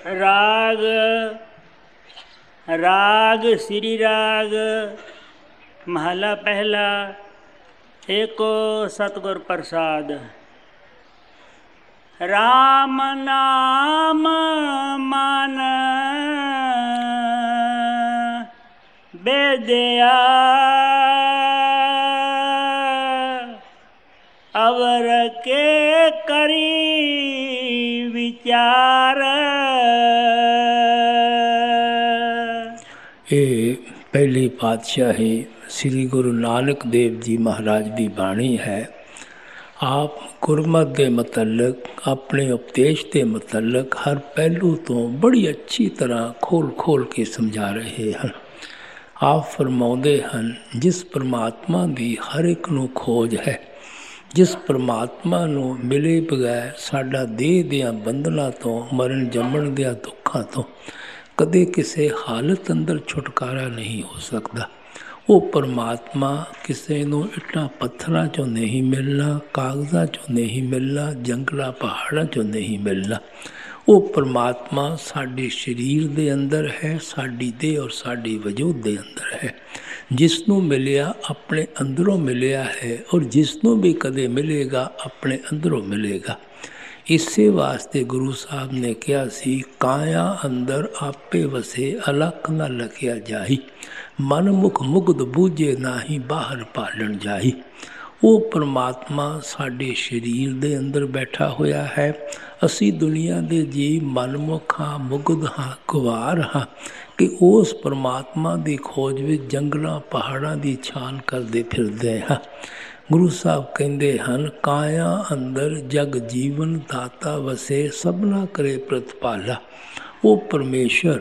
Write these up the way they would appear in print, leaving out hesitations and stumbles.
राग राग श्री राग महला पहला। एको सतगुर प्रसाद। राम नाम मन बेदया अवर के करी विचार। ਇਹ ਪਹਿਲੀ ਪਾਤਸ਼ਾਹੀ ਸ੍ਰੀ ਗੁਰੂ ਨਾਨਕ ਦੇਵ ਜੀ ਮਹਾਰਾਜ ਦੀ ਬਾਣੀ ਹੈ। ਆਪ ਗੁਰਮਤਿ ਦੇ ਮੁਤਲਕ ਆਪਣੇ ਉਪਦੇਸ਼ ਦੇ ਮੁਤਲਕ ਹਰ ਪਹਿਲੂ ਤੋਂ ਬੜੀ ਅੱਛੀ ਤਰ੍ਹਾਂ ਖੋਲ ਕੇ ਸਮਝਾ ਰਹੇ ਹਨ। ਆਪ ਫਰਮਾਉਂਦੇ ਹਨ, ਜਿਸ ਪਰਮਾਤਮਾ ਦੀ ਹਰ ਇੱਕ ਨੂੰ ਖੋਜ ਹੈ, ਜਿਸ ਪਰਮਾਤਮਾ ਨੂੰ ਮਿਲੇ ਬਗੈਰ ਸਾਡਾ ਦੇਹ ਦੀਆਂ ਬੰਧਨਾਂ ਤੋਂ, ਮਰਨ ਜੰਮਣ ਦੀਆਂ ਦੁੱਖਾਂ ਤੋਂ ਕਦੇ ਕਿਸੇ ਹਾਲਤ ਅੰਦਰ ਛੁਟਕਾਰਾ ਨਹੀਂ ਹੋ ਸਕਦਾ। ਉਹ ਪਰਮਾਤਮਾ ਕਿਸੇ ਨੂੰ ਇੱਟਾਂ ਪੱਥਰਾਂ 'ਚੋਂ ਨਹੀਂ ਮਿਲਣਾ, ਕਾਗਜ਼ਾਂ 'ਚੋਂ ਨਹੀਂ ਮਿਲਣਾ, ਜੰਗਲਾਂ ਪਹਾੜਾਂ 'ਚੋਂ ਨਹੀਂ ਮਿਲਣਾ। ਉਹ ਪਰਮਾਤਮਾ ਸਾਡੇ ਸਰੀਰ ਦੇ ਅੰਦਰ ਹੈ, ਸਾਡੀ ਦੇਹ ਔਰ ਸਾਡੀ ਵਜੂਦ ਦੇ ਅੰਦਰ ਹੈ। ਜਿਸ ਨੂੰ ਮਿਲਿਆ ਆਪਣੇ ਅੰਦਰੋਂ ਮਿਲਿਆ ਹੈ, ਔਰ ਜਿਸ ਨੂੰ ਵੀ ਕਦੇ ਮਿਲੇਗਾ ਆਪਣੇ ਅੰਦਰੋਂ ਮਿਲੇਗਾ। ਇਸੇ ਵਾਸਤੇ ਗੁਰੂ ਸਾਹਿਬ ਨੇ ਕਿਹਾ ਸੀ, ਕਾਇਆ ਅੰਦਰ ਆਪੇ ਵਸੇ ਅਲਖ ਨਾ ਲਖਿਆ ਜਾਈ, ਮਨ ਮੁਖ ਮੁਗਧ ਬੂਝੇ ਨਾਹੀ ਬਾਹਰ ਭਾਲਣ ਜਾਈ। ਉਹ ਪਰਮਾਤਮਾ ਸਾਡੇ ਸਰੀਰ ਦੇ ਅੰਦਰ ਬੈਠਾ ਹੋਇਆ ਹੈ। ਅਸੀਂ ਦੁਨੀਆ ਦੇ ਜੀਵ ਮਨਮੁਖ ਹਾਂ, ਮੁਗਧ ਹਾਂ, ਗੁਵਾਰ ਹਾਂ ਕਿ ਉਸ ਪਰਮਾਤਮਾ ਦੀ ਖੋਜ ਵਿੱਚ ਜੰਗਲਾਂ ਪਹਾੜਾਂ ਦੀ ਛਾਨ ਕਰਦੇ ਫਿਰਦੇ ਹਾਂ। ਗੁਰੂ ਸਾਹਿਬ ਕਹਿੰਦੇ ਹਨ, ਕਾਇਆ ਅੰਦਰ ਜਗ ਜੀਵਨ ਦਾਤਾ ਵਸੇ ਸਭਨਾ ਕਰੇ ਪ੍ਰਤਪਾਲਾ। ਉਹ ਪਰਮੇਸ਼ਰ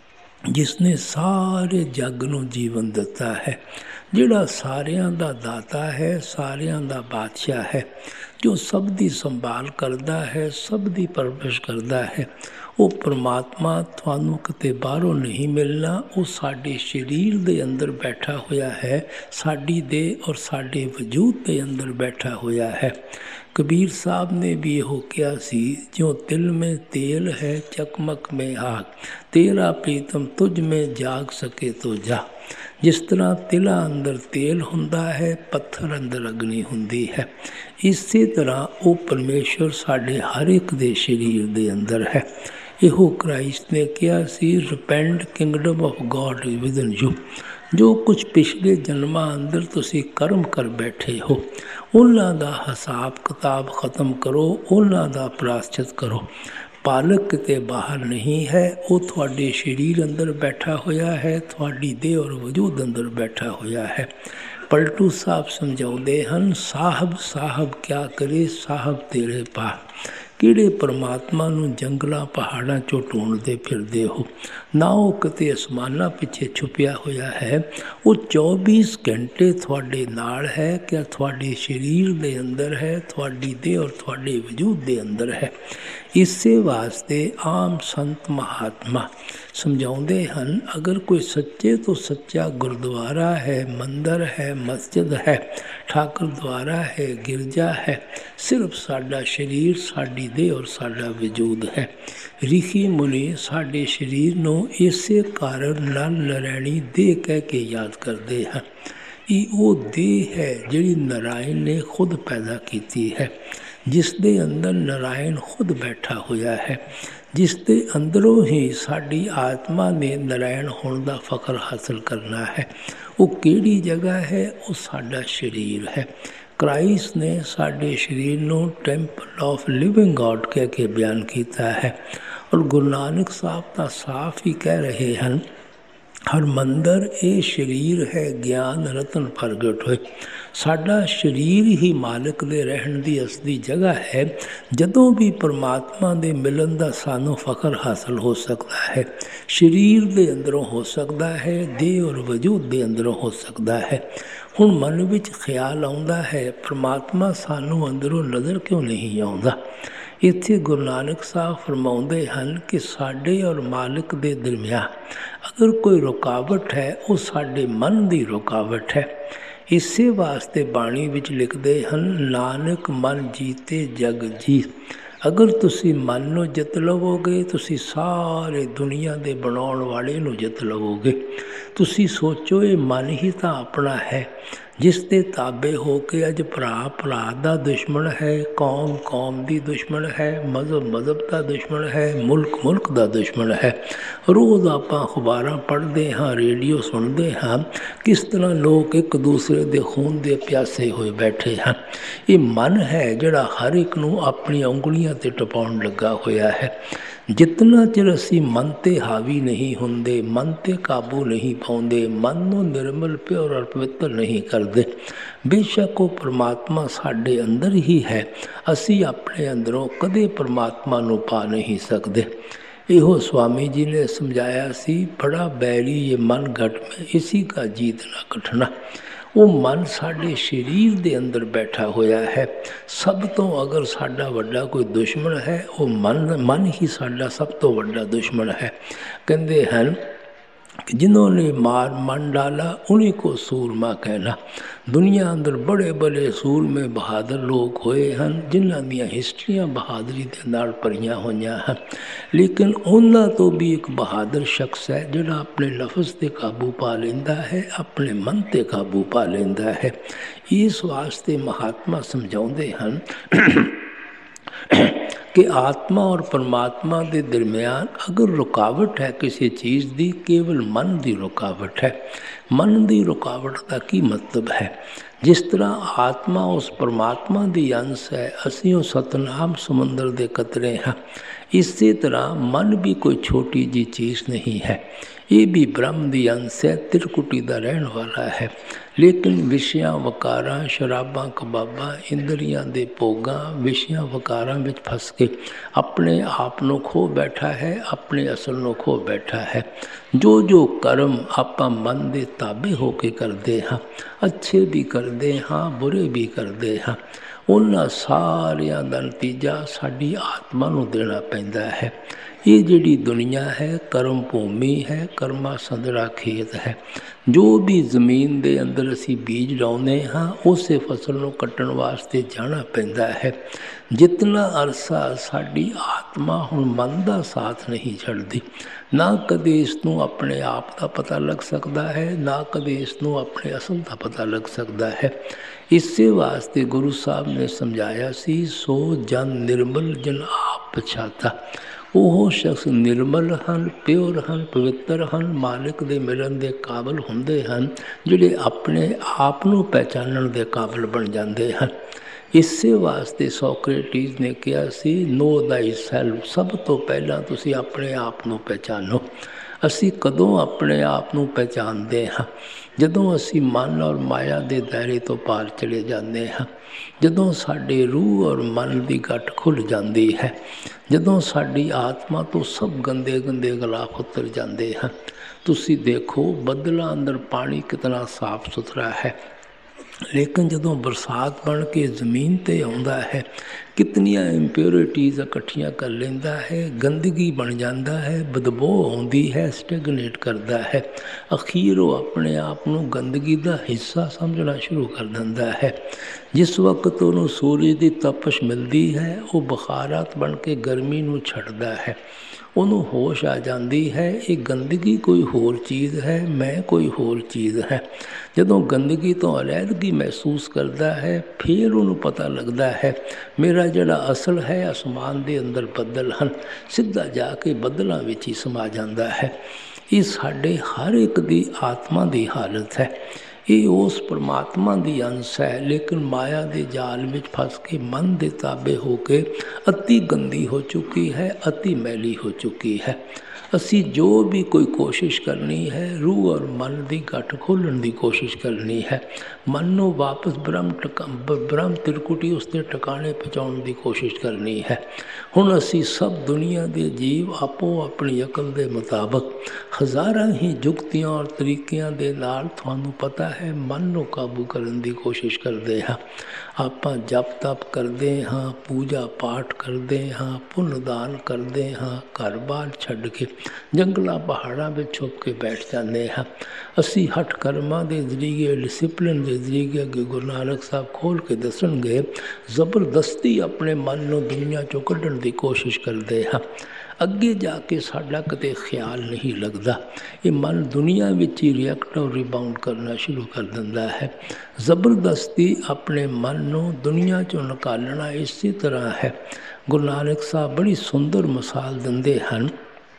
ਜਿਸ ਨੇ ਸਾਰੇ ਜੱਗ ਨੂੰ ਜੀਵਨ ਦਿੱਤਾ ਹੈ, ਜਿਹੜਾ ਸਾਰਿਆਂ ਦਾ ਦਾਤਾ ਹੈ, ਸਾਰਿਆਂ ਦਾ ਬਾਦਸ਼ਾਹ ਹੈ, ਜੋ ਸਭ ਦੀ ਸੰਭਾਲ ਕਰਦਾ ਹੈ, ਸਭ ਦੀ ਪਰਵਰਿਸ਼ ਕਰਦਾ ਹੈ। ਉਹ ਪਰਮਾਤਮਾ ਤੁਹਾਨੂੰ ਕਿਤੇ ਬਾਹਰੋਂ ਨਹੀਂ ਮਿਲਣਾ। ਉਹ ਸਾਡੇ ਸਰੀਰ ਦੇ ਅੰਦਰ ਬੈਠਾ ਹੋਇਆ ਹੈ, ਸਾਡੀ ਦੇਹ ਔਰ ਸਾਡੇ ਵਜੂਦ ਦੇ ਅੰਦਰ ਬੈਠਾ ਹੋਇਆ ਹੈ। ਕਬੀਰ ਸਾਹਿਬ ਨੇ ਵੀ ਇਹੋ ਕਿਹਾ ਸੀ, ਜੋ ਤਿਲ ਮੇਂ ਤੇਲ ਹੈ ਚਕਮਕ ਮੇਂ ਆਗ, ਤੇਰਾ ਪ੍ਰੀਤਮ ਤੁਝ ਮੇਂ ਜਾਗ ਸਕੇ ਤੋ ਜਾ। ਜਿਸ ਤਰ੍ਹਾਂ ਤਿਲਾਂ ਅੰਦਰ ਤੇਲ ਹੁੰਦਾ ਹੈ, ਪੱਥਰ ਅੰਦਰ ਅਗਨੀ ਹੁੰਦੀ ਹੈ, ਇਸੇ ਤਰ੍ਹਾਂ ਉਹ ਪਰਮੇਸ਼ਵਰ ਸਾਡੇ ਹਰ ਇੱਕ ਦੇ ਸਰੀਰ ਦੇ ਅੰਦਰ ਹੈ। ਇਹੋ ਕ੍ਰਾਈਸਟ ਨੇ ਕਿਹਾ ਸੀ, repent kingdom of God is within you. ਜੋ ਕੁਝ ਪਿਛਲੇ ਜਨਮਾਂ ਅੰਦਰ ਤੁਸੀਂ ਕਰਮ ਕਰ ਬੈਠੇ ਹੋ, ਉਹਨਾਂ ਦਾ ਹਿਸਾਬ ਕਿਤਾਬ ਖਤਮ ਕਰੋ, ਉਹਨਾਂ ਦਾ ਪ੍ਰਾਸ਼ਚਿਤ ਕਰੋ। ਪਾਲਕ ਕਿਤੇ ਬਾਹਰ ਨਹੀਂ ਹੈ, ਉਹ ਤੁਹਾਡੇ ਸਰੀਰ ਅੰਦਰ ਬੈਠਾ ਹੋਇਆ ਹੈ, ਤੁਹਾਡੀ ਦੇਹ ਔਰ ਵਜੂਦ ਅੰਦਰ ਬੈਠਾ ਹੋਇਆ ਹੈ। ਪਲਟੂ ਸਾਹਿਬ ਸਮਝਾਉਂਦੇ ਹਨ, ਸਾਹਿਬ ਸਾਹਿਬ ਕਿਆ ਕਰੇ ਸਾਹਿਬ ਤੇਰੇ ਪਾ। ਕਿਹੜੇ ਪਰਮਾਤਮਾ ਨੂੰ ਜੰਗਲਾਂ ਪਹਾੜਾਂ 'ਚੋਂ ਢੂੰਡਦੇ ਫਿਰਦੇ ਹੋ? ਨਾ ਉਹ ਕਿਤੇ ਅਸਮਾਨਾਂ ਪਿੱਛੇ ਛੁਪਿਆ ਹੋਇਆ ਹੈ, ਉਹ 24 ਘੰਟੇ ਤੁਹਾਡੇ ਨਾਲ ਹੈ। ਕਿ ਤੁਹਾਡੇ ਸਰੀਰ ਦੇ ਅੰਦਰ ਹੈ, ਤੁਹਾਡੀ ਦੇਹ ਔਰ ਤੁਹਾਡੇ ਵਜੂਦ ਦੇ ਅੰਦਰ ਹੈ। ਇਸੇ ਵਾਸਤੇ ਆਮ ਸੰਤ ਮਹਾਤਮਾ ਸਮਝਾਉਂਦੇ ਹਨ, ਅਗਰ ਕੋਈ ਸੱਚੇ ਤੋਂ ਸੱਚਾ ਗੁਰਦੁਆਰਾ ਹੈ, ਮੰਦਰ ਹੈ, ਮਸਜਿਦ ਹੈ, ਠਾਕੁਰ ਦੁਆਰਾ ਹੈ, ਗਿਰਜਾ ਹੈ, ਸਿਰਫ ਸਾਡਾ ਸਰੀਰ, ਸਾਡੀ ਦੇਹ ਔਰ ਸਾਡਾ ਵਜੂਦ ਹੈ। ਰਿਸ਼ੀ ਮੁਨੀ ਸਾਡੇ ਸਰੀਰ ਨੂੰ ਇਸੇ ਕਾਰਨ ਨਰ ਨਰੈਣੀ ਦੇਹ ਕਹਿ ਕੇ ਯਾਦ ਕਰਦੇ ਹਨ। ਇਹ ਉਹ ਦੇਹ ਹੈ ਜਿਹੜੀ ਨਾਰਾਇਣ ਨੇ ਖੁਦ ਪੈਦਾ ਕੀਤੀ ਹੈ, ਜਿਸ ਦੇ ਅੰਦਰ ਨਾਰਾਇਣ ਖੁਦ ਬੈਠਾ ਹੋਇਆ ਹੈ, ਜਿਸ ਦੇ ਅੰਦਰੋਂ ਹੀ ਸਾਡੀ ਆਤਮਾ ਨੇ ਨਾਰਾਇਣ ਹੋਣ ਦਾ ਫਖਰ ਹਾਸਲ ਕਰਨਾ ਹੈ। ਉਹ ਕਿਹੜੀ ਜਗ੍ਹਾ ਹੈ? ਉਹ ਸਾਡਾ ਸਰੀਰ ਹੈ। ਕ੍ਰਾਈਸਟ ਨੇ ਸਾਡੇ ਸਰੀਰ ਨੂੰ ਟੈਂਪਲ ਆਫ ਲਿਵਿੰਗ ਗੋਡ ਕਹਿ ਕੇ ਬਿਆਨ ਕੀਤਾ ਹੈ। ਔਰ ਗੁਰੂ ਨਾਨਕ ਸਾਹਿਬ ਤਾਂ ਸਾਫ਼ ਹੀ ਕਹਿ ਰਹੇ ਹਨ, ਹਰਿਮੰਦਰ ਇਹ ਸਰੀਰ ਹੈ ਗਿਆਨ ਰਤਨ ਪ੍ਰਗਟ ਹੋਏ। ਸਾਡਾ ਸਰੀਰ ਹੀ ਮਾਲਕ ਦੇ ਰਹਿਣ ਦੀ ਅਸਲੀ ਜਗ੍ਹਾ ਹੈ। ਜਦੋਂ ਵੀ ਪਰਮਾਤਮਾ ਦੇ ਮਿਲਣ ਦਾ ਸਾਨੂੰ ਫਖਰ ਹਾਸਲ ਹੋ ਸਕਦਾ ਹੈ, ਸਰੀਰ ਦੇ ਅੰਦਰੋਂ ਹੋ ਸਕਦਾ ਹੈ, ਦੇਹ ਔਰ ਵਜੂਦ ਦੇ ਅੰਦਰੋਂ ਹੋ ਸਕਦਾ ਹੈ। ਹੁਣ ਮਨ ਵਿੱਚ ਖਿਆਲ ਆਉਂਦਾ ਹੈ, ਪਰਮਾਤਮਾ ਸਾਨੂੰ ਅੰਦਰੋਂ ਨਜ਼ਰ ਕਿਉਂ ਨਹੀਂ ਆਉਂਦਾ? ਇੱਥੇ ਗੁਰੂ ਨਾਨਕ ਸਾਹਿਬ ਫਰਮਾਉਂਦੇ ਹਨ ਕਿ ਸਾਡੇ ਔਰ ਮਾਲਕ ਦੇ ਦਰਮਿਆਨ ਅਗਰ ਕੋਈ ਰੁਕਾਵਟ ਹੈ, ਉਹ ਸਾਡੇ ਮਨ ਦੀ ਰੁਕਾਵਟ ਹੈ। ਇਸੇ ਵਾਸਤੇ ਬਾਣੀ ਵਿੱਚ ਲਿਖਦੇ ਹਨ, ਨਾਨਕ ਮਨ ਜੀਤੇ ਜਗ ਜੀ, ਅਗਰ ਤੁਸੀਂ ਮਨ ਨੂੰ ਜਿੱਤ ਲਵੋਗੇ, ਤੁਸੀਂ ਸਾਰੇ ਦੁਨੀਆ ਦੇ ਬਣਾਉਣ ਵਾਲੇ ਨੂੰ ਜਿੱਤ ਲਵੋਗੇ। ਤੁਸੀਂ ਸੋਚੋ, ਇਹ ਮਨ ਹੀ ਤਾਂ ਆਪਣਾ ਹੈ, ਜਿਸ ਦੇ ਤਾਬੇ ਹੋ ਕੇ ਅੱਜ ਭਰਾ ਭਰਾ ਦਾ ਦੁਸ਼ਮਣ ਹੈ, ਕੌਮ ਕੌਮ ਦੀ ਦੁਸ਼ਮਣ ਹੈ, ਮਜ਼ਹਬ ਮਜ਼ਹਬ ਦਾ ਦੁਸ਼ਮਣ ਹੈ, ਮੁਲਕ ਮੁਲਕ ਦਾ ਦੁਸ਼ਮਣ ਹੈ। ਰੋਜ਼ ਆਪਾਂ ਅਖਬਾਰਾਂ ਪੜ੍ਹਦੇ ਹਾਂ, ਰੇਡੀਓ ਸੁਣਦੇ ਹਾਂ, ਕਿਸ ਤਰ੍ਹਾਂ ਲੋਕ ਇੱਕ ਦੂਸਰੇ ਦੇ ਖੂਨ ਦੇ ਪਿਆਸੇ ਹੋਏ ਬੈਠੇ ਹਨ। ਇਹ ਮਨ ਹੈ ਜਿਹੜਾ ਹਰ ਇੱਕ ਨੂੰ ਆਪਣੀਆਂ ਉਂਗਲੀਆਂ 'ਤੇ ਟਪਾਉਣ ਲੱਗਾ ਹੋਇਆ ਹੈ। ਜਿਤਨਾ ਚਿਰ ਅਸੀਂ ਮਨ 'ਤੇ ਹਾਵੀ ਨਹੀਂ ਹੁੰਦੇ, ਮਨ 'ਤੇ ਕਾਬੂ ਨਹੀਂ ਪਾਉਂਦੇ, ਮਨ ਨੂੰ ਨਿਰਮਲ ਪਿਓਰ ਔਰ ਪਵਿੱਤਰ ਨਹੀਂ ਕਰਦੇ, ਬੇਸ਼ੱਕ ਉਹ ਪਰਮਾਤਮਾ ਸਾਡੇ ਅੰਦਰ ਹੀ ਹੈ, ਅਸੀਂ ਆਪਣੇ ਅੰਦਰੋਂ ਕਦੇ ਪਰਮਾਤਮਾ ਨੂੰ ਪਾ ਨਹੀਂ ਸਕਦੇ। ਇਹੋ स्वामी जी ने समझाया सी, बड़ा बैरी ये मन घट में इसी का जीतना कठना। वो मन साढ़े शरीर के अंदर बैठा होया है। सब तो अगर साडा वड्डा कोई दुश्मन है, वो मन ही साडा सब तो वड्डा दुश्मन है। कहते हैं कि जिन्होंने मार मन डाला उन्हीं को सूरमा कहना। दुनिया अंदर बड़े बड़े सूरमे बहादुर लोग होए हैं, जिन्हां दियां हिस्ट्रियां बहादुरी दे नाल भरियां होईयां हैं, लेकिन उन्हां तो भी एक बहादुर शख्स है जिहड़ा अपने लफ्ज़ ते काबू पा लैंदा है, अपने मन ते काबू पा लैंदा है। इस वास्ते महात्मा समझाउंदे हन कि आत्मा और परमात्मा के दरम्यान अगर रुकावट है किसी चीज़ की, केवल मन की रुकावट है। मन की रुकावट का की मतलब है? जिस तरह आत्मा उस परमात्मा की अंश है, असी उस सतनाम समुंदर के कतरे हैं, इसी तरह मन भी कोई छोटी जी चीज़ नहीं है। ये भी ब्रह्म की अंश है, त्रिकुटी का रहने वाला है, लेकिन विषयां वकारां शराबां कबाबां इंद्रियां दे भोगां विषयां वकारां विच फस के अपने आप नूं खो बैठा है, अपने असल नूं खो बैठा है। जो जो कर्म आपां मन दे ताबे हो के करते हाँ, अच्छे भी करते हाँ, बुरे भी करते हाँ, उन्हां सारियां दा नतीजा साडी आत्मा नूं देना पैंदा है। ये जिहड़ी दुनिया है कर्म भूमि है, कर्मा संदरा खेत है। जो भी जमीन दे अंदर असी बीज लाउने हाँ, उसे फसल नूं कट्टण वास्ते जाना पैंदा है। जितना अरसा साडी आत्मा हुण मन दा साथ नहीं छड्डदी, ना कदे इसनूं अपने आप का पता लग सकता है, ना कदे इसनूं अपने असल का पता लग सकता है। इसे वास्ते गुरु साहब ने समझाया सी, सो जन निर्मल जिन आप पछाता। ਉਹ ਸ਼ਖਸ ਨਿਰਮਲ ਹਨ, ਪਿਓਰ ਹਨ, ਪਵਿੱਤਰ ਹਨ, ਮਾਲਿਕ ਦੇ ਮਿਲਣ ਦੇ ਕਾਬਲ ਹੁੰਦੇ ਹਨ, ਜਿਹੜੇ ਆਪਣੇ ਆਪ ਨੂੰ ਪਹਿਚਾਨਣ ਦੇ ਕਾਬਲ ਬਣ ਜਾਂਦੇ ਹਨ। ਇਸੇ ਵਾਸਤੇ ਸੋਕਰੇਟੀਜ਼ ਨੇ ਕਿਹਾ ਸੀ, ਨੋ ਥਾਈ ਸੈਲਫ, ਸਭ ਤੋਂ ਪਹਿਲਾਂ ਤੁਸੀਂ ਆਪਣੇ ਆਪ ਨੂੰ ਪਹਿਚਾਨੋ। ਅਸੀਂ ਕਦੋਂ ਆਪਣੇ ਆਪ ਨੂੰ ਪਹਿਚਾਨਦੇ ਹਾਂ? ਜਦੋਂ ਅਸੀਂ ਮਨ ਔਰ ਮਾਇਆ ਦੇ ਦਾਇਰੇ ਤੋਂ ਪਾਰ ਚਲੇ ਜਾਂਦੇ ਹਾਂ, ਜਦੋਂ ਸਾਡੇ ਰੂਹ ਔਰ ਮਨ ਦੀ ਗੱਠ ਖੁੱਲ੍ਹ ਜਾਂਦੀ ਹੈ, ਜਦੋਂ ਸਾਡੀ ਆਤਮਾ ਤੋਂ ਸਭ ਗੰਦੇ ਗੰਦੇ ਗਲਾਫ ਉਤਰ ਜਾਂਦੇ ਹਨ। ਤੁਸੀਂ ਦੇਖੋ ਬੱਦਲਾਂ ਅੰਦਰ ਪਾਣੀ ਕਿਤਨਾ ਸਾਫ ਸੁਥਰਾ ਹੈ, ਲੇਕਿਨ ਜਦੋਂ ਬਰਸਾਤ ਬਣ ਕੇ ਜ਼ਮੀਨ 'ਤੇ ਆਉਂਦਾ ਹੈ, ਕਿਤਨੀਆਂ ਇੰਪਿਓਰਿਟੀਜ਼ ਇਕੱਠੀਆਂ ਕਰ ਲੈਂਦਾ ਹੈ, ਗੰਦਗੀ ਬਣ ਜਾਂਦਾ ਹੈ, ਬਦਬੂ ਆਉਂਦੀ ਹੈ, ਸਟੈਗਨੇਟ ਕਰਦਾ ਹੈ। ਅਖੀਰ ਉਹ ਆਪਣੇ ਆਪ ਨੂੰ ਗੰਦਗੀ ਦਾ ਹਿੱਸਾ ਸਮਝਣਾ ਸ਼ੁਰੂ ਕਰ ਦਿੰਦਾ ਹੈ। ਜਿਸ ਵਕਤ ਉਹਨੂੰ ਸੂਰਜ ਦੀ ਤਪਸ਼ ਮਿਲਦੀ ਹੈ, ਉਹ ਬੁਖਾਰਾਤ ਬਣ ਕੇ ਗਰਮੀ ਨੂੰ ਛੱਡਦਾ ਹੈ। ਉਹਨੂੰ ਹੋਸ਼ ਆ ਜਾਂਦੀ ਹੈ, ਇਹ ਗੰਦਗੀ ਕੋਈ ਹੋਰ ਚੀਜ਼ ਹੈ, ਮੈਂ ਕੋਈ ਹੋਰ ਚੀਜ਼ ਹੈ। ਜਦੋਂ ਗੰਦਗੀ ਤੋਂ ਅਲੱਗਗੀ ਮਹਿਸੂਸ ਕਰਦਾ ਹੈ, ਫਿਰ ਉਹਨੂੰ ਪਤਾ ਲੱਗਦਾ ਹੈ ਮੇਰਾ ਜਿਹੜਾ ਅਸਲ ਹੈ ਅਸਮਾਨ ਦੇ ਅੰਦਰ ਬੱਦਲ ਹਨ। ਸਿੱਧਾ ਜਾ ਕੇ ਬੱਦਲਾਂ ਵਿੱਚ ਹੀ ਸਮਾ ਜਾਂਦਾ ਹੈ। ਇਹ ਸਾਡੇ ਹਰ ਇੱਕ ਦੀ ਆਤਮਾ ਦੀ ਹਾਲਤ ਹੈ। ਇਹ ਉਸ ਪਰਮਾਤਮਾ ਦੀ ਅੰਸ਼ ਹੈ, ਲੇਕਿਨ ਮਾਇਆ ਦੇ ਜਾਲ ਵਿੱਚ ਫਸ ਕੇ ਮਨ ਦੇ ਤਾਬੇ ਹੋ ਕੇ ਅਤੀ ਗੰਦੀ ਹੋ ਚੁੱਕੀ ਹੈ, ਅਤੀ ਮੈਲੀ ਹੋ ਚੁੱਕੀ ਹੈ। ਅਸੀਂ ਜੋ ਵੀ ਕੋਈ ਕੋਸ਼ਿਸ਼ ਕਰਨੀ ਹੈ, ਰੂਹ ਔਰ ਮਨ ਦੀ ਗੱਠ ਖੋਲ੍ਹਣ ਦੀ ਕੋਸ਼ਿਸ਼ ਕਰਨੀ ਹੈ, ਮਨ ਨੂੰ ਵਾਪਸ ਬ੍ਰਹਮ ਤਿਰਕੁਟੀ ਉਸਦੇ ਟਿਕਾਣੇ ਪਹੁੰਚਾਉਣ ਦੀ ਕੋਸ਼ਿਸ਼ ਕਰਨੀ ਹੈ। ਹੁਣ ਅਸੀਂ ਸਭ ਦੁਨੀਆ ਦੇ ਜੀਵ ਆਪੋ ਆਪਣੀ ਅਕਲ ਦੇ ਮੁਤਾਬਕ ਹਜ਼ਾਰਾਂ ਹੀ ਜੁਗਤੀਆਂ ਔਰ ਤਰੀਕਿਆਂ ਦੇ ਨਾਲ, ਤੁਹਾਨੂੰ ਪਤਾ ਹੈ, ਮਨ ਨੂੰ ਕਾਬੂ ਕਰਨ ਦੀ ਕੋਸ਼ਿਸ਼ ਕਰਦੇ ਹਾਂ। ਆਪਾਂ ਜਪ ਤਪ ਕਰਦੇ ਹਾਂ, ਪੂਜਾ ਪਾਠ ਕਰਦੇ ਹਾਂ, ਪੁੰਨ ਦਾਨ ਕਰਦੇ ਹਾਂ, ਘਰ ਬਾਰ ਛੱਡ ਕੇ ਜੰਗਲਾਂ ਪਹਾੜਾਂ ਵਿੱਚ ਛੁਪ ਕੇ ਬੈਠ ਜਾਂਦੇ ਹਾਂ। ਅਸੀਂ ਹੱਠ ਕਰਮਾਂ ਦੇ ਜ਼ਰੀਏ, ਡਿਸਿਪਲਿਨ ਦੇ ਜ਼ਰੀਏ ਅੱਗੇ ਗੁਰੂ ਨਾਨਕ ਸਾਹਿਬ ਖੋਲ੍ਹ ਕੇ ਦੱਸਣਗੇ, ਜ਼ਬਰਦਸਤੀ ਆਪਣੇ ਮਨ ਨੂੰ ਦੁਨੀਆ 'ਚੋਂ ਕੱਢਣ ਦੀ ਕੋਸ਼ਿਸ਼ ਕਰਦੇ ਹਾਂ। ਅੱਗੇ ਜਾ ਕੇ ਸਾਡਾ ਕਦੇ ਖਿਆਲ ਨਹੀਂ ਲੱਗਦਾ। ਇਹ ਮਨ ਦੁਨੀਆ ਵਿੱਚ ਹੀ ਰਿਐਕਟ ਔਰ ਰਿਬਾਊਂਡ ਕਰਨਾ ਸ਼ੁਰੂ ਕਰ ਦਿੰਦਾ ਹੈ। ਜ਼ਬਰਦਸਤੀ ਆਪਣੇ ਮਨ ਨੂੰ ਦੁਨੀਆ 'ਚੋਂ ਨਿਕਾਲਣਾ ਇਸੇ ਤਰ੍ਹਾਂ ਹੈ। ਗੁਰੂ ਨਾਨਕ ਸਾਹਿਬ ਬੜੀ ਸੁੰਦਰ ਮਿਸਾਲ ਦਿੰਦੇ ਹਨ।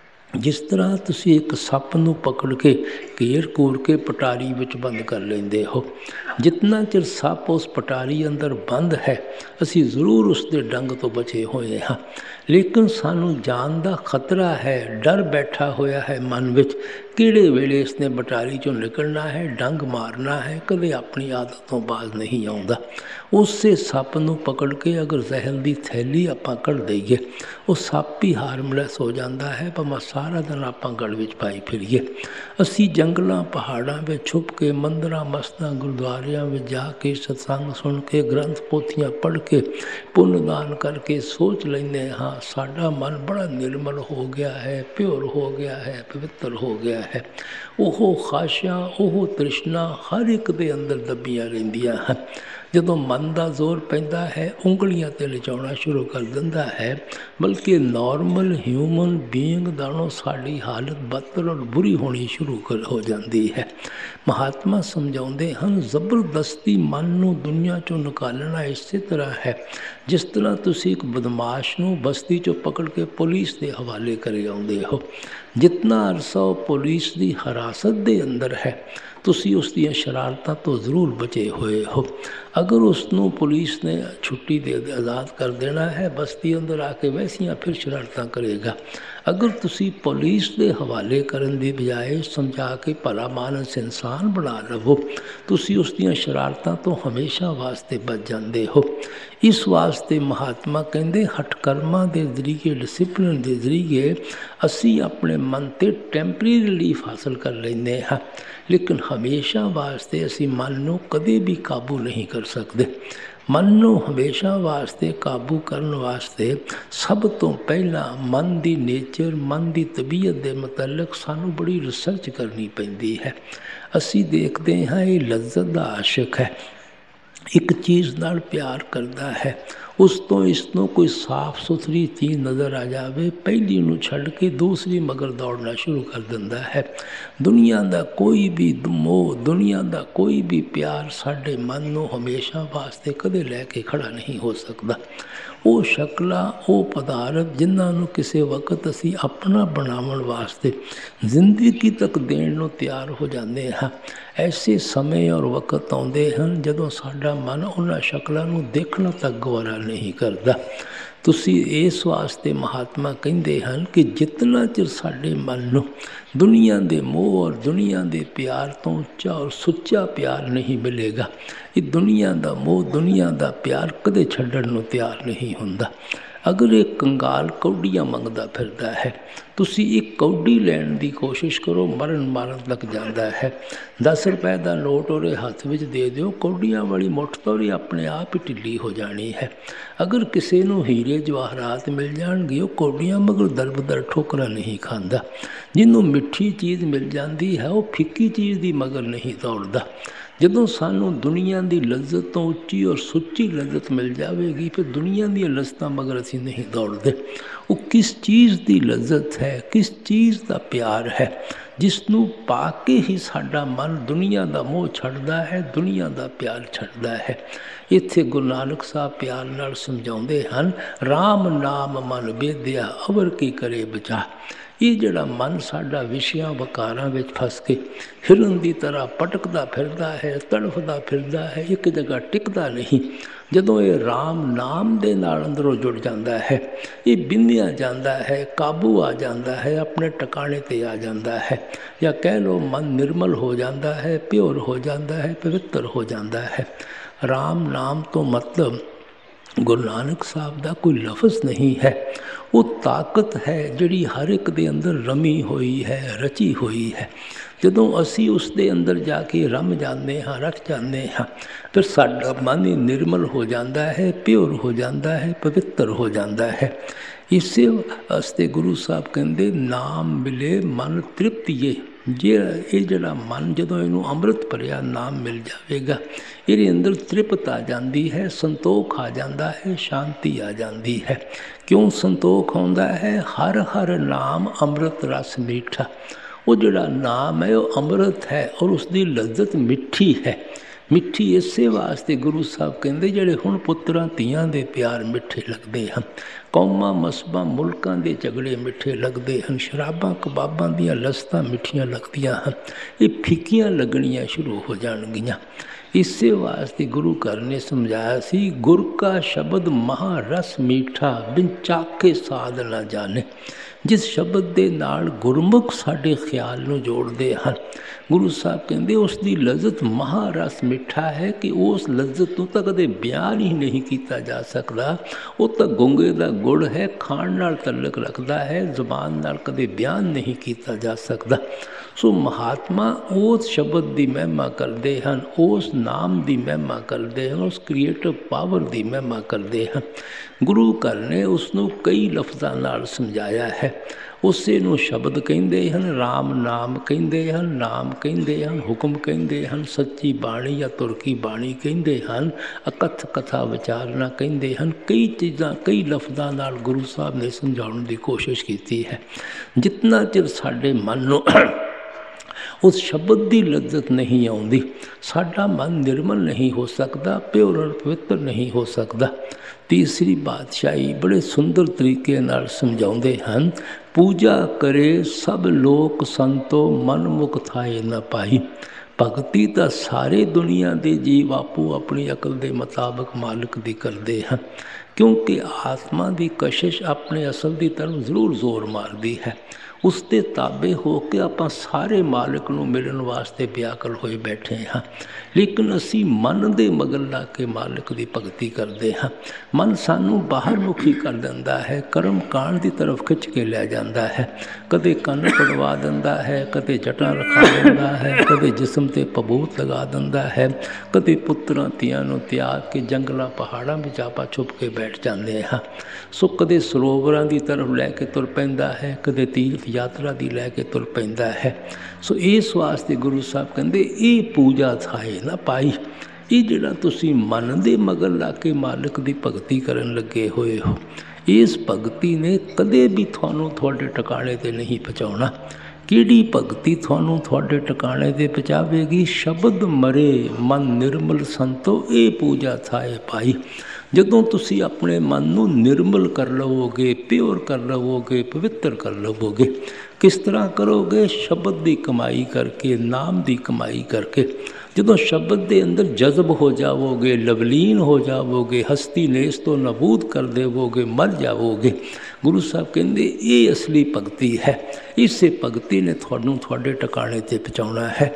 ਜਿਸ ਤਰ੍ਹਾਂ ਤੁਸੀਂ ਇੱਕ ਸੱਪ ਨੂੰ ਪਕੜ ਕੇ ਘੇਰ ਘੂਰ ਕੇ ਪਟਾਰੀ ਵਿੱਚ ਬੰਦ ਕਰ ਲੈਂਦੇ ਹੋ, ਜਿਤਨਾ ਚਿਰ ਸੱਪ ਉਸ ਪਟਾਰੀ ਅੰਦਰ ਬੰਦ ਹੈ ਅਸੀਂ ਜ਼ਰੂਰ ਉਸ ਦੇ ਡੰਗ ਤੋਂ ਬਚੇ ਹੋਏ ਹਾਂ। ਲੇਕਿਨ ਸਾਨੂੰ ਜਾਨ ਦਾ ਖਤਰਾ ਹੈ, ਡਰ ਬੈਠਾ ਹੋਇਆ ਹੈ ਮਨ ਵਿੱਚ, ਕਿਹੜੇ ਵੇਲੇ ਇਸਨੇ ਪਟਾਰੀ 'ਚੋਂ ਨਿਕਲਣਾ ਹੈ, ਡੰਗ ਮਾਰਨਾ ਹੈ, ਕਦੇ ਆਪਣੀ ਆਦਤ ਤੋਂ ਬਾਜ਼ ਨਹੀਂ ਆਉਂਦਾ। ਉਸੇ ਸੱਪ ਨੂੰ ਪਕੜ ਕੇ ਅਗਰ ਜ਼ਹਿਰ ਦੀ ਥੈਲੀ ਆਪਾਂ ਕੱਢ ਦਈਏ, ਉਹ ਸੱਪ ਹੀ ਹਾਰਮਲੈਸ ਹੋ ਜਾਂਦਾ ਹੈ, ਭਾਵੇਂ ਸਾਰਾ ਦਿਨ ਆਪਾਂ ਗਲ ਵਿੱਚ ਪਾਈ ਫਿਰੀਏ। ਅਸੀਂ ਜੰਗਲਾਂ ਪਹਾੜਾਂ ਵਿੱਚ ਛੁਪ ਕੇ, ਮੰਦਰਾਂ ਮਸਤਾਂ ਗੁਰਦੁਆਰਿਆਂ ਵਿੱਚ ਜਾ ਕੇ ਸਤਸੰਗ ਸੁਣ ਕੇ, ਗ੍ਰੰਥ ਪੋਥੀਆਂ ਪੜ੍ਹ ਕੇ, ਪੁੰਨ ਦਾਨ ਕਰਕੇ ਸੋਚ ਲੈਂਦੇ ਹਾਂ ਸਾਡਾ ਮਨ ਬੜਾ ਨਿਰਮਲ ਹੋ ਗਿਆ ਹੈ, ਪਿਓਰ ਹੋ ਗਿਆ ਹੈ, ਪਵਿੱਤਰ ਹੋ ਗਿਆ ਹੈ। ਉਹ ਖਾਸ਼ਾਂ, ਉਹ ਤ੍ਰਿਸ਼ਨਾ ਹਰ ਇੱਕ ਦੇ ਅੰਦਰ ਦੱਬੀਆਂ ਰਹਿੰਦੀਆਂ ਹਨ। ਜਦੋਂ ਮਨ ਦਾ ਜ਼ੋਰ ਪੈਂਦਾ ਹੈ ਉਂਗਲੀਆਂ 'ਤੇ ਲਚਾਉਣਾ ਸ਼ੁਰੂ ਕਰ ਦਿੰਦਾ ਹੈ। ਬਲਕਿ ਨੋਰਮਲ ਹਿਊਮਨ ਬੀਇੰਗ ਨਾਲੋਂ ਸਾਡੀ ਹਾਲਤ ਬਦਤਰ ਔਰ ਬੁਰੀ ਹੋਣੀ ਸ਼ੁਰੂ ਹੋ ਜਾਂਦੀ ਹੈ। ਮਹਾਤਮਾ ਸਮਝਾਉਂਦੇ ਹਨ, ਜ਼ਬਰਦਸਤੀ ਮਨ ਨੂੰ ਦੁਨੀਆ 'ਚੋਂ ਨਿਕਾਲਣਾ ਇਸੇ ਤਰ੍ਹਾਂ ਹੈ ਜਿਸ ਤਰ੍ਹਾਂ ਤੁਸੀਂ ਇੱਕ ਬਦਮਾਸ਼ ਨੂੰ ਬਸਤੀ 'ਚੋਂ ਪਕੜ ਕੇ ਪੁਲਿਸ ਦੇ ਹਵਾਲੇ ਕਰੇ ਆਉਂਦੇ ਹੋ। ਜਿਤਨਾ ਅਰਸਾ ਉਹ ਪੁਲਿਸ ਦੀ ਹਿਰਾਸਤ ਦੇ ਅੰਦਰ ਹੈ ਤੁਸੀਂ ਉਸ ਦੀਆਂ ਸ਼ਰਾਰਤਾਂ ਤੋਂ ਜ਼ਰੂਰ ਬਚੇ ਹੋਏ ਹੋ। ਅਗਰ ਉਸ ਨੂੰ ਪੁਲਿਸ ਨੇ ਛੁੱਟੀ ਦੇ ਆਜ਼ਾਦ ਕਰ ਦੇਣਾ ਹੈ, ਬਸਤੀ ਅੰਦਰ ਆ ਕੇ ਵੈਸੀਆਂ ਫਿਰ ਸ਼ਰਾਰਤਾਂ ਕਰੇਗਾ। ਅਗਰ ਤੁਸੀਂ ਪੁਲਿਸ ਦੇ ਹਵਾਲੇ ਕਰਨ ਦੀ ਬਜਾਏ ਸਮਝਾ ਕੇ ਭਲਾ ਮਾਨਸ ਇਨਸਾਨ ਬਣਾ ਲਵੋ, ਤੁਸੀਂ ਉਸ ਦੀਆਂ ਸ਼ਰਾਰਤਾਂ ਤੋਂ ਹਮੇਸ਼ਾ ਵਾਸਤੇ ਬਚ ਜਾਂਦੇ ਹੋ। ਇਸ ਵਾਸਤੇ ਮਹਾਤਮਾ ਕਹਿੰਦੇ ਹੱਠ ਕਰਮਾਂ ਦੇ ਜ਼ਰੀਏ, ਡਿਸਿਪਲਿਨ ਦੇ ਜ਼ਰੀਏ ਅਸੀਂ ਆਪਣੇ ਮਨ 'ਤੇ ਟੈਂਪਰੇਰੀ ਰਿਲੀਫ ਹਾਸਲ ਕਰ ਲੈਂਦੇ ਹਾਂ, ਲੇਕਿਨ ਹਮੇਸ਼ਾ ਵਾਸਤੇ ਅਸੀਂ ਮਨ ਨੂੰ ਕਦੇ ਵੀ ਕਾਬੂ ਨਹੀਂ ਕਰ ਸਕਦੇ। ਮਨ ਨੂੰ ਹਮੇਸ਼ਾ ਵਾਸਤੇ ਕਾਬੂ ਕਰਨ ਵਾਸਤੇ ਸਭ ਤੋਂ ਪਹਿਲਾਂ ਮਨ ਦੀ ਨੇਚਰ, ਮਨ ਦੀ ਤਬੀਅਤ ਦੇ ਮੁਤਲਕ ਸਾਨੂੰ ਬੜੀ ਰਿਸਰਚ ਕਰਨੀ ਪੈਂਦੀ ਹੈ। ਅਸੀਂ ਦੇਖਦੇ ਹਾਂ ਇਹ ਲਜ਼ਤ ਦਾ ਆਸ਼ਿਕ ਹੈ, ਇੱਕ ਚੀਜ਼ ਨਾਲ ਪਿਆਰ ਕਰਦਾ ਹੈ, ਉਸ ਤੋਂ ਇਸ ਨੂੰ ਕੋਈ ਸਾਫ਼ ਸੁਥਰੀ ਚੀਜ਼ ਨਜ਼ਰ ਆ ਜਾਵੇ, ਪਹਿਲੀ ਨੂੰ ਛੱਡ ਕੇ ਦੂਸਰੀ ਮਗਰ ਦੌੜਨਾ ਸ਼ੁਰੂ ਕਰ ਦਿੰਦਾ ਹੈ। ਦੁਨੀਆ ਦਾ ਕੋਈ ਵੀ ਮੋਹ, ਦੁਨੀਆ ਦਾ ਕੋਈ ਵੀ ਪਿਆਰ ਸਾਡੇ ਮਨ ਨੂੰ ਹਮੇਸ਼ਾ ਵਾਸਤੇ ਕਦੇ ਲੈ ਕੇ ਖੜਾ ਨਹੀਂ ਹੋ ਸਕਦਾ। ਉਹ ਸ਼ਕਲਾਂ, ਉਹ ਪਦਾਰਥ ਜਿਨ੍ਹਾਂ ਨੂੰ ਕਿਸੇ ਵਕਤ ਅਸੀਂ ਆਪਣਾ ਬਣਾਉਣ ਵਾਸਤੇ ਜ਼ਿੰਦਗੀ ਤੱਕ ਦੇਣ ਨੂੰ ਤਿਆਰ ਹੋ ਜਾਂਦੇ ਹਾਂ, ਐਸੇ ਸਮੇਂ ਔਰ ਵਕਤ ਆਉਂਦੇ ਹਨ ਜਦੋਂ ਸਾਡਾ ਮਨ ਉਹਨਾਂ ਸ਼ਕਲਾਂ ਨੂੰ ਦੇਖਣਾ ਤੱਕ ਗਵਾਰਾ ਨਹੀਂ ਕਰਦਾ। ਤੁਸੀਂ ਇਸ ਵਾਸਤੇ ਮਹਾਤਮਾ ਕਹਿੰਦੇ ਹਨ ਕਿ ਜਿਤਨਾ ਚਿਰ ਸਾਡੇ ਮਨ ਨੂੰ ਦੁਨੀਆ ਦੇ ਮੋਹ ਔਰ ਦੁਨੀਆ ਦੇ ਪਿਆਰ ਤੋਂ ਉੱਚਾ ਔਰ ਸੁੱਚਾ ਪਿਆਰ ਨਹੀਂ ਮਿਲੇਗਾ, ਇਹ ਦੁਨੀਆ ਦਾ ਮੋਹ, ਦੁਨੀਆ ਦਾ ਪਿਆਰ ਕਦੇ ਛੱਡਣ ਨੂੰ ਤਿਆਰ ਨਹੀਂ ਹੁੰਦਾ। ਅਗਰ ਇਹ ਕੰਗਾਲ ਕੌਡੀਆਂ ਮੰਗਦਾ ਫਿਰਦਾ ਹੈ, ਤੁਸੀਂ ਇੱਕ ਕੌਡੀ ਲੈਣ ਦੀ ਕੋਸ਼ਿਸ਼ ਕਰੋ, ਮਾਰਨ ਤੱਕ ਜਾਂਦਾ ਹੈ। 10 ਰੁਪਏ ਦਾ ਨੋਟ ਉਹਦੇ ਹੱਥ ਵਿੱਚ ਦੇ ਦਿਓ, ਕੌਡੀਆਂ ਵਾਲੀ ਮੁੱਠ ਤਾਂ ਉਹਦੀ ਆਪਣੇ ਆਪ ਹੀ ਢਿੱਲੀ ਹੋ ਜਾਣੀ ਹੈ। ਅਗਰ ਕਿਸੇ ਨੂੰ ਹੀਰੇ ਜਵਾਹਰਾਤ ਮਿਲ ਜਾਣਗੇ, ਉਹ ਕੌਡੀਆਂ ਮਗਰ ਦਰਬਦਰ ਠੋਕਰਾਂ ਨਹੀਂ ਖਾਂਦਾ। ਜਿਹਨੂੰ ਮਿੱਠੀ ਚੀਜ਼ ਮਿਲ ਜਾਂਦੀ ਹੈ ਉਹ ਫਿੱਕੀ ਚੀਜ਼ ਦੀ ਮਗਰ ਨਹੀਂ ਦੌੜਦਾ। ਜਦੋਂ ਸਾਨੂੰ ਦੁਨੀਆ ਦੀ ਲਜ਼ਤ ਤੋਂ ਉੱਚੀ ਔਰ ਸੁੱਚੀ ਲਜ਼ਤ ਮਿਲ ਜਾਵੇਗੀ, ਫਿਰ ਦੁਨੀਆ ਦੀਆਂ ਲਜ਼ਤਾਂ ਮਗਰ ਅਸੀਂ ਨਹੀਂ ਦੌੜਦੇ। ਉਹ ਕਿਸ ਚੀਜ਼ ਦੀ ਲਜ਼ਤ ਹੈ, ਕਿਸ ਚੀਜ਼ ਦਾ ਪਿਆਰ ਹੈ, ਜਿਸ ਨੂੰ ਪਾ ਕੇ ਹੀ ਸਾਡਾ ਮਨ ਦੁਨੀਆ ਦਾ ਮੋਹ ਛੱਡਦਾ ਹੈ, ਦੁਨੀਆ ਦਾ ਪਿਆਰ ਛੱਡਦਾ ਹੈ। ਇੱਥੇ ਗੁਰੂ ਨਾਨਕ ਸਾਹਿਬ ਪਿਆਰ ਨਾਲ ਸਮਝਾਉਂਦੇ ਹਨ, ਰਾਮ ਨਾਮ ਮਨ ਬੇਦਿਆ ਅਵਰ ਕੀ ਕਰੇ ਬਚਾ। ਇਹ ਜਿਹੜਾ ਮਨ ਸਾਡਾ ਵਿਸ਼ਿਆਂ ਵਕਾਰਾਂ ਵਿੱਚ ਫਸ ਕੇ ਹਿਰਨ ਦੀ ਤਰ੍ਹਾਂ ਭਟਕਦਾ ਫਿਰਦਾ ਹੈ, ਤੜਫਦਾ ਫਿਰਦਾ ਹੈ, ਇੱਕ ਜਗ੍ਹਾ ਟਿਕਦਾ ਨਹੀਂ, ਜਦੋਂ ਇਹ ਰਾਮ ਨਾਮ ਦੇ ਨਾਲ ਅੰਦਰੋਂ ਜੁੜ ਜਾਂਦਾ ਹੈ, ਇਹ ਬਿੰਨਿਆ ਜਾਂਦਾ ਹੈ, ਕਾਬੂ ਆ ਜਾਂਦਾ ਹੈ, ਆਪਣੇ ਟਿਕਾਣੇ 'ਤੇ ਆ ਜਾਂਦਾ ਹੈ, ਜਾਂ ਕਹਿ ਲਓ ਮਨ ਨਿਰਮਲ ਹੋ ਜਾਂਦਾ ਹੈ, ਪਿਓਰ ਹੋ ਜਾਂਦਾ ਹੈ, ਪਵਿੱਤਰ ਹੋ ਜਾਂਦਾ ਹੈ। ਰਾਮ ਨਾਮ ਤੋਂ ਮਤਲਬ ਗੁਰੂ ਨਾਨਕ ਸਾਹਿਬ ਦਾ ਕੋਈ ਲਫ਼ਜ਼ ਨਹੀਂ ਹੈ, ਉਹ ਤਾਕਤ ਹੈ ਜਿਹੜੀ ਹਰ ਇੱਕ ਦੇ ਅੰਦਰ ਰਮੀ ਹੋਈ ਹੈ, ਰਚੀ ਹੋਈ ਹੈ। ਜਦੋਂ ਅਸੀਂ ਉਸ ਦੇ ਅੰਦਰ ਜਾ ਕੇ ਰਮ ਜਾਂਦੇ ਹਾਂ, ਰਚ ਜਾਂਦੇ ਹਾਂ, ਫਿਰ ਸਾਡਾ ਮਨ ਨਿਰਮਲ ਹੋ ਜਾਂਦਾ ਹੈ, ਪਿਓਰ ਹੋ ਜਾਂਦਾ ਹੈ, ਪਵਿੱਤਰ ਹੋ ਜਾਂਦਾ ਹੈ। ਇਸੇ ਵਾਸਤੇ ਗੁਰੂ ਸਾਹਿਬ ਕਹਿੰਦੇ ਨਾਮ ਮਿਲੇ ਮਨ ਤ੍ਰਿਪਤੀਏ। ਇਹ ਜਿਹੜਾ ਮਨ ਜਦੋਂ ਇਹਨੂੰ ਅੰਮ੍ਰਿਤ ਭਰਿਆ ਨਾਮ ਮਿਲ ਜਾਵੇਗਾ, ਇਹਦੇ ਅੰਦਰ ਤ੍ਰਿਪਤ ਆ ਜਾਂਦੀ ਹੈ, ਸੰਤੋਖ ਆ ਜਾਂਦਾ ਹੈ, ਸ਼ਾਂਤੀ ਆ ਜਾਂਦੀ ਹੈ। ਕਿਉਂ ਸੰਤੋਖ ਆਉਂਦਾ ਹੈ? ਹਰ ਹਰ ਨਾਮ ਅੰਮ੍ਰਿਤ ਰਸ ਮੀਠਾ। ਉਹ ਜਿਹੜਾ ਨਾਮ ਹੈ ਉਹ ਅੰਮ੍ਰਿਤ ਹੈ ਔਰ ਉਸਦੀ ਲਜ਼ਤ ਮਿੱਠੀ ਹੈ। ਮਿੱਠੀ ਇਸੇ ਵਾਸਤੇ ਗੁਰੂ ਸਾਹਿਬ ਕਹਿੰਦੇ ਜਿਹੜੇ ਹੁਣ ਪੁੱਤਰਾਂ ਧੀਆਂ ਦੇ ਪਿਆਰ ਮਿੱਠੇ ਲੱਗਦੇ ਹਨ, ਕੌਮਾਂ ਮਸਬਾਂ ਮੁਲਕਾਂ ਦੇ ਝਗੜੇ ਮਿੱਠੇ ਲੱਗਦੇ ਹਨ, ਸ਼ਰਾਬਾਂ ਕਬਾਬਾਂ ਦੀਆਂ ਲਸਤਾਂ ਮਿੱਠੀਆਂ ਲੱਗਦੀਆਂ ਹਨ, ਇਹ ਫਿੱਕੀਆਂ ਲੱਗਣੀਆਂ ਸ਼ੁਰੂ ਹੋ ਜਾਣਗੀਆਂ। ਇਸੇ ਵਾਸਤੇ ਗੁਰੂ ਘਰ ਨੇ ਸਮਝਾਇਆ ਸੀ, ਗੁਰ ਕਾ ਸ਼ਬਦ ਮਹਾ ਰਸ ਮੀਠਾ ਬਿਨ ਚਾਖੇ ਸਾਧ ਨਾ ਜਾਣੇ। ਜਿਸ ਸ਼ਬਦ ਦੇ ਨਾਲ ਗੁਰਮੁਖ ਸਾਡੇ ਖਿਆਲ ਨੂੰ ਜੋੜਦੇ ਹਨ, ਗੁਰੂ ਸਾਹਿਬ ਕਹਿੰਦੇ ਉਸ ਦੀ ਲਜ਼ਤ ਮਹਾ ਰਸ ਮਿੱਠਾ ਹੈ ਕਿ ਉਸ ਲਜ਼ਤ ਨੂੰ ਤਾਂ ਕਦੇ ਬਿਆਨ ਹੀ ਨਹੀਂ ਕੀਤਾ ਜਾ ਸਕਦਾ। ਉਹ ਤਾਂ ਗੁੰਗੇ ਦਾ ਗੁੜ ਹੈ, ਖਾਣ ਨਾਲ ਤਲਕ ਰੱਖਦਾ ਹੈ, ਜ਼ੁਬਾਨ ਨਾਲ ਕਦੇ ਬਿਆਨ ਨਹੀਂ ਕੀਤਾ ਜਾ ਸਕਦਾ। ਸੋ ਮਹਾਤਮਾ ਉਸ ਸ਼ਬਦ ਦੀ ਮਹਿਮਾ ਕਰਦੇ ਹਨ, ਉਸ ਨਾਮ ਦੀ ਮਹਿਮਾ ਕਰਦੇ ਹਨ, ਉਸ ਕ੍ਰੀਏਟਿਵ ਪਾਵਰ ਦੀ ਮਹਿਮਾ ਕਰਦੇ ਹਨ। ਗੁਰੂ ਘਰ ਨੇ ਉਸ ਨੂੰ ਕਈ ਲਫ਼ਜ਼ਾਂ ਨਾਲ ਸਮਝਾਇਆ ਹੈ। ਉਸੇ ਨੂੰ ਸ਼ਬਦ ਕਹਿੰਦੇ ਹਨ, ਰਾਮ ਨਾਮ ਕਹਿੰਦੇ ਹਨ, ਨਾਮ ਕਹਿੰਦੇ ਹਨ, ਹੁਕਮ ਕਹਿੰਦੇ ਹਨ, ਸੱਚੀ ਬਾਣੀ ਜਾਂ ਤੁਰਕੀ ਬਾਣੀ ਕਹਿੰਦੇ ਹਨ, ਅਕਥ ਕਥਾ ਵਿਚਾਰਨਾ ਕਹਿੰਦੇ ਹਨ। ਕਈ ਚੀਜ਼ਾਂ ਕਈ ਲਫ਼ਜ਼ਾਂ ਨਾਲ ਗੁਰੂ ਸਾਹਿਬ ਨੇ ਸਮਝਾਉਣ ਦੀ ਕੋਸ਼ਿਸ਼ ਕੀਤੀ ਹੈ। ਜਿਤਨਾ ਚਿਰ ਸਾਡੇ ਮਨ ਨੂੰ ਉਸ ਸ਼ਬਦ ਦੀ ਲਜ਼ਤ ਨਹੀਂ ਆਉਂਦੀ, ਸਾਡਾ ਮਨ ਨਿਰਮਲ ਨਹੀਂ ਹੋ ਸਕਦਾ, ਪਿਓਰ ਔਰ ਪਵਿੱਤਰ ਨਹੀਂ ਹੋ ਸਕਦਾ। ਤੀਸਰੀ ਪਾਤਸ਼ਾਹੀ ਬੜੇ ਸੁੰਦਰ ਤਰੀਕੇ ਨਾਲ ਸਮਝਾਉਂਦੇ ਹਨ, ਪੂਜਾ ਕਰੇ ਸਭ ਲੋਕ ਸੰਤੋ ਮਨ ਮੁਖ ਥਾਏ ਨਾ ਪਾਈ। ਭਗਤੀ ਤਾਂ ਸਾਰੇ ਦੁਨੀਆ ਦੇ ਜੀਵ ਆਪੋ ਆਪਣੀ ਅਕਲ ਦੇ ਮੁਤਾਬਕ ਮਾਲਕ ਦੀ ਕਰਦੇ ਹਨ, ਕਿਉਂਕਿ ਆਤਮਾ ਦੀ ਕਸ਼ਿਸ਼ ਆਪਣੇ ਅਸਲ ਦੀ ਤਰਫ ਜ਼ਰੂਰ ਜ਼ੋਰ ਮਾਰਦੀ ਹੈ। ਉਸ ਦੇ ਤਾਬੇ ਹੋ ਕੇ ਆਪਾਂ ਸਾਰੇ ਮਾਲਕ ਨੂੰ ਮਿਲਣ ਵਾਸਤੇ ਵਿਆਕੁਲ ਹੋਏ ਬੈਠੇ ਹਾਂ, ਲੇਕਿਨ ਅਸੀਂ ਮਨ ਦੇ ਮਗਰ ਲਾ ਕੇ ਮਾਲਕ ਦੀ ਭਗਤੀ ਕਰਦੇ ਹਾਂ। ਮਨ ਸਾਨੂੰ ਬਾਹਰ ਮੁਖੀ ਕਰ ਦਿੰਦਾ ਹੈ, ਕਰਮ ਕਾਂਡ ਦੀ ਤਰਫ ਖਿੱਚ ਕੇ ਲੈ ਜਾਂਦਾ ਹੈ। ਕਦੇ ਕੰਨ ਪੜਵਾ ਦਿੰਦਾ ਹੈ, ਕਦੇ ਜਟਾਂ ਰਖਾ ਦਿੰਦਾ ਹੈ, ਕਦੇ ਜਿਸਮ 'ਤੇ ਪਬੂਤ ਲਗਾ ਦਿੰਦਾ ਹੈ, ਕਦੇ ਪੁੱਤਰਾਂ ਧੀਆਂ ਨੂੰ ਤਿਆਗ ਕੇ ਜੰਗਲਾਂ ਪਹਾੜਾਂ ਵਿੱਚ ਆਪਾਂ ਛੁਪ ਕੇ ਬੈਠ ਜਾਂਦੇ ਹਾਂ। ਸੋ ਕਦੇ ਸਰੋਵਰਾਂ ਦੀ ਤਰਫ ਲੈ ਕੇ ਤੁਰ ਪੈਂਦਾ ਹੈ, ਕਦੇ ਤੀਰਥ ਯਾਤਰਾ ਦੀ ਲੈ ਕੇ ਤੁਰ ਪੈਂਦਾ ਹੈ। ਸੋ ਇਸ ਵਾਸਤੇ ਗੁਰੂ ਸਾਹਿਬ ਕਹਿੰਦੇ ਇਹ ਪੂਜਾ ਥਾਏ ਨਾ ਪਾਈ। ਇਹ ਜਿਹੜਾ ਤੁਸੀਂ ਮਨ ਦੇ ਮਗਰ ਲਾ ਕੇ ਮਾਲਕ ਦੀ ਭਗਤੀ ਕਰਨ ਲੱਗੇ ਹੋਏ ਹੋ, ਇਸ ਭਗਤੀ ਨੇ ਕਦੇ ਵੀ ਤੁਹਾਨੂੰ ਤੁਹਾਡੇ ਟਿਕਾਣੇ 'ਤੇ ਨਹੀਂ ਪਹੁੰਚਾਉਣਾ। ਕਿਹੜੀ ਭਗਤੀ ਤੁਹਾਨੂੰ ਤੁਹਾਡੇ ਟਿਕਾਣੇ 'ਤੇ ਪਹੁੰਚਾਵੇਗੀ? ਸ਼ਬਦ ਮਰੇ ਮਨ ਨਿਰਮਲ ਸੰਤੋ ਇਹ ਪੂਜਾ ਥਾਏ ਪਾਈ। ਜਦੋਂ ਤੁਸੀਂ ਆਪਣੇ ਮਨ ਨੂੰ ਨਿਰਮਲ ਕਰ ਲਵੋਗੇ, ਪਿਓਰ ਕਰ ਲਵੋਗੇ, ਪਵਿੱਤਰ ਕਰ ਲਵੋਗੇ। ਕਿਸ ਤਰ੍ਹਾਂ ਕਰੋਗੇ? ਸ਼ਬਦ ਦੀ ਕਮਾਈ ਕਰਕੇ, ਨਾਮ ਦੀ ਕਮਾਈ ਕਰਕੇ। ਜਦੋਂ ਸ਼ਬਦ ਦੇ ਅੰਦਰ ਜਜ਼ਬ ਹੋ ਜਾਵੋਗੇ, ਲਵਲੀਨ ਹੋ ਜਾਵੋਗੇ, ਹਸਤੀ ਨੇਸ ਤੋਂ ਨਬੂਦ ਕਰ ਦੇਵੋਗੇ, ਮਰ ਜਾਵੋਗੇ। ਗੁਰੂ ਸਾਹਿਬ ਕਹਿੰਦੇ ਇਹ ਅਸਲੀ ਭਗਤੀ ਹੈ। ਇਸੇ ਭਗਤੀ ਨੇ ਤੁਹਾਨੂੰ ਤੁਹਾਡੇ ਟਿਕਾਣੇ 'ਤੇ ਪਹੁੰਚਾਉਣਾ ਹੈ।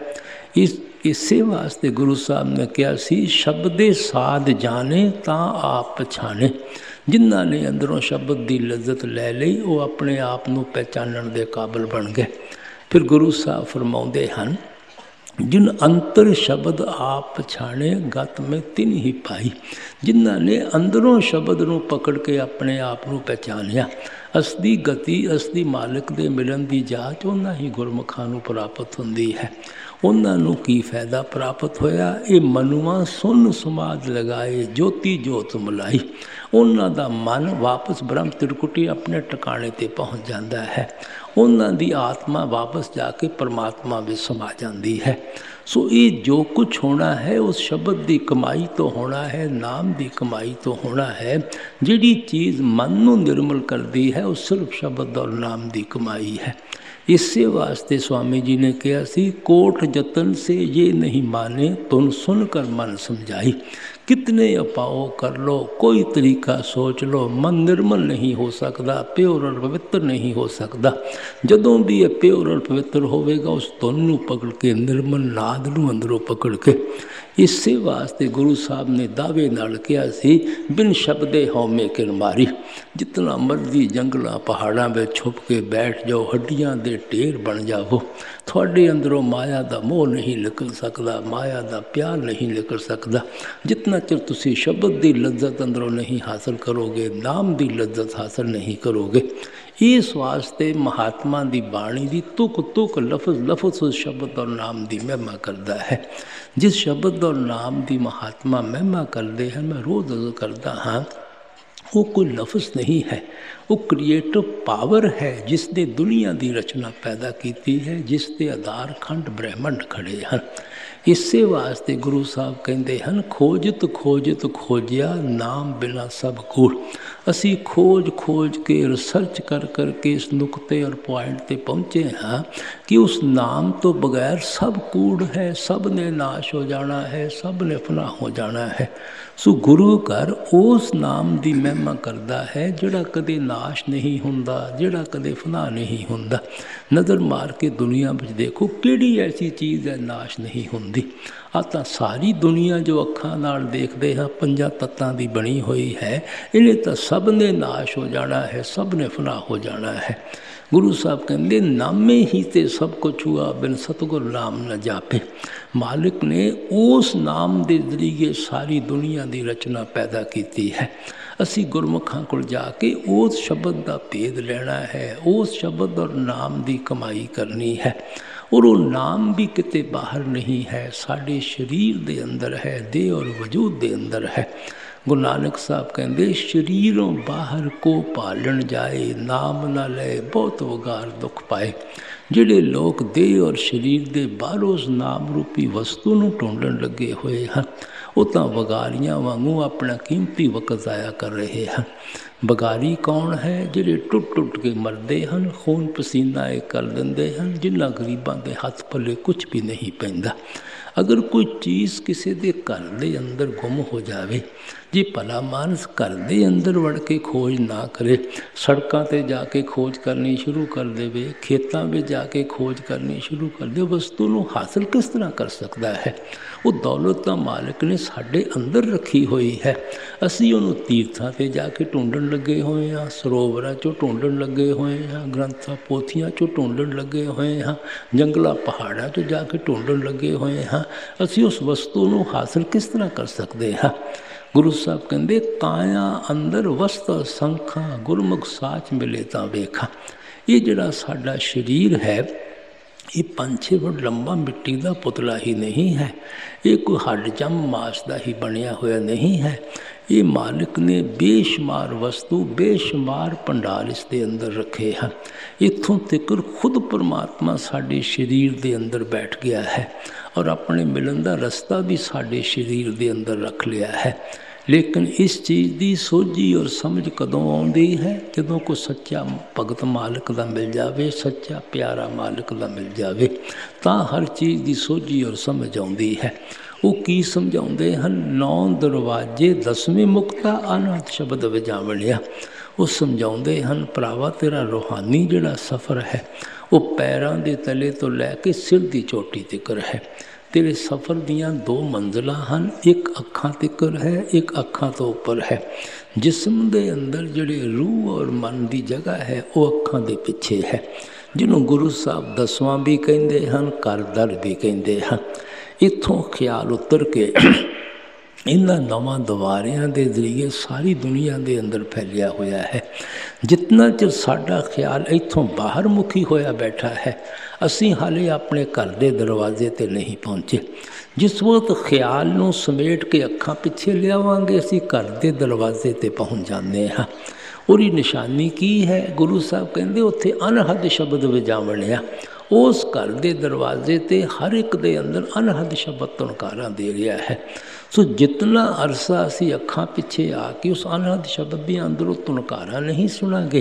ਇਸੇ ਵਾਸਤੇ ਗੁਰੂ ਸਾਹਿਬ ਨੇ ਕਿਹਾ ਸੀ, ਸ਼ਬਦੇ ਸਾਧ ਜਾਣੇ ਤਾਂ ਆਪ ਪਛਾਣੇ। ਜਿਨ੍ਹਾਂ ਨੇ ਅੰਦਰੋਂ ਸ਼ਬਦ ਦੀ ਲਜ਼ਤ ਲੈ ਲਈ, ਉਹ ਆਪਣੇ ਆਪ ਨੂੰ ਪਹਿਚਾਨਣ ਦੇ ਕਾਬਲ ਬਣ ਗਏ। ਫਿਰ ਗੁਰੂ ਸਾਹਿਬ ਫਰਮਾਉਂਦੇ ਹਨ, ਜਿਨ ਅੰਤਰ ਸ਼ਬਦ ਆਪ ਪਛਾਣੇ ਗਤ ਮੈਂ ਤਿਨ ਹੀ ਪਾਈ। ਜਿਨ੍ਹਾਂ ਨੇ ਅੰਦਰੋਂ ਸ਼ਬਦ ਨੂੰ ਪਕੜ ਕੇ ਆਪਣੇ ਆਪ ਨੂੰ ਪਹਿਚਾਨਿਆ, ਅਸਲੀ ਗਤੀ, ਅਸਲੀ ਮਾਲਕ ਦੇ ਮਿਲਣ ਦੀ ਜਾਚ ਉਹਨਾਂ ਹੀ ਗੁਰਮੁਖਾਂ ਨੂੰ ਪ੍ਰਾਪਤ ਹੁੰਦੀ ਹੈ। ਉਹਨਾਂ ਨੂੰ ਕੀ ਫਾਇਦਾ ਪ੍ਰਾਪਤ ਹੋਇਆ? ਇਹ ਮਨੁਆ ਸੁਨ ਸਮਾਧ ਲਗਾਏ ਜੋਤੀ ਜੋਤ ਮਲਾਈ। ਉਹਨਾਂ ਦਾ ਮਨ ਵਾਪਸ ਬ੍ਰਹਮ ਤਿਰਕੁਟੀ ਆਪਣੇ ਟਿਕਾਣੇ 'ਤੇ ਪਹੁੰਚ ਜਾਂਦਾ ਹੈ। ਉਹਨਾਂ ਦੀ ਆਤਮਾ ਵਾਪਸ ਜਾ ਕੇ ਪਰਮਾਤਮਾ ਵਿੱਚ ਸਮਾ ਜਾਂਦੀ ਹੈ। ਸੋ ਇਹ ਜੋ ਕੁਝ ਹੋਣਾ ਹੈ ਉਸ ਸ਼ਬਦ ਦੀ ਕਮਾਈ ਤੋਂ ਹੋਣਾ ਹੈ, ਨਾਮ ਦੀ ਕਮਾਈ ਤੋਂ ਹੋਣਾ ਹੈ। ਜਿਹੜੀ ਚੀਜ਼ ਮਨ ਨੂੰ ਨਿਰਮਲ ਕਰਦੀ ਹੈ ਉਹ ਸਿਰਫ ਸ਼ਬਦ ਔਰ ਨਾਮ ਦੀ ਕਮਾਈ ਹੈ। ਇਸੇ ਵਾਸਤੇ स्वामी जी ने कहा सी, कोट जतन से ये नहीं माने तुम सुनकर मन समझाई। कितने उपाय कर लो, कोई तरीका सोच लो, मन निर्मल नहीं हो सकता, प्योर और पवित्र नहीं हो सकता। जदों भी ये प्योर और पवित्र होवेगा उस धुन नूं पकड़ के, निर्मल नाद नूं अंदरों पकड़ के, ਇਸੇ ਵਾਸਤੇ ਗੁਰੂ ਸਾਹਿਬ ਨੇ ਦਾਅਵੇ ਨਾਲ ਕਿਹਾ ਸੀ, ਬਿਨ ਸ਼ਬਦੇ ਹਉਮੈ ਕਿਨ ਮਾਰੀ। ਜਿਤਨਾ ਮਰਜ਼ੀ ਜੰਗਲਾਂ ਪਹਾੜਾਂ ਵਿੱਚ ਛੁਪ ਕੇ ਬੈਠ ਜਾਓ, ਹੱਡੀਆਂ ਦੇ ਢੇਰ ਬਣ ਜਾਵੋ, ਤੁਹਾਡੇ ਅੰਦਰੋਂ ਮਾਇਆ ਦਾ ਮੋਹ ਨਹੀਂ ਨਿਕਲ ਸਕਦਾ, ਮਾਇਆ ਦਾ ਪਿਆਰ ਨਹੀਂ ਨਿਕਲ ਸਕਦਾ। ਜਿਤਨਾ ਚਿਰ ਤੁਸੀਂ ਸ਼ਬਦ ਦੀ ਲੱਜ਼ਤ ਅੰਦਰੋਂ ਨਹੀਂ ਹਾਸਲ ਕਰੋਗੇ, ਨਾਮ ਦੀ ਲੱਜ਼ਤ ਹਾਸਲ ਨਹੀਂ ਕਰੋਗੇ। ਇਸ ਵਾਸਤੇ ਮਹਾਤਮਾ ਦੀ ਬਾਣੀ ਦੀ ਤੁਕ ਤੁਕ ਲਫ਼ਜ਼ ਲਫ਼ਜ਼ ਉਸ ਸ਼ਬਦ ਔਰ ਨਾਮ ਦੀ ਮਹਿਮਾ ਕਰਦਾ ਹੈ। ਜਿਸ ਸ਼ਬਦ ਔਰ ਨਾਮ ਦੀ ਮਹਾਤਮਾ ਮਹਿਮਾ ਕਰਦੇ ਹਨ, ਮੈਂ ਰੋਜ਼ ਅਰਜ਼ ਕਰਦਾ ਹਾਂ, ਉਹ ਕੋਈ ਲਫ਼ਜ਼ ਨਹੀਂ ਹੈ, ਉਹ ਕ੍ਰੀਏਟਿਵ ਪਾਵਰ ਹੈ ਜਿਸ ਨੇ ਦੁਨੀਆ ਦੀ ਰਚਨਾ ਪੈਦਾ ਕੀਤੀ ਹੈ, ਜਿਸ ਦੇ ਆਧਾਰ ਖੰਡ ਬ੍ਰਹਿਮੰਡ ਖੜੇ ਹਨ। ਇਸੇ ਵਾਸਤੇ ਗੁਰੂ ਸਾਹਿਬ ਕਹਿੰਦੇ ਹਨ, ਖੋਜਤ ਖੋਜਤ ਖੋਜਿਆ ਨਾਮ ਬਿਨਾ ਸਭ ਕੂੜ। ਅਸੀਂ ਖੋਜ ਖੋਜ ਕੇ ਰਿਸਰਚ ਕਰ ਕਰਕੇ ਇਸ ਨੁਕਤੇ ਔਰ ਪੁਆਇੰਟ 'ਤੇ ਪਹੁੰਚੇ ਹਾਂ ਕਿ ਉਸ ਨਾਮ ਤੋਂ ਬਗੈਰ ਸਭ ਕੂੜ ਹੈ, ਸਭ ਨੇ ਨਾਸ਼ ਹੋ ਜਾਣਾ ਹੈ, ਸਭ ਨੇ ਫਨਾ ਹੋ ਜਾਣਾ ਹੈ। ਸੋ ਗੁਰੂ ਘਰ ਉਸ ਨਾਮ ਦੀ ਮਹਿਮਾ ਕਰਦਾ ਹੈ ਜਿਹੜਾ ਕਦੇ ਨਾਸ਼ ਨਹੀਂ ਹੁੰਦਾ, ਜਿਹੜਾ ਕਦੇ ਫਨਾ ਨਹੀਂ ਹੁੰਦਾ। ਨਜ਼ਰ ਮਾਰ ਕੇ ਦੁਨੀਆ ਵਿੱਚ ਦੇਖੋ, ਕਿਹੜੀ ਐਸੀ ਚੀਜ਼ ਹੈ ਨਾਸ਼ ਨਹੀਂ ਹੁੰਦੀ। ਆ ਤਾਂ ਸਾਰੀ ਦੁਨੀਆ ਜੋ ਅੱਖਾਂ ਨਾਲ ਦੇਖਦੇ ਹਾਂ 5 ਤੱਤਾਂ ਦੀ ਬਣੀ ਹੋਈ ਹੈ, ਇਹਨੇ ਤਾਂ ਸਭ ਨੇ ਨਾਸ਼ ਹੋ ਜਾਣਾ ਹੈ, ਸਭ ਨੇ ਫਨਾ ਹੋ ਜਾਣਾ ਹੈ। ਗੁਰੂ ਸਾਹਿਬ ਕਹਿੰਦੇ, ਨਾਮੇ ਹੀ ਤੇ ਸਭ ਕੁਛ ਹੁਆ, ਬਿਨ ਸਤਿਗੁਰ ਨਾਮ ਨ ਜਾਪੇ। ਮਾਲਿਕ ਨੇ ਉਸ ਨਾਮ ਦੇ ਜ਼ਰੀਏ ਸਾਰੀ ਦੁਨੀਆ ਦੀ ਰਚਨਾ ਪੈਦਾ ਕੀਤੀ ਹੈ। ਅਸੀਂ ਗੁਰਮੁਖਾਂ ਕੋਲ ਜਾ ਕੇ ਉਸ ਸ਼ਬਦ ਦਾ ਭੇਦ ਲੈਣਾ ਹੈ, ਉਸ ਸ਼ਬਦ ਔਰ ਨਾਮ ਦੀ ਕਮਾਈ ਕਰਨੀ ਹੈ। ਔਰ ਉਹ ਨਾਮ ਵੀ ਕਿਤੇ ਬਾਹਰ ਨਹੀਂ ਹੈ, ਸਾਡੇ ਸਰੀਰ ਦੇ ਅੰਦਰ ਹੈ, ਦੇਹ ਔਰ ਵਜੂਦ ਦੇ ਅੰਦਰ ਹੈ। ਗੁਰੂ ਨਾਨਕ ਸਾਹਿਬ ਕਹਿੰਦੇ, ਸਰੀਰੋਂ ਬਾਹਰ ਕੋ ਭਾਲਣ ਜਾਏ, ਨਾਮ ਨਾ ਲਏ ਬਹੁਤ ਵਗਾਰ ਦੁੱਖ ਪਾਏ। ਜਿਹੜੇ ਲੋਕ ਦੇਹ ਔਰ ਸਰੀਰ ਦੇ ਬਾਹਰੋਂ ਉਸ ਨਾਮ ਰੂਪੀ ਵਸਤੂ ਨੂੰ ਢੂੰਡਣ ਲੱਗੇ ਹੋਏ ਹਨ, ਉਹ ਤਾਂ ਵਗਾਰੀਆਂ ਵਾਂਗੂ ਆਪਣਾ ਕੀਮਤੀ ਵਕਤ ਜ਼ਾਇਆ ਕਰ ਰਹੇ ਹਨ। ਬਗਾਰੀ ਕੌਣ ਹੈ? ਜਿਹੜੇ ਟੁੱਟ ਟੁੱਟ ਕੇ ਮਰਦੇ ਹਨ, ਖੂਨ ਪਸੀਨਾ ਇਹ ਕਰ ਦਿੰਦੇ ਹਨ, ਜਿਨ੍ਹਾਂ ਗਰੀਬਾਂ ਦੇ ਹੱਥ ਪੱਲੇ ਕੁਝ ਵੀ ਨਹੀਂ ਪੈਂਦਾ। ਅਗਰ ਕੋਈ ਚੀਜ਼ ਕਿਸੇ ਦੇ ਘਰ ਦੇ ਅੰਦਰ ਗੁੰਮ ਹੋ ਜਾਵੇ, ਜੇ ਭਲਾ ਮਾਨਸ ਘਰ ਦੇ ਅੰਦਰ ਵੜ ਕੇ ਖੋਜ ਨਾ ਕਰੇ, ਸੜਕਾਂ 'ਤੇ ਜਾ ਕੇ ਖੋਜ ਕਰਨੀ ਸ਼ੁਰੂ ਕਰ ਦੇਵੇ, ਖੇਤਾਂ ਵਿੱਚ ਜਾ ਕੇ ਖੋਜ ਕਰਨੀ ਸ਼ੁਰੂ ਕਰ ਦੇ, ਵਸਤੂ ਨੂੰ ਹਾਸਲ ਕਿਸ ਤਰ੍ਹਾਂ ਕਰ ਸਕਦਾ ਹੈ? ਉਹ ਦੌਲਤ ਤਾਂ ਮਾਲਿਕ ਨੇ ਸਾਡੇ ਅੰਦਰ ਰੱਖੀ ਹੋਈ ਹੈ। ਅਸੀਂ ਉਹਨੂੰ ਤੀਰਥਾਂ 'ਤੇ ਜਾ ਕੇ ਢੂੰਡਣ ਲੱਗੇ ਹੋਏ ਹਾਂ, ਸਰੋਵਰਾਂ 'ਚੋਂ ਢੂੰਡਣ ਲੱਗੇ ਹੋਏ ਹਾਂ, ਗ੍ਰੰਥਾਂ ਪੋਥੀਆਂ 'ਚੋਂ ਢੂੰਡਣ ਲੱਗੇ ਹੋਏ ਹਾਂ, ਜੰਗਲਾਂ ਪਹਾੜਾਂ 'ਚੋਂ ਜਾ ਕੇ ਢੂੰਡਣ ਲੱਗੇ ਹੋਏ ਹਾਂ। ਅਸੀਂ ਉਸ ਵਸਤੂ ਨੂੰ ਹਾਸਲ ਕਿਸ ਤਰ੍ਹਾਂ ਕਰ ਸਕਦੇ ਹਾਂ? ਗੁਰੂ ਸਾਹਿਬ ਕਹਿੰਦੇ, ਕਾਇਆ ਅੰਦਰ ਵਸਤ ਸੰਖਾਂ, ਗੁਰਮੁਖ ਸਾਚ ਮਿਲੇ ਤਾਂ ਵੇਖਾਂ। ਇਹ ਜਿਹੜਾ ਸਾਡਾ ਸਰੀਰ ਹੈ, ਇਹ 5-6 ਫੁੱਟ ਲੰਬਾ ਮਿੱਟੀ ਦਾ ਪੁਤਲਾ ਹੀ ਨਹੀਂ ਹੈ। ਇਹ ਕੋਈ ਹੱਡ ਜੰਮ ਮਾਸ ਦਾ ਹੀ ਬਣਿਆ ਹੋਇਆ ਨਹੀਂ ਹੈ। ਇਹ ਮਾਲਿਕ ਨੇ ਬੇਸ਼ੁਮਾਰ ਵਸਤੂ, ਬੇਸ਼ੁਮਾਰ ਭੰਡਾਰ ਇਸ ਦੇ ਅੰਦਰ ਰੱਖੇ ਹਨ। ਇੱਥੋਂ ਤੱਕ ਖੁਦ ਪਰਮਾਤਮਾ ਸਾਡੇ ਸਰੀਰ ਦੇ ਅੰਦਰ ਬੈਠ ਗਿਆ ਹੈ ਔਰ ਆਪਣੇ ਮਿਲਣ ਦਾ ਰਸਤਾ ਵੀ ਸਾਡੇ ਸਰੀਰ ਦੇ ਅੰਦਰ ਰੱਖ ਲਿਆ ਹੈ। ਲੇਕਿਨ ਇਸ ਚੀਜ਼ ਦੀ ਸੋਝੀ ਔਰ ਸਮਝ ਕਦੋਂ ਆਉਂਦੀ ਹੈ? ਜਦੋਂ ਕੋਈ ਸੱਚਾ ਭਗਤ ਮਾਲਕ ਦਾ ਮਿਲ ਜਾਵੇ, ਸੱਚਾ ਪਿਆਰਾ ਮਾਲਕ ਦਾ ਮਿਲ ਜਾਵੇ, ਤਾਂ ਹਰ ਚੀਜ਼ ਦੀ ਸੋਝੀ ਔਰ ਸਮਝ ਆਉਂਦੀ ਹੈ। ਉਹ ਕੀ ਸਮਝਾਉਂਦੇ ਹਨ? 9 ਦਰਵਾਜ਼ੇ 10ਵੇਂ ਮੁਕਤਾ ਅਨਹਦ ਸ਼ਬਦ ਵਜਾਵਣਿਆ। ਉਹ ਸਮਝਾਉਂਦੇ ਹਨ, ਭਰਾਵਾ ਤੇਰਾ ਰੂਹਾਨੀ ਜਿਹੜਾ ਸਫ਼ਰ ਹੈ, ਉਹ ਪੈਰਾਂ ਦੇ ਤਲੇ ਤੋਂ ਲੈ ਕੇ ਸਿਰ ਦੀ ਚੋਟੀ ਤੱਕ ਹੈ। ਤੇਰੇ ਸਫ਼ਰ ਦੀਆਂ 2 ਮੰਜ਼ਲਾਂ ਹਨ, ਇੱਕ ਅੱਖਾਂ ਤੱਕ ਹੈ, ਇੱਕ ਅੱਖਾਂ ਤੋਂ ਉੱਪਰ ਹੈ। ਜਿਸਮ ਦੇ ਅੰਦਰ ਜਿਹੜੇ ਰੂਹ ਔਰ ਮਨ ਦੀ ਜਗ੍ਹਾ ਹੈ, ਉਹ ਅੱਖਾਂ ਦੇ ਪਿੱਛੇ ਹੈ, ਜਿਹਨੂੰ ਗੁਰੂ ਸਾਹਿਬ 10ਵਾਂ ਵੀ ਕਹਿੰਦੇ ਹਨ, ਘਰ ਦਰ ਵੀ ਕਹਿੰਦੇ ਹਨ। ਇੱਥੋਂ ਖਿਆਲ ਉਤਰ ਕੇ ਇਹਨਾਂ 9 ਦੁਆਰਿਆਂ ਦੇ ਜ਼ਰੀਏ ਸਾਰੀ ਦੁਨੀਆ ਦੇ ਅੰਦਰ ਫੈਲਿਆ ਹੋਇਆ ਹੈ। ਜਿਤਨਾ ਚਿਰ ਸਾਡਾ ਖਿਆਲ ਇੱਥੋਂ ਬਾਹਰ ਮੁਖੀ ਹੋਇਆ ਬੈਠਾ ਹੈ, ਅਸੀਂ ਹਾਲੇ ਆਪਣੇ ਘਰ ਦੇ ਦਰਵਾਜ਼ੇ 'ਤੇ ਨਹੀਂ ਪਹੁੰਚੇ। ਜਿਸ ਵਕਤ ਖਿਆਲ ਨੂੰ ਸਮੇਟ ਕੇ ਅੱਖਾਂ ਪਿੱਛੇ ਲਿਆਵਾਂਗੇ, ਅਸੀਂ ਘਰ ਦੇ ਦਰਵਾਜ਼ੇ 'ਤੇ ਪਹੁੰਚ ਜਾਂਦੇ ਹਾਂ। ਉਹਦੀ ਨਿਸ਼ਾਨੀ ਕੀ ਹੈ? ਗੁਰੂ ਸਾਹਿਬ ਕਹਿੰਦੇ, ਉੱਥੇ ਅਨਹਦ ਸ਼ਬਦ ਵਜਾਵਣਿਆ। ਉਸ ਘਰ ਦੇ ਦਰਵਾਜ਼ੇ 'ਤੇ ਹਰ ਇੱਕ ਦੇ ਅੰਦਰ ਅਨਹਦ ਸ਼ਬਦ ਤੁਣਕਾਰਾਂ ਦੇ ਰਿਹਾ ਹੈ। ਸੋ ਜਿਤਨਾ ਅਰਸਾ ਅਸੀਂ ਅੱਖਾਂ ਪਿੱਛੇ ਆ ਕੇ ਉਸ ਅਨਹਦ ਸ਼ਬਦ ਦੀਆਂ ਅੰਦਰੋਂ ਤੁਣਕਾਰਾਂ ਨਹੀਂ ਸੁਣਾਂਗੇ,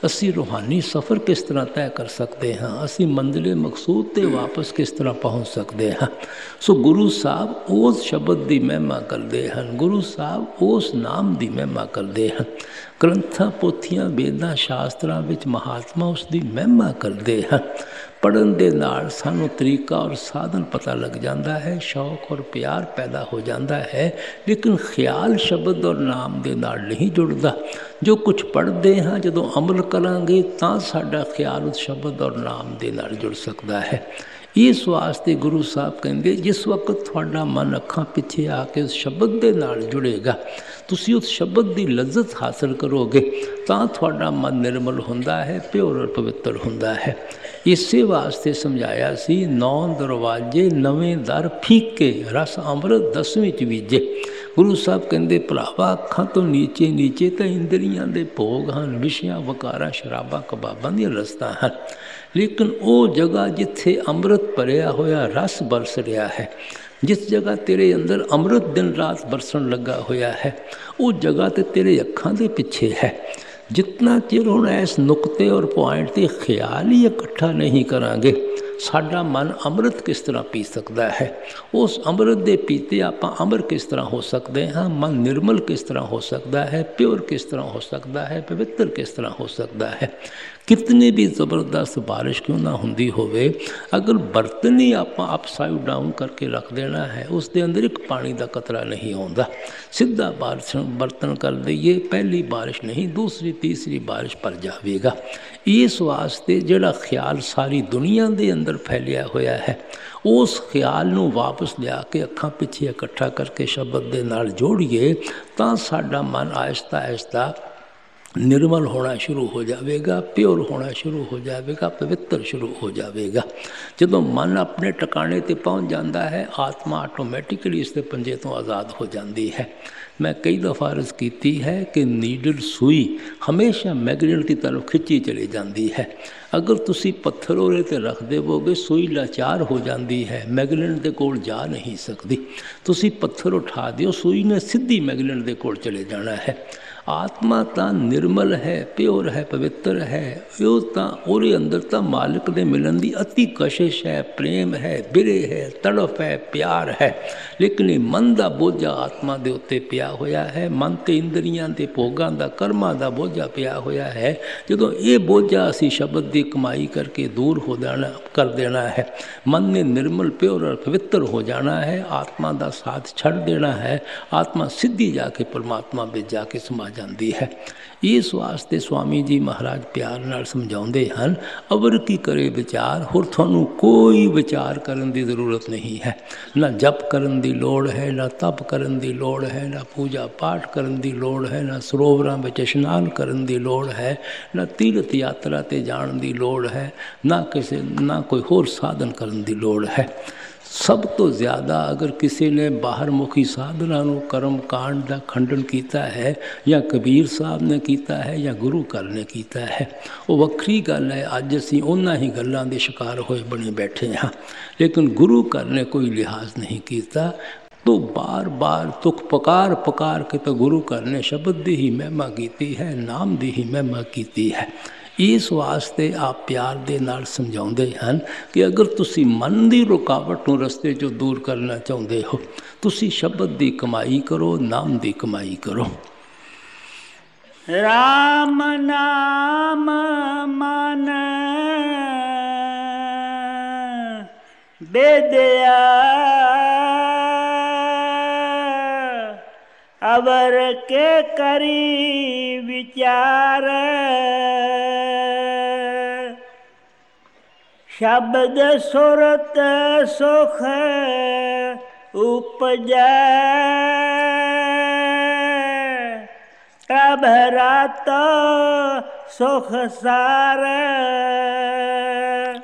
ਅਸੀਂ ਰੂਹਾਨੀ ਸਫ਼ਰ ਕਿਸ ਤਰ੍ਹਾਂ ਤੈਅ ਕਰ ਸਕਦੇ ਹਾਂ, ਅਸੀਂ ਮੰਜ਼ਿਲੇ ਮਕਸੂਦ 'ਤੇ ਵਾਪਸ ਕਿਸ ਤਰ੍ਹਾਂ ਪਹੁੰਚ ਸਕਦੇ ਹਾਂ। ਸੋ ਗੁਰੂ ਸਾਹਿਬ ਉਸ ਸ਼ਬਦ ਦੀ ਮਹਿਮਾ ਕਰਦੇ ਹਨ, ਗੁਰੂ ਸਾਹਿਬ ਉਸ ਨਾਮ ਦੀ ਮਹਿਮਾ ਕਰਦੇ ਹਨ। ਗ੍ਰੰਥਾਂ, ਪੋਥੀਆਂ, ਵੇਦਾਂ, ਸ਼ਾਸਤਰਾਂ ਵਿੱਚ ਮਹਾਤਮਾ ਉਸ ਦੀ ਮਹਿਮਾ ਕਰਦੇ ਹਨ। ਪੜ੍ਹਨ ਦੇ ਨਾਲ ਸਾਨੂੰ ਤਰੀਕਾ ਔਰ ਸਾਧਨ ਪਤਾ ਲੱਗ ਜਾਂਦਾ ਹੈ, ਸ਼ੌਕ ਔਰ ਪਿਆਰ ਪੈਦਾ ਹੋ ਜਾਂਦਾ ਹੈ, ਲੇਕਿਨ ਖਿਆਲ ਸ਼ਬਦ ਔਰ ਨਾਮ ਦੇ ਨਾਲ ਨਹੀਂ ਜੁੜਦਾ। ਜੋ ਕੁਝ ਪੜ੍ਹਦੇ ਹਾਂ, ਜਦੋਂ ਅਮਲ ਕਰਾਂਗੇ ਤਾਂ ਸਾਡਾ ਖਿਆਲ ਉਸ ਸ਼ਬਦ ਔਰ ਨਾਮ ਦੇ ਨਾਲ ਜੁੜ ਸਕਦਾ ਹੈ। ਇਸ ਵਾਸਤੇ ਗੁਰੂ ਸਾਹਿਬ ਕਹਿੰਦੇ, ਜਿਸ ਵਕਤ ਤੁਹਾਡਾ ਮਨ ਅੱਖਾਂ ਪਿੱਛੇ ਆ ਕੇ ਉਸ ਸ਼ਬਦ ਦੇ ਨਾਲ ਜੁੜੇਗਾ, ਤੁਸੀਂ ਉਸ ਸ਼ਬਦ ਦੀ ਲੱਜ਼ਤ ਹਾਸਲ ਕਰੋਗੇ, ਤਾਂ ਤੁਹਾਡਾ ਮਨ ਨਿਰਮਲ ਹੁੰਦਾ ਹੈ, ਪਿਓਰ ਔਰ ਪਵਿੱਤਰ ਹੁੰਦਾ ਹੈ। ਇਸੇ ਵਾਸਤੇ ਸਮਝਾਇਆ ਸੀ, 9 ਦਰਵਾਜ਼ੇ ਨਵੇਂ ਦਰ ਫੀਕੇ, ਰਸ ਅੰਮ੍ਰਿਤ 10ਵੀਂ 'ਚ ਬੀਜੇ। ਗੁਰੂ ਸਾਹਿਬ ਕਹਿੰਦੇ, ਭਰਾਵਾ ਅੱਖਾਂ ਤੋਂ ਨੀਚੇ ਨੀਚੇ ਤਾਂ ਇੰਦਰੀਆਂ ਦੇ ਭੋਗ ਹਨ, ਵਿਸ਼ਿਆਂ, ਵਕਾਰਾਂ, ਸ਼ਰਾਬਾਂ, ਕਬਾਬਾਂ ਦੀਆਂ ਰਸਤਾਂ ਹਨ, ਲੇਕਿਨ ਉਹ ਜਗ੍ਹਾ ਜਿੱਥੇ ਅੰਮ੍ਰਿਤ ਭਰਿਆ ਹੋਇਆ ਰਸ ਬਰਸ ਰਿਹਾ ਹੈ, ਜਿਸ ਜਗ੍ਹਾ ਤੇਰੇ ਅੰਦਰ ਅੰਮ੍ਰਿਤ ਦਿਨ ਰਾਤ ਬਰਸਣ ਲੱਗਾ ਹੋਇਆ ਹੈ, ਉਹ ਜਗ੍ਹਾ ਤੇ ਤੇਰੇ ਅੱਖਾਂ ਦੇ ਪਿੱਛੇ ਹੈ। ਜਿਤਨਾ ਚਿਰ ਹੁਣ ਇਸ ਨੁਕਤੇ ਔਰ ਪੁਆਇੰਟ 'ਤੇ ਖਿਆਲ ਹੀ ਇਕੱਠਾ ਨਹੀਂ ਕਰਾਂਗੇ, ਸਾਡਾ ਮਨ ਅੰਮ੍ਰਿਤ ਕਿਸ ਤਰ੍ਹਾਂ ਪੀ ਸਕਦਾ ਹੈ। ਉਸ ਅੰਮ੍ਰਿਤ ਦੇ ਪੀਤੇ ਆਪਾਂ ਅਮਰ ਕਿਸ ਤਰ੍ਹਾਂ ਹੋ ਸਕਦੇ ਹਾਂ, ਮਨ ਨਿਰਮਲ ਕਿਸ ਤਰ੍ਹਾਂ ਹੋ ਸਕਦਾ ਹੈ, ਪਿਓਰ ਕਿਸ ਤਰ੍ਹਾਂ ਹੋ ਸਕਦਾ ਹੈ, ਪਵਿੱਤਰ ਕਿਸ ਤਰ੍ਹਾਂ ਹੋ ਸਕਦਾ ਹੈ। ਕਿਤਨੀ ਵੀ ਜ਼ਬਰਦਸਤ ਬਾਰਿਸ਼ ਕਿਉਂ ਨਾ ਹੁੰਦੀ ਹੋਵੇ, ਅਗਰ ਬਰਤਨ ਹੀ ਆਪਾਂ ਅਪਸਾਈਡ ਡਾਊਨ ਕਰਕੇ ਰੱਖ ਦੇਣਾ ਹੈ, ਉਸ ਦੇ ਅੰਦਰ ਇੱਕ ਪਾਣੀ ਦਾ ਕਤਰਾ ਨਹੀਂ ਆਉਂਦਾ। ਸਿੱਧਾ ਬਰਤਨ ਕਰ ਦਈਏ, ਪਹਿਲੀ ਬਾਰਿਸ਼ ਨਹੀਂ, ਦੂਸਰੀ ਤੀਸਰੀ ਬਾਰਿਸ਼ ਭਰ ਜਾਵੇਗਾ। ਇਸ ਵਾਸਤੇ ਜਿਹੜਾ ਖਿਆਲ ਸਾਰੀ ਦੁਨੀਆ ਦੇ ਅੰਦਰ ਫੈਲਿਆ ਹੋਇਆ ਹੈ, ਉਸ ਖਿਆਲ ਨੂੰ ਵਾਪਸ ਲਿਆ ਕੇ ਅੱਖਾਂ ਪਿੱਛੇ ਇਕੱਠਾ ਕਰਕੇ ਸ਼ਬਦ ਦੇ ਨਾਲ ਜੋੜੀਏ, ਤਾਂ ਸਾਡਾ ਮਨ ਆਹਿਸਤਾ ਆਹਿਸਤਾ ਨਿਰਮਲ ਹੋਣਾ ਸ਼ੁਰੂ ਹੋ ਜਾਵੇਗਾ, ਪਿਓਰ ਹੋਣਾ ਸ਼ੁਰੂ ਹੋ ਜਾਵੇਗਾ, ਪਵਿੱਤਰ ਸ਼ੁਰੂ ਹੋ ਜਾਵੇਗਾ। ਜਦੋਂ ਮਨ ਆਪਣੇ ਟਿਕਾਣੇ 'ਤੇ ਪਹੁੰਚ ਜਾਂਦਾ ਹੈ, ਆਤਮਾ ਆਟੋਮੈਟਿਕਲੀ ਇਸ ਦੇ ਪੰਜੇ ਤੋਂ ਆਜ਼ਾਦ ਹੋ ਜਾਂਦੀ ਹੈ। ਮੈਂ ਕਈ ਦਫਾ ਅਰਜ਼ ਕੀਤੀ ਹੈ ਕਿ ਨੀਡਲ ਸੂਈ ਹਮੇਸ਼ਾ ਮੈਗਨੇਟ ਦੀ ਤਰਫ ਖਿੱਚੀ ਚਲੀ ਜਾਂਦੀ ਹੈ। ਅਗਰ ਤੁਸੀਂ ਪੱਥਰ ਉਹਦੇ 'ਤੇ ਰੱਖ ਦੇਵੋਗੇ, ਸੂਈ ਲਾਚਾਰ ਹੋ ਜਾਂਦੀ ਹੈ, ਮੈਗਨੇਟ ਦੇ ਕੋਲ ਜਾ ਨਹੀਂ ਸਕਦੀ। ਤੁਸੀਂ ਪੱਥਰ ਉਠਾ ਦਿਓ, ਸੂਈ ਨੇ ਸਿੱਧੀ ਮੈਗਨੇਟ ਦੇ ਕੋਲ ਚਲੇ ਜਾਣਾ ਹੈ। ਆਤਮਾ ਤਾਂ ਨਿਰਮਲ ਹੈ, ਪਿਓਰ ਹੈ, ਪਵਿੱਤਰ ਹੈ, ਉਹ ਤਾਂ ਉਹਦੇ ਅੰਦਰ ਤਾਂ ਮਾਲਕ ਦੇ ਮਿਲਣ ਦੀ ਅਤੀ ਕਸ਼ਿਸ਼ ਹੈ, ਪ੍ਰੇਮ ਹੈ, ਬਿਰੇ ਹੈ, ਤੜਫ ਹੈ, ਪਿਆਰ ਹੈ। ਲੇਕਿਨ ਇਹ ਮਨ ਦਾ ਬੋਝਾ ਆਤਮਾ ਦੇ ਉੱਤੇ ਪਿਆ ਹੋਇਆ ਹੈ, ਮਨ ਤੇ ਇੰਦਰੀਆਂ ਦੇ ਭੋਗਾਂ ਦਾ, ਕਰਮਾਂ ਦਾ ਬੋਝਾ ਪਿਆ ਹੋਇਆ ਹੈ। ਜਦੋਂ ਇਹ ਬੋਝਾ ਅਸੀਂ ਸ਼ਬਦ ਦੀ ਕਮਾਈ ਕਰਕੇ ਦੂਰ ਹੋ ਜਾਣਾ ਕਰ ਦੇਣਾ ਹੈ, ਮਨ ਨੇ ਨਿਰਮਲ, ਪਿਓਰ ਔਰ ਪਵਿੱਤਰ ਹੋ ਜਾਣਾ ਹੈ, ਆਤਮਾ ਦਾ ਸਾਥ ਛੱਡ ਦੇਣਾ ਹੈ, ਆਤਮਾ ਸਿੱਧੀ ਜਾ ਕੇ ਪਰਮਾਤਮਾ ਵਿੱਚ ਜਾ ਕੇ ਸਮਾ ਜਾਂਦੀ ਹੈ। ਇਸ ਵਾਸਤੇ ਸਵਾਮੀ ਜੀ ਮਹਾਰਾਜ ਪਿਆਰ ਨਾਲ ਸਮਝਾਉਂਦੇ ਹਨ, ਅਵਰ ਕੀ ਕਰੇ ਵਿਚਾਰ, ਹੋਰ ਤੁਹਾਨੂੰ ਕੋਈ ਵਿਚਾਰ ਕਰਨ ਦੀ ਜ਼ਰੂਰਤ ਨਹੀਂ ਹੈ। ਨਾ ਜਪ ਕਰਨ ਦੀ ਲੋੜ ਹੈ, ਨਾ ਤਪ ਕਰਨ ਦੀ ਲੋੜ ਹੈ, ਨਾ ਪੂਜਾ ਪਾਠ ਕਰਨ ਦੀ ਲੋੜ ਹੈ, ਨਾ ਸਰੋਵਰਾਂ ਵਿੱਚ ਇਸ਼ਨਾਨ ਕਰਨ ਦੀ ਲੋੜ ਹੈ, ਨਾ ਤੀਰਥ ਯਾਤਰਾ 'ਤੇ ਜਾਣ ਦੀ ਲੋੜ ਹੈ, ਨਾ ਕੋਈ ਹੋਰ ਸਾਧਨ ਕਰਨ ਦੀ ਲੋੜ ਹੈ। ਸਭ ਤੋਂ ਜ਼ਿਆਦਾ ਅਗਰ ਕਿਸੇ ਨੇ ਬਾਹਰ ਮੁਖੀ ਸਾਧਨਾ ਨੂੰ, ਕਰਮ ਕਾਂਡ ਦਾ ਖੰਡਨ ਕੀਤਾ ਹੈ, ਜਾਂ ਕਬੀਰ ਸਾਹਿਬ ਨੇ ਕੀਤਾ ਹੈ, ਜਾਂ ਗੁਰੂ ਘਰ ਨੇ ਕੀਤਾ ਹੈ, ਉਹ ਵੱਖਰੀ ਗੱਲ ਹੈ। ਅੱਜ ਅਸੀਂ ਉਹਨਾਂ ਹੀ ਗੱਲਾਂ ਦੇ ਸ਼ਿਕਾਰ ਹੋਏ ਬਣੇ ਬੈਠੇ ਹਾਂ, ਲੇਕਿਨ ਗੁਰੂ ਘਰ ਨੇ ਕੋਈ ਲਿਹਾਜ਼ ਨਹੀਂ ਕੀਤਾ। तो बार बार तुख पुकार पुकार के तो गुरु घर ने शब्द की ही महिमा की है, नाम की ही महिमा की है। इस वास्ते आप प्यार दे नाल समझाउंदे हन कि अगर तुसी मन की रुकावट नूं रस्ते चों दूर करना चाहुंदे हो, तुसी शब्द की कमाई करो, नाम की कमाई करो। राम नाम मन बेदया अवर के करी विचार, शब्द सुरत सुख उपजै, तब रात सुख सार।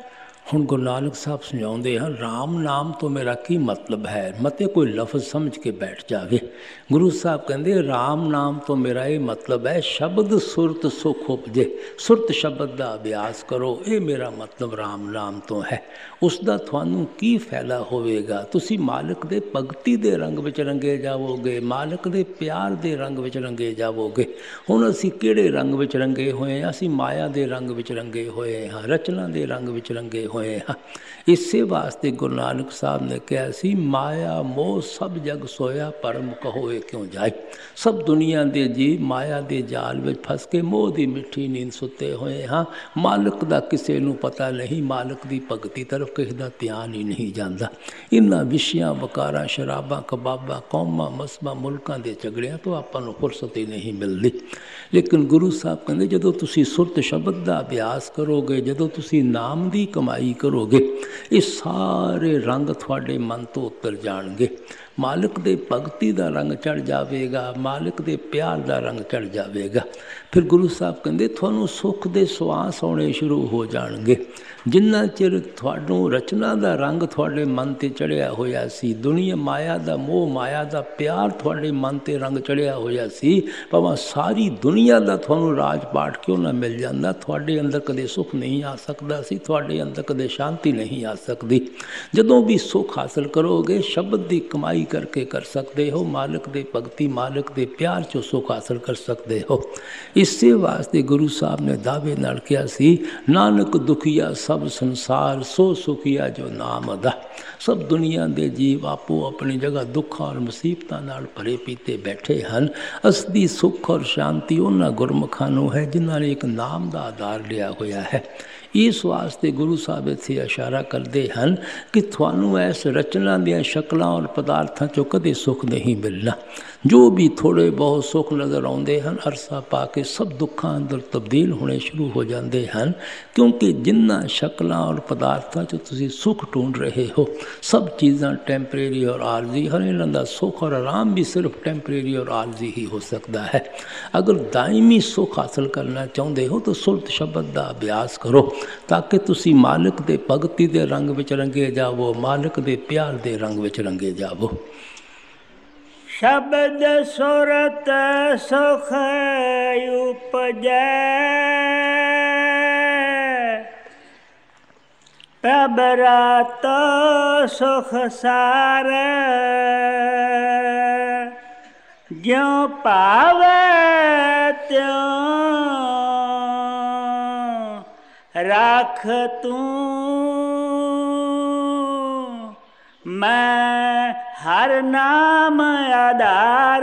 ਹੁਣ ਗੁਰੂ ਨਾਨਕ ਸਾਹਿਬ ਸਮਝਾਉਂਦੇ ਹਨ, ਰਾਮ ਨਾਮ ਤੋਂ ਮੇਰਾ ਕੀ ਮਤਲਬ ਹੈ। ਮਤੇ ਕੋਈ ਲਫ਼ਜ਼ ਸਮਝ ਕੇ ਬੈਠ ਜਾਵੇ। ਗੁਰੂ ਸਾਹਿਬ ਕਹਿੰਦੇ ਰਾਮ ਨਾਮ ਤੋਂ ਮੇਰਾ ਇਹ ਮਤਲਬ ਹੈ, ਸ਼ਬਦ ਸੁਰਤ ਸੁਖ ਉਪਜੇ, ਸੁਰਤ ਸ਼ਬਦ ਦਾ ਅਭਿਆਸ ਕਰੋ, ਇਹ ਮੇਰਾ ਮਤਲਬ ਰਾਮ ਨਾਮ ਤੋਂ ਹੈ। ਉਸ ਦਾ ਤੁਹਾਨੂੰ ਕੀ ਫਾਇਦਾ ਹੋਵੇਗਾ? ਤੁਸੀਂ ਮਾਲਕ ਦੇ ਭਗਤੀ ਦੇ ਰੰਗ ਵਿੱਚ ਰੰਗੇ ਜਾਵੋਗੇ, ਮਾਲਕ ਦੇ ਪਿਆਰ ਦੇ ਰੰਗ ਵਿੱਚ ਰੰਗੇ ਜਾਵੋਗੇ। ਹੁਣ ਅਸੀਂ ਕਿਹੜੇ ਰੰਗ ਵਿੱਚ ਰੰਗੇ ਹੋਏ ਹਾਂ? ਅਸੀਂ ਮਾਇਆ ਦੇ ਰੰਗ ਵਿੱਚ ਰੰਗੇ ਹੋਏ ਹਾਂ, ਰਚਨਾ ਦੇ ਰੰਗ ਵਿੱਚ ਰੰਗੇ ਹੋਏ ਹਾਂ। ਇਸੇ ਵਾਸਤੇ ਗੁਰੂ ਨਾਨਕ ਸਾਹਿਬ ਨੇ ਕਿਹਾ ਸੀ, ਮਾਇਆ ਮੋਹ ਸਭ ਜਗ ਸੋਇਆ, ਪਰਮ ਕਹੋਏ ਕਿਉਂ ਜਾਏ। ਸਭ ਦੁਨੀਆ ਦੇ ਜੀਵ ਮਾਇਆ ਦੇ ਜਾਲ ਵਿੱਚ ਫਸ ਕੇ ਮੋਹ ਦੀ ਮਿੱਠੀ ਨੀਂਦ ਸੁੱਤੇ ਹੋਏ ਹਾਂ। ਮਾਲਕ ਦਾ ਕਿਸੇ ਨੂੰ ਪਤਾ ਨਹੀਂ, ਮਾਲਕ ਦੀ ਭਗਤੀ ਤਰਫ ਕਿਸੇ ਦਾ ਧਿਆਨ ਹੀ ਨਹੀਂ ਜਾਂਦਾ। ਇਹਨਾਂ ਵਿਸ਼ਿਆਂ ਵਕਾਰਾਂ, ਸ਼ਰਾਬਾਂ, ਕਬਾਬਾਂ, ਕੌਮਾਂ, ਮਸਬਾਂ, ਮੁਲਕਾਂ ਦੇ ਝਗੜਿਆਂ ਤੋਂ ਆਪਾਂ ਨੂੰ ਫੁਰਸਤ ਹੀ ਨਹੀਂ ਮਿਲਦੀ। ਲੇਕਿਨ ਗੁਰੂ ਸਾਹਿਬ ਕਹਿੰਦੇ ਜਦੋਂ ਤੁਸੀਂ ਸੁਰਤ ਸ਼ਬਦ ਦਾ ਅਭਿਆਸ ਕਰੋਗੇ, ਜਦੋਂ ਤੁਸੀਂ ਨਾਮ ਦੀ ਕਮਾਈ ਕਰੋਗੇ, ਇਹ ਸਾਰੇ ਰੰਗ ਤੁਹਾਡੇ ਮਨ ਤੋਂ ਉਤਰ ਜਾਣਗੇ। ਮਾਲਕ ਦੇ ਭਗਤੀ ਦਾ ਰੰਗ ਚੜ੍ਹ ਜਾਵੇਗਾ, ਮਾਲਕ ਦੇ ਪਿਆਰ ਦਾ ਰੰਗ ਚੜ੍ਹ ਜਾਵੇਗਾ। ਫਿਰ ਗੁਰੂ ਸਾਹਿਬ ਕਹਿੰਦੇ ਤੁਹਾਨੂੰ ਸੁੱਖ ਦੇ ਸਵਾਸ ਆਉਣੇ ਸ਼ੁਰੂ ਹੋ ਜਾਣਗੇ। ਜਿੰਨਾ ਚਿਰ ਤੁਹਾਨੂੰ ਰਚਨਾ ਦਾ ਰੰਗ ਤੁਹਾਡੇ ਮਨ 'ਤੇ ਚੜ੍ਹਿਆ ਹੋਇਆ ਸੀ, ਦੁਨੀਆ ਮਾਇਆ ਦਾ ਮੋਹ, ਮਾਇਆ ਦਾ ਪਿਆਰ ਤੁਹਾਡੇ ਮਨ 'ਤੇ ਰੰਗ ਚੜ੍ਹਿਆ ਹੋਇਆ ਸੀ, ਭਾਵੇਂ ਸਾਰੀ ਦੁਨੀਆ ਦਾ ਤੁਹਾਨੂੰ ਰਾਜ ਪਾਠ ਕਿਉਂ ਨਾ ਮਿਲ ਜਾਂਦਾ, ਤੁਹਾਡੇ ਅੰਦਰ ਕਦੇ ਸੁੱਖ ਨਹੀਂ ਆ ਸਕਦਾ ਸੀ, ਤੁਹਾਡੇ ਅੰਦਰ ਕਦੇ ਸ਼ਾਂਤੀ ਨਹੀਂ ਆ ਸਕਦੀ। ਜਦੋਂ ਵੀ ਸੁੱਖ ਹਾਸਲ ਕਰੋਗੇ, ਸ਼ਬਦ ਦੀ ਕਮਾਈ ਕਰਕੇ ਕਰ ਸਕਦੇ ਹੋ, ਮਾਲਕ ਦੇ ਭਗਤੀ, ਮਾਲਕ ਦੇ ਪਿਆਰ 'ਚੋਂ ਸੁੱਖ ਹਾਸਲ ਕਰ ਸਕਦੇ ਹੋ। ਇਸੇ ਵਾਸਤੇ ਗੁਰੂ ਸਾਹਿਬ ਨੇ ਦਾਅਵੇ ਨਾਲ ਕਿਹਾ ਸੀ, ਨਾਨਕ ਦੁਖੀਆ ਸਭ ਸੰਸਾਰ, ਸੋ ਸੁਖੀਆ ਜੋ ਨਾਮ ਅਦਾ। ਸਭ ਦੁਨੀਆ ਦੇ ਜੀਵ ਆਪੋ ਆਪਣੀ ਜਗ੍ਹਾ ਦੁੱਖਾਂ ਔਰ ਮੁਸੀਬਤਾਂ ਨਾਲ ਭਰੇ ਪੀਤੇ ਬੈਠੇ ਹਨ। ਅਸਲੀ ਸੁੱਖ ਔਰ ਸ਼ਾਂਤੀ ਉਹਨਾਂ ਗੁਰਮੁਖਾਂ ਨੂੰ ਹੈ ਜਿਨ੍ਹਾਂ ਨੇ ਇੱਕ ਨਾਮ ਦਾ ਆਧਾਰ ਲਿਆ ਹੋਇਆ ਹੈ। ਇਸ ਵਾਸਤੇ ਗੁਰੂ ਸਾਹਿਬ ਇੱਥੇ ਇਸ਼ਾਰਾ ਕਰਦੇ ਹਨ ਕਿ ਤੁਹਾਨੂੰ ਇਸ ਰਚਨਾ ਦੀਆਂ ਸ਼ਕਲਾਂ ਔਰ ਪਦਾਰਥਾਂ 'ਚੋਂ ਕਦੇ ਸੁੱਖ ਨਹੀਂ ਮਿਲਣਾ। ਜੋ ਵੀ ਥੋੜ੍ਹੇ ਬਹੁਤ ਸੁੱਖ ਨਜ਼ਰ ਆਉਂਦੇ ਹਨ, ਅਰਸਾ ਪਾ ਕੇ ਸਭ ਦੁੱਖਾਂ ਅੰਦਰ ਤਬਦੀਲ ਹੋਣੇ ਸ਼ੁਰੂ ਹੋ ਜਾਂਦੇ ਹਨ, ਕਿਉਂਕਿ ਜਿਨ੍ਹਾਂ ਸ਼ਕਲਾਂ ਔਰ ਪਦਾਰਥਾਂ 'ਚ ਤੁਸੀਂ ਸੁੱਖ ਢੂੰਡ ਰਹੇ ਹੋ, ਸਭ ਚੀਜ਼ਾਂ ਟੈਂਪਰੇਰੀ ਔਰ ਆਰਜ਼ੀ ਹਨ। ਇਹਨਾਂ ਦਾ ਸੁੱਖ ਔਰ ਆਰਾਮ ਵੀ ਸਿਰਫ ਟੈਂਪਰੇਰੀ ਔਰ ਆਰਜ਼ੀ ਹੀ ਹੋ ਸਕਦਾ ਹੈ। ਅਗਰ ਦਾਇਮੀ ਸੁੱਖ ਹਾਸਲ ਕਰਨਾ ਚਾਹੁੰਦੇ ਹੋ ਤਾਂ ਸੁਰਤ ਸ਼ਬਦ ਦਾ ਅਭਿਆਸ ਕਰੋ, ਤਾਂ ਕਿ ਤੁਸੀਂ ਮਾਲਕ ਦੇ ਭਗਤੀ ਦੇ ਰੰਗ ਵਿੱਚ ਰੰਗੇ ਜਾਵੋ, ਮਾਲਕ ਦੇ ਪਿਆਰ ਦੇ ਰੰਗ ਵਿੱਚ ਰੰਗੇ ਜਾਵੋ। ਸ਼ਬਦ ਸੁਰਤ ਸੁਖ ਉਪਜੈ, ਪ੍ਰਭ ਰਾਤ ਸੁਖ ਸਾਰ, ਜਿਉ ਭਾਵੈ ਤਿਉ ਰਾਖ ਤੂੰ। ਮੈਂ ਹਰ ਨਾਮ ਆਧਾਰ।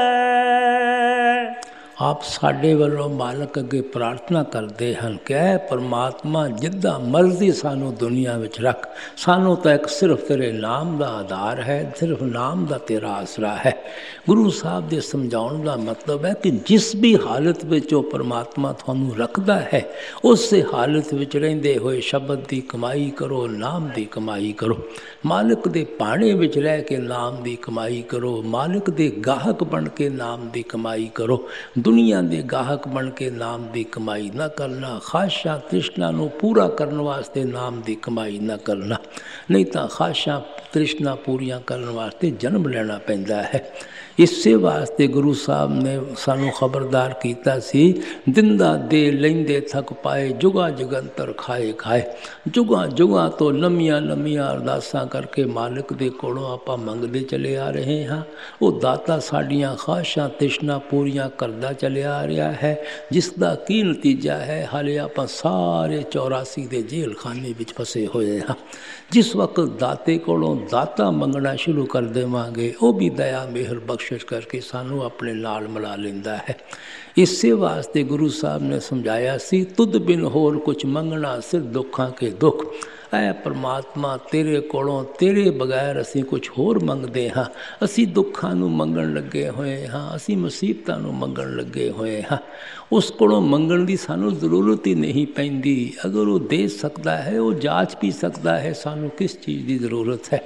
ਆਪ ਸਾਡੇ ਵੱਲੋਂ ਮਾਲਕ ਅੱਗੇ ਪ੍ਰਾਰਥਨਾ ਕਰਦੇ ਹਨ ਕਿ ਐ ਪਰਮਾਤਮਾ, ਜਿੱਦਾਂ ਮਰਜ਼ੀ ਸਾਨੂੰ ਦੁਨੀਆ ਵਿੱਚ ਰੱਖ, ਸਾਨੂੰ ਤਾਂ ਇੱਕ ਸਿਰਫ ਤੇਰੇ ਨਾਮ ਦਾ ਆਧਾਰ ਹੈ, ਸਿਰਫ ਨਾਮ ਦਾ ਤੇਰਾ ਆਸਰਾ ਹੈ। ਗੁਰੂ ਸਾਹਿਬ ਦੇ ਸਮਝਾਉਣ ਦਾ ਮਤਲਬ ਹੈ ਕਿ ਜਿਸ ਵੀ ਹਾਲਤ ਵਿੱਚ ਉਹ ਪਰਮਾਤਮਾ ਤੁਹਾਨੂੰ ਰੱਖਦਾ ਹੈ, ਉਸੇ ਹਾਲਤ ਵਿੱਚ ਰਹਿੰਦੇ ਹੋਏ ਸ਼ਬਦ ਦੀ ਕਮਾਈ ਕਰੋ, ਨਾਮ ਦੀ ਕਮਾਈ ਕਰੋ। ਮਾਲਕ ਦੇ ਭਾਣੇ ਵਿੱਚ ਰਹਿ ਕੇ ਨਾਮ ਦੀ ਕਮਾਈ ਕਰੋ, ਮਾਲਕ ਦੇ ਗਾਹਕ ਬਣ ਕੇ ਨਾਮ ਦੀ ਕਮਾਈ ਕਰੋ। ਦੁਨੀਆ ਦੇ ਗਾਹਕ ਬਣ ਕੇ ਨਾਮ ਦੀ ਕਮਾਈ ਨਾ ਕਰਨਾ, ਖਾਸ਼ਾਂ ਤ੍ਰਿਸ਼ਨਾ ਨੂੰ ਪੂਰਾ ਕਰਨ ਵਾਸਤੇ ਨਾਮ ਦੀ ਕਮਾਈ ਨਾ ਕਰਨਾ, ਨਹੀਂ ਤਾਂ ਖਾਸ਼ਾਂ ਤ੍ਰਿਸ਼ਨਾ ਪੂਰੀਆਂ ਕਰਨ ਵਾਸਤੇ ਜਨਮ ਲੈਣਾ ਪੈਂਦਾ ਹੈ। ਇਸੇ ਵਾਸਤੇ ਗੁਰੂ ਸਾਹਿਬ ਨੇ ਸਾਨੂੰ ਖਬਰਦਾਰ ਕੀਤਾ ਸੀ, ਦਿੰਦਾ ਦੇ ਲੈਂਦੇ ਥੱਕ ਪਾਏ, ਜੁਗਾ ਜੁਗੰਤਰ ਖਾਏ ਖਾਏ। ਜੁਗਾਂ ਜੁਗਾਂ ਤੋਂ ਲੰਮੀਆਂ ਲੰਮੀਆਂ ਅਰਦਾਸਾਂ ਕਰਕੇ ਮਾਲਕ ਦੇ ਕੋਲੋਂ ਆਪਾਂ ਮੰਗਦੇ ਚਲੇ ਆ ਰਹੇ ਹਾਂ। ਉਹ ਦਾਤਾ ਸਾਡੀਆਂ ਖਾਸ਼ਾਂ ਤ੍ਰਿਸ਼ਨਾ ਪੂਰੀਆਂ ਕਰਦਾ ਚਲਿਆ ਆ ਰਿਹਾ ਹੈ, ਜਿਸ ਦਾ ਕੀ ਨਤੀਜਾ ਹੈ, ਹਾਲੇ ਆਪਾਂ ਸਾਰੇ 84 ਦੇ ਜੇਲ੍ਹ ਖਾਨੇ ਵਿੱਚ ਫਸੇ ਹੋਏ ਹਾਂ। ਜਿਸ ਵਕਤ ਦਾਤੇ ਕੋਲੋਂ ਦਾਤਾ ਮੰਗਣਾ ਸ਼ੁਰੂ ਕਰ ਦੇਵਾਂਗੇ, ਉਹ ਵੀ ਦਇਆ ਮਿਹਰ ਬਖਸ਼ਿਸ਼ ਕਰਕੇ ਸਾਨੂੰ ਆਪਣੇ ਨਾਲ ਮਿਲਾ ਲੈਂਦਾ ਹੈ। ਇਸੇ ਵਾਸਤੇ ਗੁਰੂ ਸਾਹਿਬ ਨੇ ਸਮਝਾਇਆ ਸੀ, ਤੁਧ ਬਿਨ ਹੋਰ ਕੁਛ ਮੰਗਣਾ ਸਿਰ ਦੁੱਖਾਂ ਕੇ ਦੁੱਖ। ਐ ਪਰਮਾਤਮਾ, ਤੇਰੇ ਕੋਲੋਂ ਤੇਰੇ ਬਗੈਰ ਅਸੀਂ ਕੁਛ ਹੋਰ ਮੰਗਦੇ ਹਾਂ। ਅਸੀਂ ਦੁੱਖਾਂ ਨੂੰ ਮੰਗਣ ਲੱਗੇ ਹੋਏ ਹਾਂ, ਅਸੀਂ ਮੁਸੀਬਤਾਂ ਨੂੰ ਮੰਗਣ ਲੱਗੇ ਹੋਏ ਹਾਂ। ਉਸ ਕੋਲੋਂ ਮੰਗਣ ਦੀ ਸਾਨੂੰ ਜ਼ਰੂਰਤ ਹੀ ਨਹੀਂ ਪੈਂਦੀ। ਅਗਰ ਉਹ ਦੇ ਸਕਦਾ ਹੈ, ਉਹ ਜਾਂਚ ਵੀ ਸਕਦਾ ਹੈ ਸਾਨੂੰ ਕਿਸ ਚੀਜ਼ ਦੀ ਜ਼ਰੂਰਤ ਹੈ।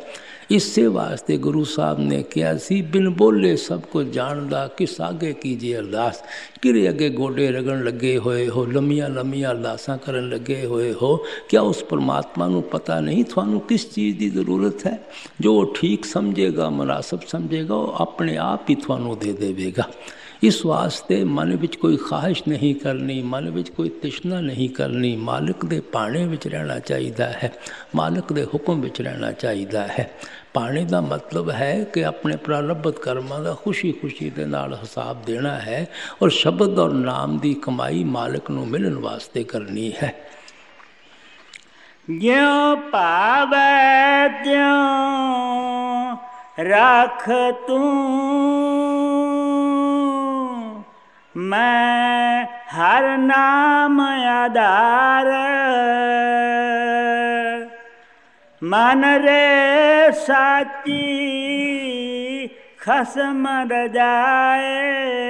ਇਸੇ ਵਾਸਤੇ ਗੁਰੂ ਸਾਹਿਬ ਨੇ ਕਿਹਾ ਸੀ, ਬਿਨ ਬੋਲੇ ਸਭ ਕੁਝ ਜਾਣਦਾ, ਕਿਸ ਆਗੇ ਕੀਜੇ ਅਰਦਾਸ। ਕਿਹੜੇ ਅੱਗੇ ਗੋਡੇ ਰਗਣ ਲੱਗੇ ਹੋਏ ਹੋ, ਲੰਮੀਆਂ ਲੰਮੀਆਂ ਅਰਦਾਸਾਂ ਕਰਨ ਲੱਗੇ ਹੋਏ ਹੋ, ਕਿਆ ਉਸ ਪਰਮਾਤਮਾ ਨੂੰ ਪਤਾ ਨਹੀਂ ਤੁਹਾਨੂੰ ਕਿਸ ਚੀਜ਼ ਦੀ ਜ਼ਰੂਰਤ ਹੈ? ਜੋ ਠੀਕ ਸਮਝੇਗਾ, ਮੁਨਾਸਬ ਸਮਝੇਗਾ, ਉਹ ਆਪਣੇ ਆਪ ਹੀ ਤੁਹਾਨੂੰ ਦੇ ਦੇਵੇਗਾ। ਇਸ ਵਾਸਤੇ ਮਨ ਵਿੱਚ ਕੋਈ ਖਾਹਿਸ਼ ਨਹੀਂ ਕਰਨੀ, ਮਨ ਵਿੱਚ ਕੋਈ ਤ੍ਰਿਸ਼ਨਾ ਨਹੀਂ ਕਰਨੀ। ਮਾਲਕ ਦੇ ਭਾਣੇ ਵਿੱਚ ਰਹਿਣਾ ਚਾਹੀਦਾ ਹੈ, ਮਾਲਕ ਦੇ ਹੁਕਮ ਵਿੱਚ ਰਹਿਣਾ ਚਾਹੀਦਾ ਹੈ। ਭਾਣੇ ਦਾ ਮਤਲਬ ਹੈ ਕਿ ਆਪਣੇ ਪ੍ਰਾਰਬਧ ਕਰਮਾਂ ਦਾ ਖੁਸ਼ੀ ਖੁਸ਼ੀ ਦੇ ਨਾਲ ਹਿਸਾਬ ਦੇਣਾ ਹੈ ਔਰ ਸ਼ਬਦ ਔਰ ਨਾਮ ਦੀ ਕਮਾਈ ਮਾਲਕ ਨੂੰ ਮਿਲਣ ਵਾਸਤੇ ਕਰਨੀ ਹੈ। ਜਿਉ ਭਾਵੈ ਤਿਉ ਰੱਖ ਤੂੰ, ਮੈਂ ਹਰ ਨਾਮ ਆਧਾਰ। ਮਨ ਰੇ ਸਾਚੀ ਖਸਮ ਰਜਾਏ,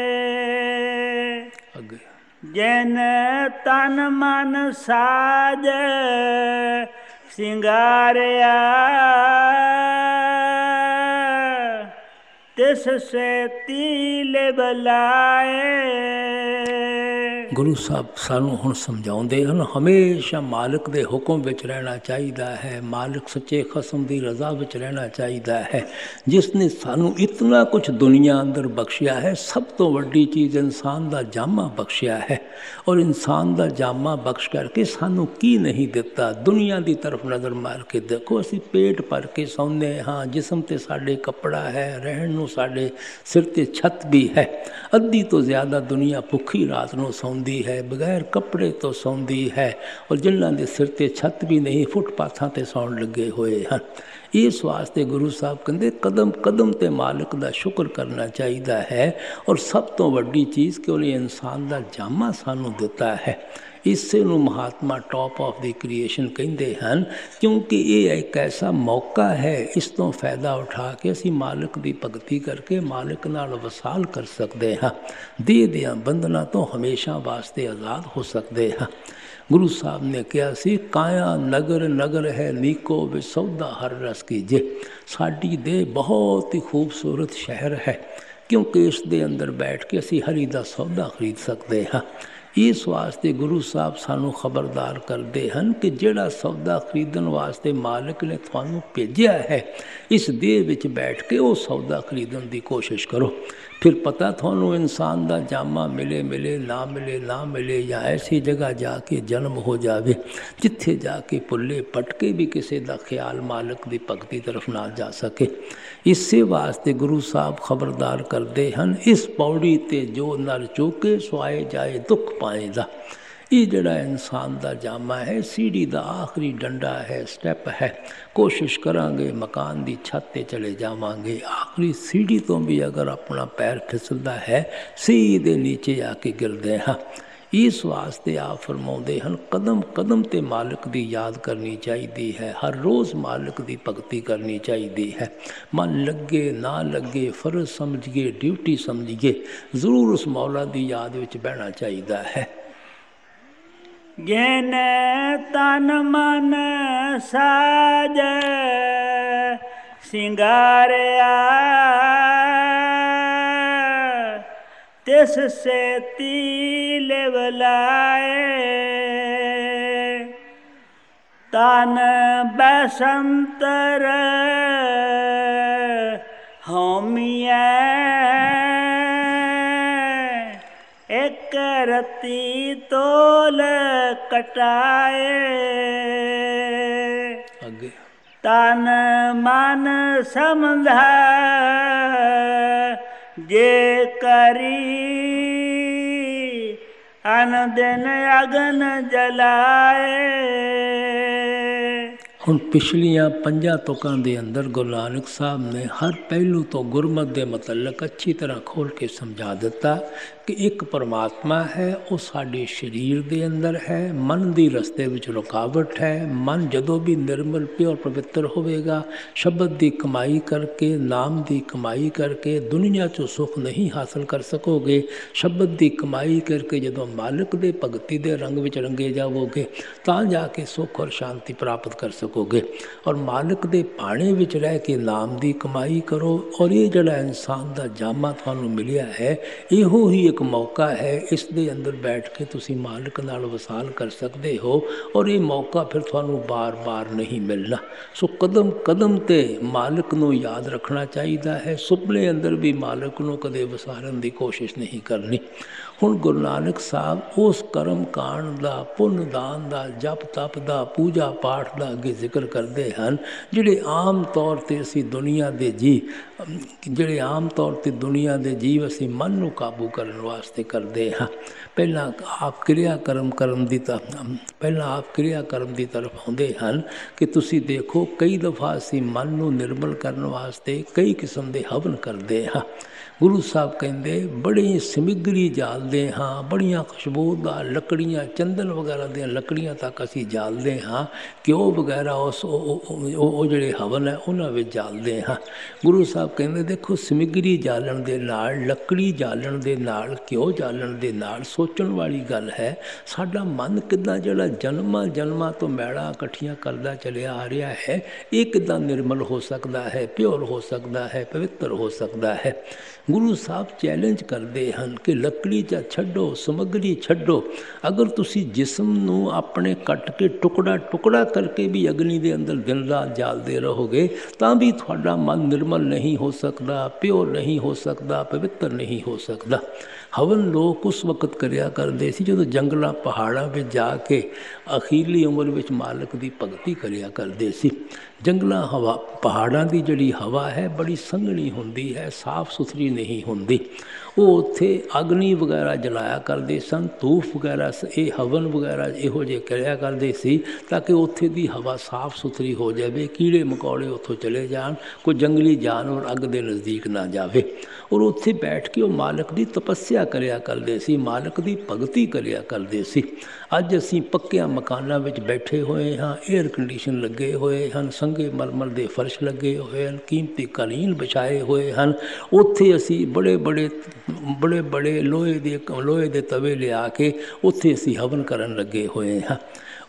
ਜਿਨ ਤਨ ਮਨ ਸਾਜ ਸਿੰਗਾਰਿਆ, ਤਿਸ ਸੇ ਤੀਲ ਬਲਾਏ। ਗੁਰੂ ਸਾਹਿਬ ਸਾਨੂੰ ਹੁਣ ਸਮਝਾਉਂਦੇ ਹਨ, ਹਮੇਸ਼ਾ ਮਾਲਕ ਦੇ ਹੁਕਮ ਵਿੱਚ ਰਹਿਣਾ ਚਾਹੀਦਾ ਹੈ, ਮਾਲਕ ਸੱਚੇ ਖਸਮ ਦੀ ਰਜ਼ਾ ਵਿੱਚ ਰਹਿਣਾ ਚਾਹੀਦਾ ਹੈ। ਜਿਸ ਨੇ ਸਾਨੂੰ ਇਤਨਾ ਕੁਛ ਦੁਨੀਆ ਅੰਦਰ ਬਖਸ਼ਿਆ ਹੈ, ਸਭ ਤੋਂ ਵੱਡੀ ਚੀਜ਼ ਇਨਸਾਨ ਦਾ ਜਾਮਾ ਬਖਸ਼ਿਆ ਹੈ। ਔਰ ਇਨਸਾਨ ਦਾ ਜਾਮਾ ਬਖਸ਼ ਕਰਕੇ ਸਾਨੂੰ ਕੀ ਨਹੀਂ ਦਿੱਤਾ? ਦੁਨੀਆ ਦੀ ਤਰਫ ਨਜ਼ਰ ਮਾਰ ਕੇ ਦੇਖੋ, ਅਸੀਂ ਪੇਟ ਭਰ ਕੇ ਸੌਂਦੇ ਹਾਂ, ਜਿਸਮ ਤੇ ਸਾਡੇ ਕੱਪੜਾ ਹੈ, ਰਹਿਣ ਨੂੰ ਸਾਡੇ ਸਿਰ ਤੇ ਛੱਤ ਵੀ ਹੈ। ਅੱਧੀ ਤੋਂ ਜ਼ਿਆਦਾ ਦੁਨੀਆ ਭੁੱਖੀ ਰਾਤ ਨੂੰ ਸੌਂਦੀ ਹੈ, ਬਗੈਰ ਕੱਪੜੇ ਤੋਂ ਸੌਂਦੀ ਹੈ, ਔਰ ਜਿਨ੍ਹਾਂ ਦੇ ਸਿਰ ਤੇ ਛੱਤ ਵੀ ਨਹੀਂ, ਫੁੱਟਪਾਥਾਂ ਤੇ ਸੌਣ ਲੱਗੇ ਹੋਏ ਹਨ। ਇਸ ਵਾਸਤੇ ਗੁਰੂ ਸਾਹਿਬ ਕਹਿੰਦੇ, ਕਦਮ ਕਦਮ ਤੇ ਮਾਲਕ ਦਾ ਸ਼ੁਕਰ ਕਰਨਾ ਚਾਹੀਦਾ ਹੈ। ਔਰ ਸਭ ਤੋਂ ਵੱਡੀ ਚੀਜ਼ ਕਿ ਉਹਨੇ ਇਨਸਾਨ ਦਾ ਜਾਮਾ ਸਾਨੂੰ ਦਿੱਤਾ ਹੈ। ਇਸੇ ਨੂੰ ਮਹਾਤਮਾ ਟੌਪ ਆਫ ਦੀ ਕ੍ਰੀਏਸ਼ਨ ਕਹਿੰਦੇ ਹਨ, ਕਿਉਂਕਿ ਇਹ ਇੱਕ ਐਸਾ ਮੌਕਾ ਹੈ, ਇਸ ਤੋਂ ਫਾਇਦਾ ਉਠਾ ਕੇ ਅਸੀਂ ਮਾਲਕ ਦੀ ਭਗਤੀ ਕਰਕੇ ਮਾਲਕ ਨਾਲ ਵਸਾਲ ਕਰ ਸਕਦੇ ਹਾਂ, ਦੇਹ ਦੀਆਂ ਬੰਧਨਾਂ ਤੋਂ ਹਮੇਸ਼ਾ ਵਾਸਤੇ ਆਜ਼ਾਦ ਹੋ ਸਕਦੇ ਹਾਂ। ਗੁਰੂ ਸਾਹਿਬ ਨੇ ਕਿਹਾ ਸੀ, ਕਾਇਆ ਨਗਰ ਨਗਰ ਹੈ ਨੀਕੋ ਵੇ ਸੌਦਾ ਹਰ ਰਸ ਕੀਜੇ। ਸਾਡੀ ਦੇਹ ਬਹੁਤ ਹੀ ਖੂਬਸੂਰਤ ਸ਼ਹਿਰ ਹੈ, ਕਿਉਂਕਿ ਇਸ ਦੇ ਅੰਦਰ ਬੈਠ ਕੇ ਅਸੀਂ ਹਰੀ ਦਾ ਸੌਦਾ ਖਰੀਦ ਸਕਦੇ ਹਾਂ। ਇਸ ਵਾਸਤੇ ਗੁਰੂ ਸਾਹਿਬ ਸਾਨੂੰ ਖਬਰਦਾਰ ਕਰਦੇ ਹਨ ਕਿ ਜਿਹੜਾ ਸੌਦਾ ਖਰੀਦਣ ਵਾਸਤੇ ਮਾਲਕ ਨੇ ਤੁਹਾਨੂੰ ਭੇਜਿਆ ਹੈ, ਇਸ ਦੇਹ ਵਿੱਚ ਬੈਠ ਕੇ ਉਹ ਸੌਦਾ ਖਰੀਦਣ ਦੀ ਕੋਸ਼ਿਸ਼ ਕਰੋ। ਫਿਰ ਪਤਾ ਤੁਹਾਨੂੰ ਇਨਸਾਨ ਦਾ ਜਾਮਾ ਮਿਲੇ ਮਿਲੇ, ਨਾ ਮਿਲੇ ਨਾ ਮਿਲੇ, ਜਾਂ ਐਸੀ ਜਗ੍ਹਾ ਜਾ ਕੇ ਜਨਮ ਹੋ ਜਾਵੇ ਜਿੱਥੇ ਜਾ ਕੇ ਭੁੱਲੇ ਭਟਕੇ ਵੀ ਕਿਸੇ ਦਾ ਖਿਆਲ ਮਾਲਕ ਦੀ ਭਗਤੀ ਤਰਫ ਨਾ ਜਾ ਸਕੇ। ਇਸੇ ਵਾਸਤੇ ਗੁਰੂ ਸਾਹਿਬ ਖਬਰਦਾਰ ਕਰਦੇ ਹਨ, ਇਸ ਪੌੜੀ ਤੇ ਜੋ ਨਰ ਚੁੱਕੇ ਸੁਆਏ ਜਾਏ ਦੁੱਖ ਪਾਏਗਾ। ਇਹ ਜਿਹੜਾ ਇਨਸਾਨ ਦਾ ਜਾਮਾ ਹੈ, ਸੀੜੀ ਦਾ ਆਖਰੀ ਡੰਡਾ ਹੈ, ਸਟੈਪ ਹੈ। ਕੋਸ਼ਿਸ਼ ਕਰਾਂਗੇ ਮਕਾਨ ਦੀ ਛੱਤ ਤੇ ਚਲੇ ਜਾਵਾਂਗੇ, ਆਖਰੀ ਸੀੜੀ ਤੋਂ ਵੀ ਅਗਰ ਆਪਣਾ ਪੈਰ ਫਿਸਲਦਾ ਹੈ, ਸਿੱਧੇ ਨੀਚੇ ਆ ਕੇ ਗਿਰਦੇ ਹਾਂ। ਇਸ ਵਾਸਤੇ ਆਪ ਫਰਮਾਉਂਦੇ ਹਨ, ਕਦਮ ਕਦਮ ਤੇ ਮਾਲਕ ਦੀ ਯਾਦ ਕਰਨੀ ਚਾਹੀਦੀ ਹੈ, ਹਰ ਰੋਜ਼ ਮਾਲਕ ਦੀ ਭਗਤੀ ਕਰਨੀ ਚਾਹੀਦੀ ਹੈ। ਮਨ ਲੱਗੇ ਨਾ ਲੱਗੇ, ਫਰਜ਼ ਸਮਝੀਏ, ਡਿਊਟੀ ਸਮਝੀਏ, ਜ਼ਰੂਰ ਉਸ ਮੌਲਾ ਦੀ ਯਾਦ ਵਿੱਚ ਬਹਿਣਾ ਚਾਹੀਦਾ ਹੈ। ਜਿਨ ਤਨ ਮਨ ਸਾਜ ਸਿੰਗਾਰਿਆ, ਤਿਸ ਸੇ ਤੀਲ ਬਲਾਏ। ਤਨ ਬਸੰਤਰ ਹੋਮੀਐ, ਇੱਕ ਰਤੀ ਤੋਲ ਕਟਾਏ। ਅੱਗੇ ਤਨ ਮਨ ਸਮਝਾ ਜੇ ਕਰੀ, ਅਨ ਦਿਨ ਅਗਨ ਜਲਾਏ। ਹੁਣ ਪਿਛਲੀਆਂ 5 ਤੁਕਾਂ ਦੇ ਅੰਦਰ ਗੁਰੂ ਨਾਨਕ ਸਾਹਿਬ ਨੇ ਹਰ ਪਹਿਲੂ ਤੋਂ ਗੁਰਮਤਿ ਦੇ ਮਤਲਕ ਅੱਛੀ ਤਰ੍ਹਾਂ ਖੋਲ੍ਹ ਕੇ ਸਮਝਾ ਦਿੱਤਾ कि एक परमात्मा है, वो साडे शरीर दे अंदर है, मन दी रस्ते विच रुकावट है। मन जदों भी निर्मल प्योर पवित्र होवेगा, शब्द दी कमाई करके, नाम दी कमाई करके दुनिया चो सुख नहीं हासिल कर सकोगे। शब्द दी कमाई करके जदों मालिक दे भगती दे रंग विच रंगे जावोगे तां जाके सुख और शांति प्राप्त कर सकोगे। और मालिक दे पाणे विच रह के नाम दी कमाई करो। और ये जिहड़ा इंसान दा जामा तुहानूं मिलिया है, इहो ही एक मौका है, इस दे अंदर बैठ के तुसी मालिक नाल वसाल कर सकते हो। और ये मौका फिर तुहानूं बार बार नहीं मिलना। सो कदम कदम ते मालिक नूं याद रखना चाहिदा है। सुपने अंदर भी मालिक नूं कदे वसारन दी कोशिश नहीं करनी। हुण गुरु नानक साहब उस कर्म कांड दा, पुण्य दान दा, जप तप दा, पूजा पाठ दा अगे जिक्र करते हैं, जिहड़े आम तौर ते असी दुनिया दे जी ਜਿਹੜੇ आम तौर ते दुनिया के जीव असी मन नूं काबू करने वास्ते करते हाँ। पहला आप क्रिया कर्म की तरफ आउंदे हन कि तुसी देखो कई दफ़ा असी मन नूं निर्मल करने वास्ते कई किस्म के हवन करते हाँ। गुरु साहब कहते बड़ी समग्री जालते हाँ, बड़ियाँ खुशबूदार लकड़ियाँ, चंदन वगैरह दी लकड़ियाँ तक असी जालते हाँ। घ्यो वगैरह उस जोड़े हवन है उन्होंने में जालते हाँ। गुरु साहब कहते देखो समग्री जालन दे नाल, लकड़ी जालन दे नाल, घ्यो जालन दे नाल सोचण वाली गल है, साडा मन किद्दां जिहड़ा जन्मां तो मैड़ा इकट्ठियां करदा चलिया आ रहा है, ये किद्दां निर्मल हो सकता है, प्योर हो सकता है, पवित्र हो सकता है। गुरु साहब चैलेंज करते हैं कि लकड़ी चा छड्डो, समग्री छड्डो। अगर तुसी जिस्म नूं अपने कट के टुकड़ा टुकड़ा करके भी अग्नि दे अंदर दिन रात जालते रहोगे तां भी तुहाडा मन निर्मल नहीं हो सकता, प्योर नहीं हो सकता, पवित्र नहीं हो सकता। हवन लोग उस वक्त करिया करते सी जदों जंगलों पहाड़ों में जाके अखीरली उम्र में मालिक की भगती करिया करते सी। जंगलों हवा पहाड़ों की जिहड़ी हवा है बड़ी संघनी होंदी है, साफ सुथरी नहीं होंदी। वो उत्थे अग्नि वगैरह जलाया करते सन, धूफ वगैरह ये हवन वगैरह इहो जे करिया करते सी ताकि उत्थे दी हवा साफ सुथरी हो जाए, कीड़े मकौड़े उत्थों चले जान, कोई जंगली जानवर अग दे नज़दीक ना जाए। और उत्थे बैठ के वो मालिक की तपस्या करिया करते सी, मालिक की भगती करिया करते सी। अज असीं पक्कियां मकानां विच बैठे हुए हाँ, एयर कंडीशन लगे हुए हैं, संगे मरमर के फर्श लगे हुए हैं, कीमती कालीन बिछाए हुए हैं। उत्थे असीं बड़े बड़े लोहे दे तवे लिया के उत्थे असीं हवन करन लगे हुए हाँ।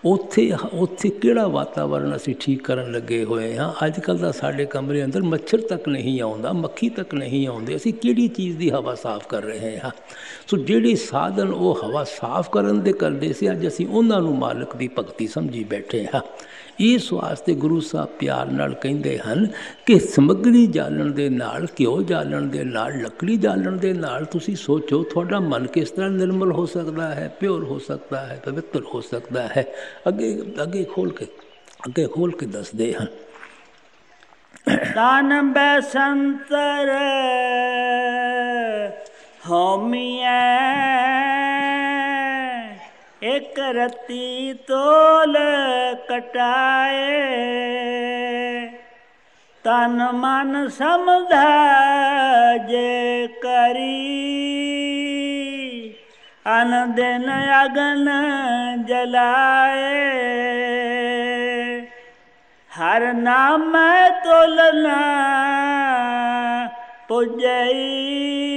उत्थे किहड़ा वातावरण असीं ठीक करन लगे हुए हाँ। अजकल तां साडे कमरे अंदर मच्छर तक नहीं आउंदा, मक्खी तक नहीं आउंदे, असीं किहड़ी चीज़ की हवा साफ कर रहे हाँ। सो जिहड़े साधन वो हवा साफ करन दे करदे सी, अज असीं उन्हां नूं मालिक की भगती समझी बैठे हाँ। इस वास्ते गुरु साहब प्यार नाल कहिंदे हन कि समग्री जालन दे नाल, घ्यो जालन दे नाल, लकड़ी जालन दे नाल तुसी सोचो तुहाडा मन किस तरह निर्मल हो सकता है, प्योर हो सकता है, पवित्र हो सकता है। अगे खोल के दसदे हन। तन बैसंतर होमिया एक रत्ती तोल कटाए, तन मन समझा जे करी, अन दिन अगन जलाए। हर नाम तोलना पुजई,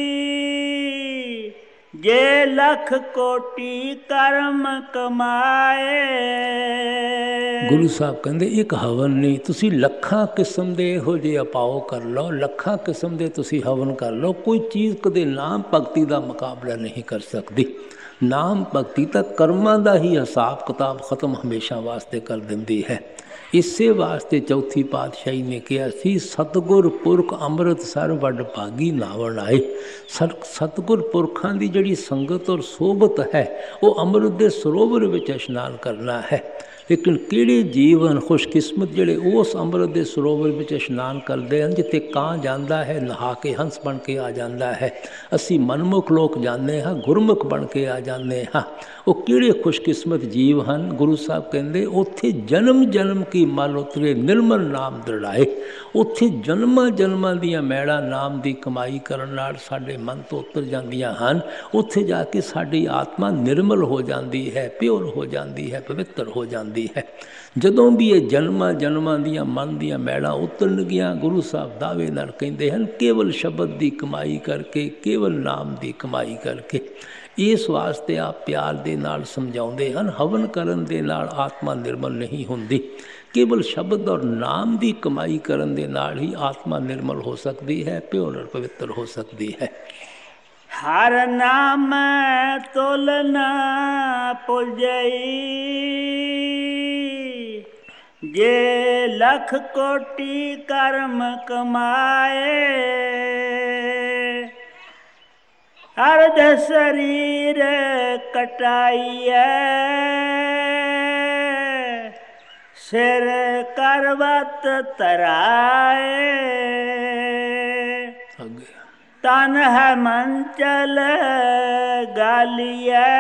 जे लख कोटि कर्म कमाए। गुरु साहब कहते एक हवन नहीं, तुसी लखां किस्म दे इहो जे उपाओ कर लो, लखां किस्म दे तुसी हवन कर लो, कोई चीज़ कदे नाम भगती का मुकाबला नहीं कर सकती। नाम भगती तक कर्मां दा ही हिसाब किताब खत्म हमेशा वास्ते कर दिंदी है। इसे वास्ते चौथी पातशाही ने कहा सी, सतगुर पुरख अमृत सर वड भागी नावण आए। सतगुर पुरखां की जिहड़ी संगत और सोबत है वो अमृत के सरोवर में इशनान करना है। ਲੇਕਿਨ ਕਿਹੜੇ ਜੀਵ ਹਨ ਖੁਸ਼ਕਿਸਮਤ ਜਿਹੜੇ ਉਸ ਅੰਮ੍ਰਿਤ ਦੇ ਸਰੋਵਰ ਵਿੱਚ ਇਸ਼ਨਾਨ ਕਰਦੇ ਹਨ ਜਿੱਥੇ ਕਾਂ ਜਾਂਦਾ ਹੈ ਨਹਾ ਕੇ ਹੰਸ ਬਣ ਕੇ ਆ ਜਾਂਦਾ ਹੈ। ਅਸੀਂ ਮਨਮੁਖ ਲੋਕ ਜਾਂਦੇ ਹਾਂ, ਗੁਰਮੁਖ ਬਣ ਕੇ ਆ ਜਾਂਦੇ ਹਾਂ। ਉਹ ਕਿਹੜੇ ਖੁਸ਼ਕਿਸਮਤ ਜੀਵ ਹਨ? ਗੁਰੂ ਸਾਹਿਬ ਕਹਿੰਦੇ ਉੱਥੇ ਜਨਮ ਜਨਮ ਕੀ ਮਲ ਉਤਰੇ ਨਿਰਮਲ ਨਾਮ ਦ੍ਰਿੜਾਏ। ਉੱਥੇ ਜਨਮਾਂ ਜਨਮਾਂ ਦੀਆਂ ਮੈਲਾਂ ਨਾਮ ਦੀ ਕਮਾਈ ਕਰਨ ਨਾਲ ਸਾਡੇ ਮਨ ਤੋਂ ਉਤਰ ਜਾਂਦੀਆਂ ਹਨ। ਉੱਥੇ ਜਾ ਕੇ ਸਾਡੀ ਆਤਮਾ ਨਿਰਮਲ ਹੋ ਜਾਂਦੀ ਹੈ, ਪਿਓਰ ਹੋ ਜਾਂਦੀ ਹੈ, ਪਵਿੱਤਰ ਹੋ ਜਾਂਦੀ ਹੈ। ਜਦੋਂ ਵੀ ਇਹ ਜਨਮਾਂ ਜਨਮਾਂ ਦੀਆਂ ਮਨ ਦੀਆਂ ਮੈਲਾਂ ਉਤਰਨਗੀਆਂ, ਗੁਰੂ ਸਾਹਿਬ ਦਾਅਵੇ ਨਾਲ ਕਹਿੰਦੇ ਹਨ ਕੇਵਲ ਸ਼ਬਦ ਦੀ ਕਮਾਈ ਕਰਕੇ, ਕੇਵਲ ਨਾਮ ਦੀ ਕਮਾਈ ਕਰਕੇ। ਇਸ ਵਾਸਤੇ ਆਪ ਪਿਆਰ ਦੇ ਨਾਲ ਸਮਝਾਉਂਦੇ ਹਨ, ਹਵਨ ਕਰਨ ਦੇ ਨਾਲ ਆਤਮਾ ਨਿਰਮਲ ਨਹੀਂ ਹੁੰਦੀ। ਕੇਵਲ ਸ਼ਬਦ ਔਰ ਨਾਮ ਦੀ ਕਮਾਈ ਕਰਨ ਦੇ ਨਾਲ ਹੀ ਆਤਮਾ ਨਿਰਮਲ ਹੋ ਸਕਦੀ ਹੈ, ਪਿਓਰ ਔਰ ਪਵਿੱਤਰ ਹੋ ਸਕਦੀ ਹੈ। ਹਰ ਨਾਮ ਤੋਲਨਾ ਪੁਜਈ, ਜੇ ਲਖ ਕੋਟੀ ਕਰਮ ਕਮਾਏ। ਅਰਧ ਸਰੀਰ ਕਟਾਈਐ, ਸਿਰ ਕਰਵਤ ਤਰਾਏ। ਤਨ ਹੈ ਮੰਚਲ ਗਾਲੀਐ,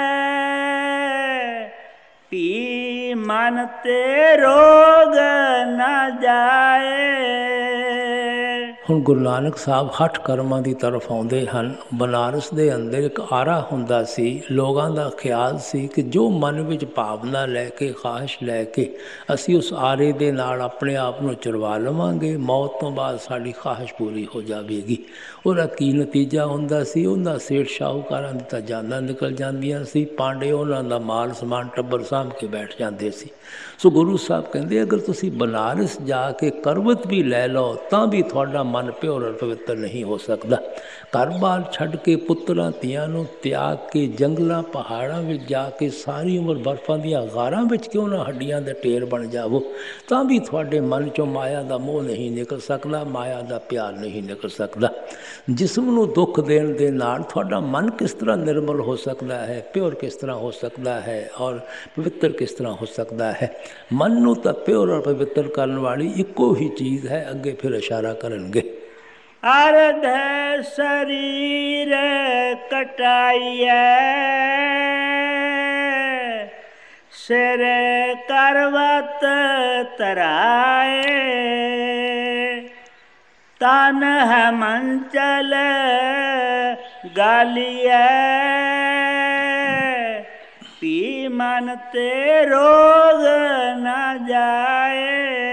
ਪੀ ਮਨ ਤੇ ਰੋਗ ਨਾ ਜਾਏ। ਹੁਣ ਗੁਰੂ ਨਾਨਕ ਸਾਹਿਬ ਹੱਠ ਕਰਮਾਂ ਦੀ ਤਰਫ ਆਉਂਦੇ ਹਨ। ਬਨਾਰਸ ਦੇ ਅੰਦਰ ਇੱਕ ਆਰਾ ਹੁੰਦਾ ਸੀ। ਲੋਕਾਂ ਦਾ ਖਿਆਲ ਸੀ ਕਿ ਜੋ ਮਨ ਵਿੱਚ ਭਾਵਨਾ ਲੈ ਕੇ, ਖਾਹਿਸ਼ ਲੈ ਕੇ ਅਸੀਂ ਉਸ ਆਰੇ ਦੇ ਨਾਲ ਆਪਣੇ ਆਪ ਨੂੰ ਚੁਰਵਾ ਲਵਾਂਗੇ, ਮੌਤ ਤੋਂ ਬਾਅਦ ਸਾਡੀ ਖਾਹਿਸ਼ ਪੂਰੀ ਹੋ ਜਾਵੇਗੀ। ਉਹਦਾ ਕੀ ਨਤੀਜਾ ਹੁੰਦਾ ਸੀ? ਉਹਨਾਂ ਸੇਠ ਸ਼ਾਹੂਕਾਰਾਂ ਦੀ ਤਾਂ ਜਾਨਾਂ ਨਿਕਲ ਜਾਂਦੀਆਂ ਸੀ, ਪਾਂਡੇ ਉਹਨਾਂ ਦਾ ਮਾਲ ਸਮਾਨ ਟੱਬਰ ਸਾਂਭ ਕੇ ਬੈਠ ਜਾਂਦੇ ਸੀ। ਸੋ ਗੁਰੂ ਸਾਹਿਬ ਕਹਿੰਦੇ ਅਗਰ ਤੁਸੀਂ ਬਨਾਰਸ ਜਾ ਕੇ ਕਰਵਤ ਵੀ ਲੈ ਲਓ ਤਾਂ ਵੀ ਤੁਹਾਡਾ ਮਨ ਪਿਓਰ ਔਰ ਪਵਿੱਤਰ ਨਹੀਂ ਹੋ ਸਕਦਾ। ਘਰ-ਬਾਰ ਛੱਡ ਕੇ, ਪੁੱਤਰਾਂ ਧੀਆਂ ਨੂੰ ਤਿਆਗ ਕੇ, ਜੰਗਲਾਂ ਪਹਾੜਾਂ ਵਿੱਚ ਜਾ ਕੇ, ਸਾਰੀ ਉਮਰ ਬਰਫਾਂ ਦੀਆਂ ਗਾਰਾਂ ਵਿੱਚ ਕਿਉਂ ਨਾ ਹੱਡੀਆਂ ਦੇ ਢੇਰ ਬਣ ਜਾਵੋ, ਤਾਂ ਵੀ ਤੁਹਾਡੇ ਮਨ 'ਚੋਂ ਮਾਇਆ ਦਾ ਮੋਹ ਨਹੀਂ ਨਿਕਲ ਸਕਦਾ, ਮਾਇਆ ਦਾ ਪਿਆਰ ਨਹੀਂ ਨਿਕਲ ਸਕਦਾ। ਜਿਸਮ ਨੂੰ ਦੁੱਖ ਦੇਣ ਦੇ ਨਾਲ ਤੁਹਾਡਾ ਮਨ ਕਿਸ ਤਰ੍ਹਾਂ ਨਿਰਮਲ ਹੋ ਸਕਦਾ ਹੈ, ਪਿਓਰ ਕਿਸ ਤਰ੍ਹਾਂ ਹੋ ਸਕਦਾ ਹੈ ਔਰ ਪਵਿੱਤਰ ਕਿਸ ਤਰ੍ਹਾਂ ਹੋ ਸਕਦਾ ਹੈ? ਮਨ ਨੂੰ ਤਾਂ ਪਿਓਰ ਔਰ ਪਵਿੱਤਰ ਕਰਨ ਵਾਲੀ ਇੱਕੋ ਹੀ ਚੀਜ਼ ਹੈ। ਅੱਗੇ ਫਿਰ ਇਸ਼ਾਰਾ ਕਰਨਗੇ। ਅਰਧ ਸਰੀਰ ਕਟਾਈਐ, ਸਿਰ ਕਰਵਤ ਤਰਾਏ। ਤਨ ਹੈ ਮੰਚਲ ਗਾਲੀਐ, ਪੀ ਮਨ ਤੇ ਰੋਗ ਨਾ ਜਾਏ।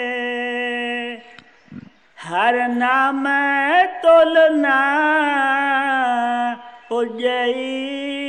ਹਰ ਨਾਮ ਤੋਲਨਾ ਪੁਜਈ,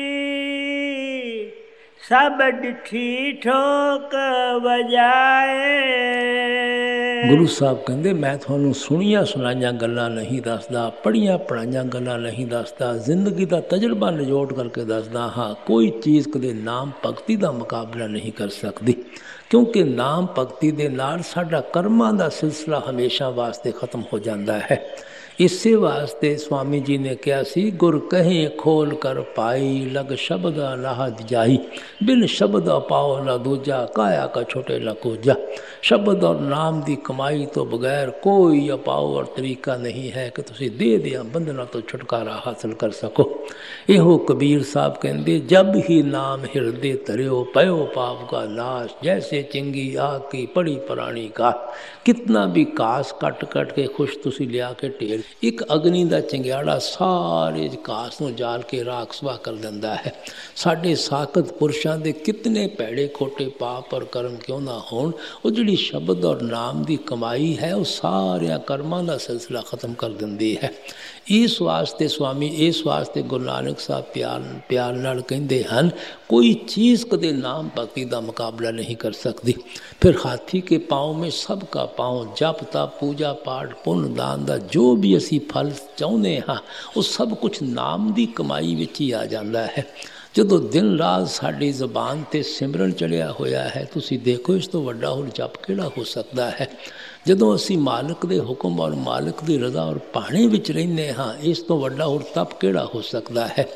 ਸਭ ਡਿਠੀ ਠੋਕ ਵਜਾਏ। ਗੁਰੂ ਸਾਹਿਬ ਕਹਿੰਦੇ ਮੈਂ ਤੁਹਾਨੂੰ ਸੁਣੀਆਂ ਸੁਣਾਈਆਂ ਗੱਲਾਂ ਨਹੀਂ ਦੱਸਦਾ, ਪੜ੍ਹੀਆਂ ਪੜ੍ਹਾਈਆਂ ਗੱਲਾਂ ਨਹੀਂ ਦੱਸਦਾ, ਜ਼ਿੰਦਗੀ ਦਾ ਤਜਰਬਾ ਨਿਚੋੜ ਕਰਕੇ ਦੱਸਦਾ ਹਾਂ। ਕੋਈ ਚੀਜ਼ ਕਦੇ ਨਾਮ ਭਗਤੀ ਦਾ ਮੁਕਾਬਲਾ ਨਹੀਂ ਕਰ ਸਕਦੀ, ਕਿਉਂਕਿ ਨਾਮ ਭਗਤੀ ਦੇ ਨਾਲ ਸਾਡਾ ਕਰਮਾਂ ਦਾ ਸਿਲਸਿਲਾ ਹਮੇਸ਼ਾ ਵਾਸਤੇ ਖਤਮ ਹੋ ਜਾਂਦਾ ਹੈ। ਇਸੇ ਵਾਸਤੇ ਸਵਾਮੀ ਜੀ ਨੇ ਕਿਹਾ ਸੀ, ਗੁਰ ਕਹੇ ਖੋਲ ਕਰ ਪਾਈ, ਲਗ ਸ਼ਬਦ ਅਨਾਹਦ ਜਾਈ। ਬਿਨ ਸ਼ਬਦ ਅਪਾਓ ਨਾ ਦੂਜਾ, ਕਾਇਆ ਕਾ ਛੋਟੇ ਲਕੂਜਾ। ਸ਼ਬਦ ਔਰ ਨਾਮ ਦੀ ਕਮਾਈ ਤੋਂ ਬਗੈਰ ਕੋਈ ਅਪਾਓ ਔਰ ਤਰੀਕਾ ਨਹੀਂ ਹੈ ਕਿ ਤੁਸੀਂ ਦੇਹ ਦੀਆਂ ਬੰਧਨਾਂ ਤੋਂ ਛੁਟਕਾਰਾ ਹਾਸਲ ਕਰ ਸਕੋ। ਇਹੋ ਕਬੀਰ ਸਾਹਿਬ ਕਹਿੰਦੇ, ਜਬ ਹੀ ਨਾਮ ਹਿਰਦੇ ਧਰਿਓ, ਪਇਓ ਪਾਪ ਕਾ ਨਾਸ਼। ਜੈਸੇ ਚਿੰਗੀ ਆਗ ਕੀ ਪੜੀ ਪੁਰਾਣੀ ਕਾ। ਕਿਤਨਾ ਵੀ ਘਾਸ ਕੱਟ ਕੱਟ ਕੇ ਖੁਸ਼ ਤੁਸੀਂ ਲਿਆ ਕੇ ਢੇਰ, ਇੱਕ ਅਗਨੀ ਦਾ ਚੰਗਿਆੜਾ ਸਾਰੇ ਘਾਸ ਨੂੰ ਜਾਲ ਕੇ ਰਾਖ ਸਵਾਹ ਕਰ ਦਿੰਦਾ ਹੈ। ਸਾਡੇ ਸਾਖਤ ਪੁਰਸ਼ਾਂ ਦੇ ਕਿਤਨੇ ਭੈੜੇ ਖੋਟੇ ਪਾਪ ਔਰ ਕਰਮ ਕਿਉਂ ਨਾ ਹੋਣ, ਉਹ ਜਿਹੜੀ ਸ਼ਬਦ ਔਰ ਨਾਮ ਦੀ ਕਮਾਈ ਹੈ ਉਹ ਸਾਰਿਆਂ ਕਰਮਾਂ ਦਾ ਸਿਲਸਿਲਾ ਖਤਮ ਕਰ ਦਿੰਦੀ ਹੈ। ਇਸ ਵਾਸਤੇ ਸਵਾਮੀ, ਇਸ ਵਾਸਤੇ ਗੁਰੂ ਨਾਨਕ ਸਾਹਿਬ ਪਿਆਰ ਨਾਲ ਕਹਿੰਦੇ ਹਨ, ਕੋਈ ਚੀਜ਼ ਕਦੇ ਨਾਮ ਭਗਤੀ ਦਾ ਮੁਕਾਬਲਾ ਨਹੀਂ ਕਰ ਸਕਦੀ। ਫਿਰ ਹਾਥੀ ਕੇ ਪਾँव में सबका पाँव, जप तप पूजा पाठ पुण्य दान ਦਾ ਜੋ ਵੀ ਅਸੀਂ ਫਲ ਚਾਹੁੰਦੇ ਹਾਂ ਉਹ ਸਭ ਕੁਝ ਨਾਮ ਦੀ ਕਮਾਈ ਵਿੱਚ ਹੀ ਆ ਜਾਂਦਾ ਹੈ। ਜਦੋਂ ਦਿਨ ਰਾਤ ਸਾਡੀ ਜ਼ਬਾਨ 'ਤੇ ਸਿਮਰਨ ਚੜਿਆ ਹੋਇਆ ਹੈ, ਤੁਸੀਂ ਦੇਖੋ ਇਸ ਤੋਂ ਵੱਡਾ ਹੋਰ ਜਪ ਕਿਹੜਾ ਹੋ ਸਕਦਾ ਹੈ। ਜਦੋਂ ਅਸੀਂ ਮਾਲਕ ਦੇ ਹੁਕਮ ਔਰ ਮਾਲਕ ਦੀ ਰਜ਼ਾ ਔਰ ਪਾਣੇ ਵਿੱਚ ਰਹਿੰਦੇ ਹਾਂ, ਇਸ ਤੋਂ ਵੱਡਾ ਹੋਰ ਤਪ ਕਿਹੜਾ ਹੋ ਸਕਦਾ ਹੈ।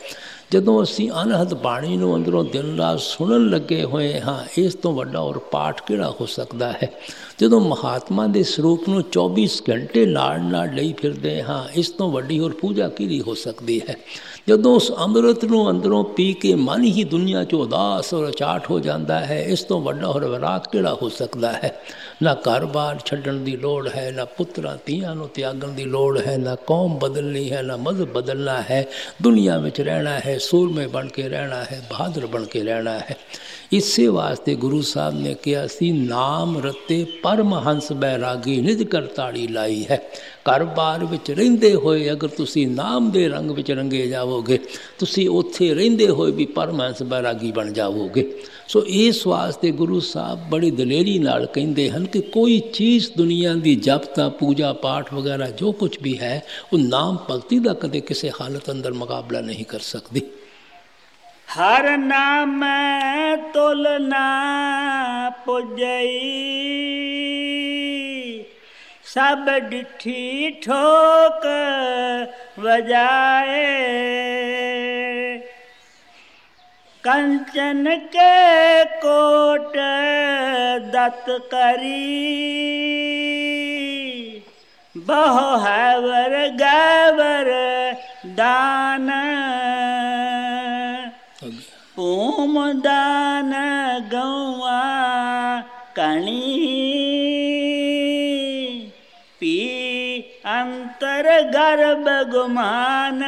ਜਦੋਂ ਅਸੀਂ ਅਨਹਦ ਬਾਣੀ ਨੂੰ ਅੰਦਰੋਂ ਦਿਨ ਰਾਤ ਸੁਣਨ ਲੱਗੇ ਹੋਏ ਹਾਂ, ਇਸ ਤੋਂ ਵੱਡਾ ਹੋਰ ਪਾਠ ਕਿਹੜਾ ਹੋ ਸਕਦਾ ਹੈ। ਜਦੋਂ ਮਹਾਤਮਾ ਦੇ ਸਰੂਪ ਨੂੰ 24 ਘੰਟੇ ਨਾਲ ਲਈ ਫਿਰਦੇ ਹਾਂ, ਇਸ ਤੋਂ ਵੱਡੀ ਹੋਰ ਪੂਜਾ ਕਿਹੜੀ ਹੋ ਸਕਦੀ ਹੈ। ਜਦੋਂ ਉਸ ਅੰਮ੍ਰਿਤ ਨੂੰ ਅੰਦਰੋਂ ਪੀ ਕੇ ਮਨ ਹੀ ਦੁਨੀਆ 'ਚ ਉਦਾਸ ਔਰ ਅਚਾਟ ਹੋ ਜਾਂਦਾ ਹੈ, ਇਸ ਤੋਂ ਵੱਡਾ ਹੋਰ ਵਿਰਾਗ ਕਿਹੜਾ ਹੋ ਸਕਦਾ ਹੈ। ਨਾ ਘਰ-ਬਾਰ ਛੱਡਣ ਦੀ ਲੋੜ ਹੈ, ਨਾ ਪੁੱਤਰਾਂ ਧੀਆਂ ਨੂੰ ਤਿਆਗਣ ਦੀ ਲੋੜ ਹੈ, ਨਾ ਕੌਮ ਬਦਲਣੀ ਹੈ, ਨਾ ਮਜ਼ਹਬ ਬਦਲਣਾ ਹੈ। ਦੁਨੀਆ ਵਿੱਚ ਰਹਿਣਾ ਹੈ, ਸੂਰਮੇ ਬਣ ਕੇ ਰਹਿਣਾ ਹੈ, ਬਹਾਦਰ ਬਣ ਕੇ ਰਹਿਣਾ ਹੈ। ਇਸੇ ਵਾਸਤੇ ਗੁਰੂ ਸਾਹਿਬ ਨੇ ਕਿਹਾ ਸੀ, ਨਾਮ ਰਤੇ ਪਰਮਹੰਸ ਬੈਰਾਗੀ ਨਿਜ ਕਰਤਾੜੀ ਲਾਈ ਹੈ। ਘਰ-ਬਾਰ ਵਿੱਚ ਰਹਿੰਦੇ ਹੋਏ ਅਗਰ ਤੁਸੀਂ ਨਾਮ ਦੇ ਰੰਗ ਵਿੱਚ ਰੰਗੇ ਜਾਵੋਗੇ, ਤੁਸੀਂ ਉੱਥੇ ਰਹਿੰਦੇ ਹੋਏ ਵੀ ਪਰਮਹੰਸ ਬੈਰਾਗੀ ਬਣ ਜਾਵੋਗੇ। ਸੋ ਇਸ ਵਾਸਤੇ ਗੁਰੂ ਸਾਹਿਬ ਬੜੀ ਦਲੇਰੀ ਨਾਲ ਕਹਿੰਦੇ ਹਨ ਕਿ ਕੋਈ ਚੀਜ਼ ਦੁਨੀਆ ਦੀ ਜਪਤਾ ਪੂਜਾ ਪਾਠ ਵਗੈਰਾ ਜੋ ਕੁਝ ਵੀ ਹੈ, ਉਹ ਨਾਮ ਭਗਤੀ ਦਾ ਕਦੇ ਕਿਸੇ ਹਾਲਤ ਅੰਦਰ ਮੁਕਾਬਲਾ ਨਹੀਂ ਕਰ ਸਕਦੀ। ਹਰ ਨਾਮ ਤੁਲਨਾ ਪੁਜਈ, ਸਭ ਡਿਠੀ ਠੋਕ ਵਜਾਏ। कंचन के कोट दत्त करी, बहु हैवर गैवर दान। ओम दान गौआ कणी, पी अंतर गर्भ गुमान।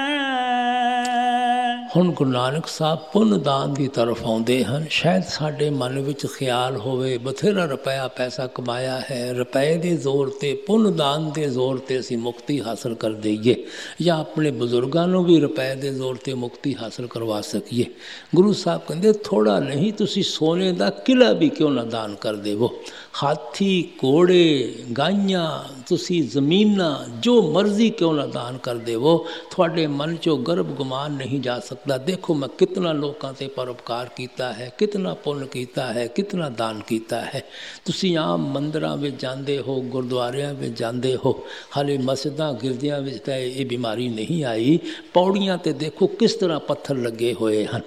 ਹੁਣ ਗੁਰੂ ਨਾਨਕ ਸਾਹਿਬ ਪੁੰਨ ਦਾਨ ਦੀ ਤਰਫ ਆਉਂਦੇ ਹਨ। ਸ਼ਾਇਦ ਸਾਡੇ ਮਨ ਵਿੱਚ ਖਿਆਲ ਹੋਵੇ ਬਥੇਰਾ ਰੁਪਇਆ ਪੈਸਾ ਕਮਾਇਆ ਹੈ, ਰੁਪਏ ਦੇ ਜ਼ੋਰ 'ਤੇ ਪੁੰਨ ਦਾਨ ਦੇ ਜ਼ੋਰ 'ਤੇ ਅਸੀਂ ਮੁਕਤੀ ਹਾਸਲ ਕਰ ਦਈਏ, ਜਾਂ ਆਪਣੇ ਬਜ਼ੁਰਗਾਂ ਨੂੰ ਵੀ ਰੁਪਏ ਦੇ ਜ਼ੋਰ 'ਤੇ ਮੁਕਤੀ ਹਾਸਲ ਕਰਵਾ ਸਕੀਏ। ਗੁਰੂ ਸਾਹਿਬ ਕਹਿੰਦੇ ਥੋੜ੍ਹਾ ਨਹੀਂ, ਤੁਸੀਂ ਸੋਨੇ ਦਾ ਕਿਲ੍ਹਾ ਵੀ ਕਿਉਂ ਨਾ ਦਾਨ ਕਰ ਦੇਵੋ। ਹਾਥੀ ਘੋੜੇ ਗਾਈਆਂ ਤੁਸੀਂ ਜ਼ਮੀਨਾਂ ਜੋ ਮਰਜ਼ੀ ਕਿਉਂ ਨਾ ਦਾਨ ਕਰ ਦੇਵੋ, ਤੁਹਾਡੇ ਮਨ 'ਚੋਂ ਗਰਭ ਗੁਮਾਨ ਨਹੀਂ ਜਾ ਸਕਦਾ। ਦੇਖੋ ਮੈਂ ਕਿਤਨਾ ਲੋਕਾਂ 'ਤੇ ਪਰਉਪਕਾਰ ਕੀਤਾ ਹੈ, ਕਿਤਨਾ ਪੁੰਨ ਕੀਤਾ ਹੈ, ਕਿਤਨਾ ਦਾਨ ਕੀਤਾ ਹੈ। ਤੁਸੀਂ ਆਮ ਮੰਦਰਾਂ ਵਿੱਚ ਜਾਂਦੇ ਹੋ, ਗੁਰਦੁਆਰਿਆਂ ਵਿੱਚ ਜਾਂਦੇ ਹੋ, ਹਾਲੇ ਮਸਜਿਦਾਂ ਗਿਰਦਿਆਂ ਵਿੱਚ ਤਾਂ ਇਹ ਬਿਮਾਰੀ ਨਹੀਂ ਆਈ। ਪੌੜੀਆਂ 'ਤੇ ਦੇਖੋ ਕਿਸ ਤਰ੍ਹਾਂ ਪੱਥਰ ਲੱਗੇ ਹੋਏ ਹਨ।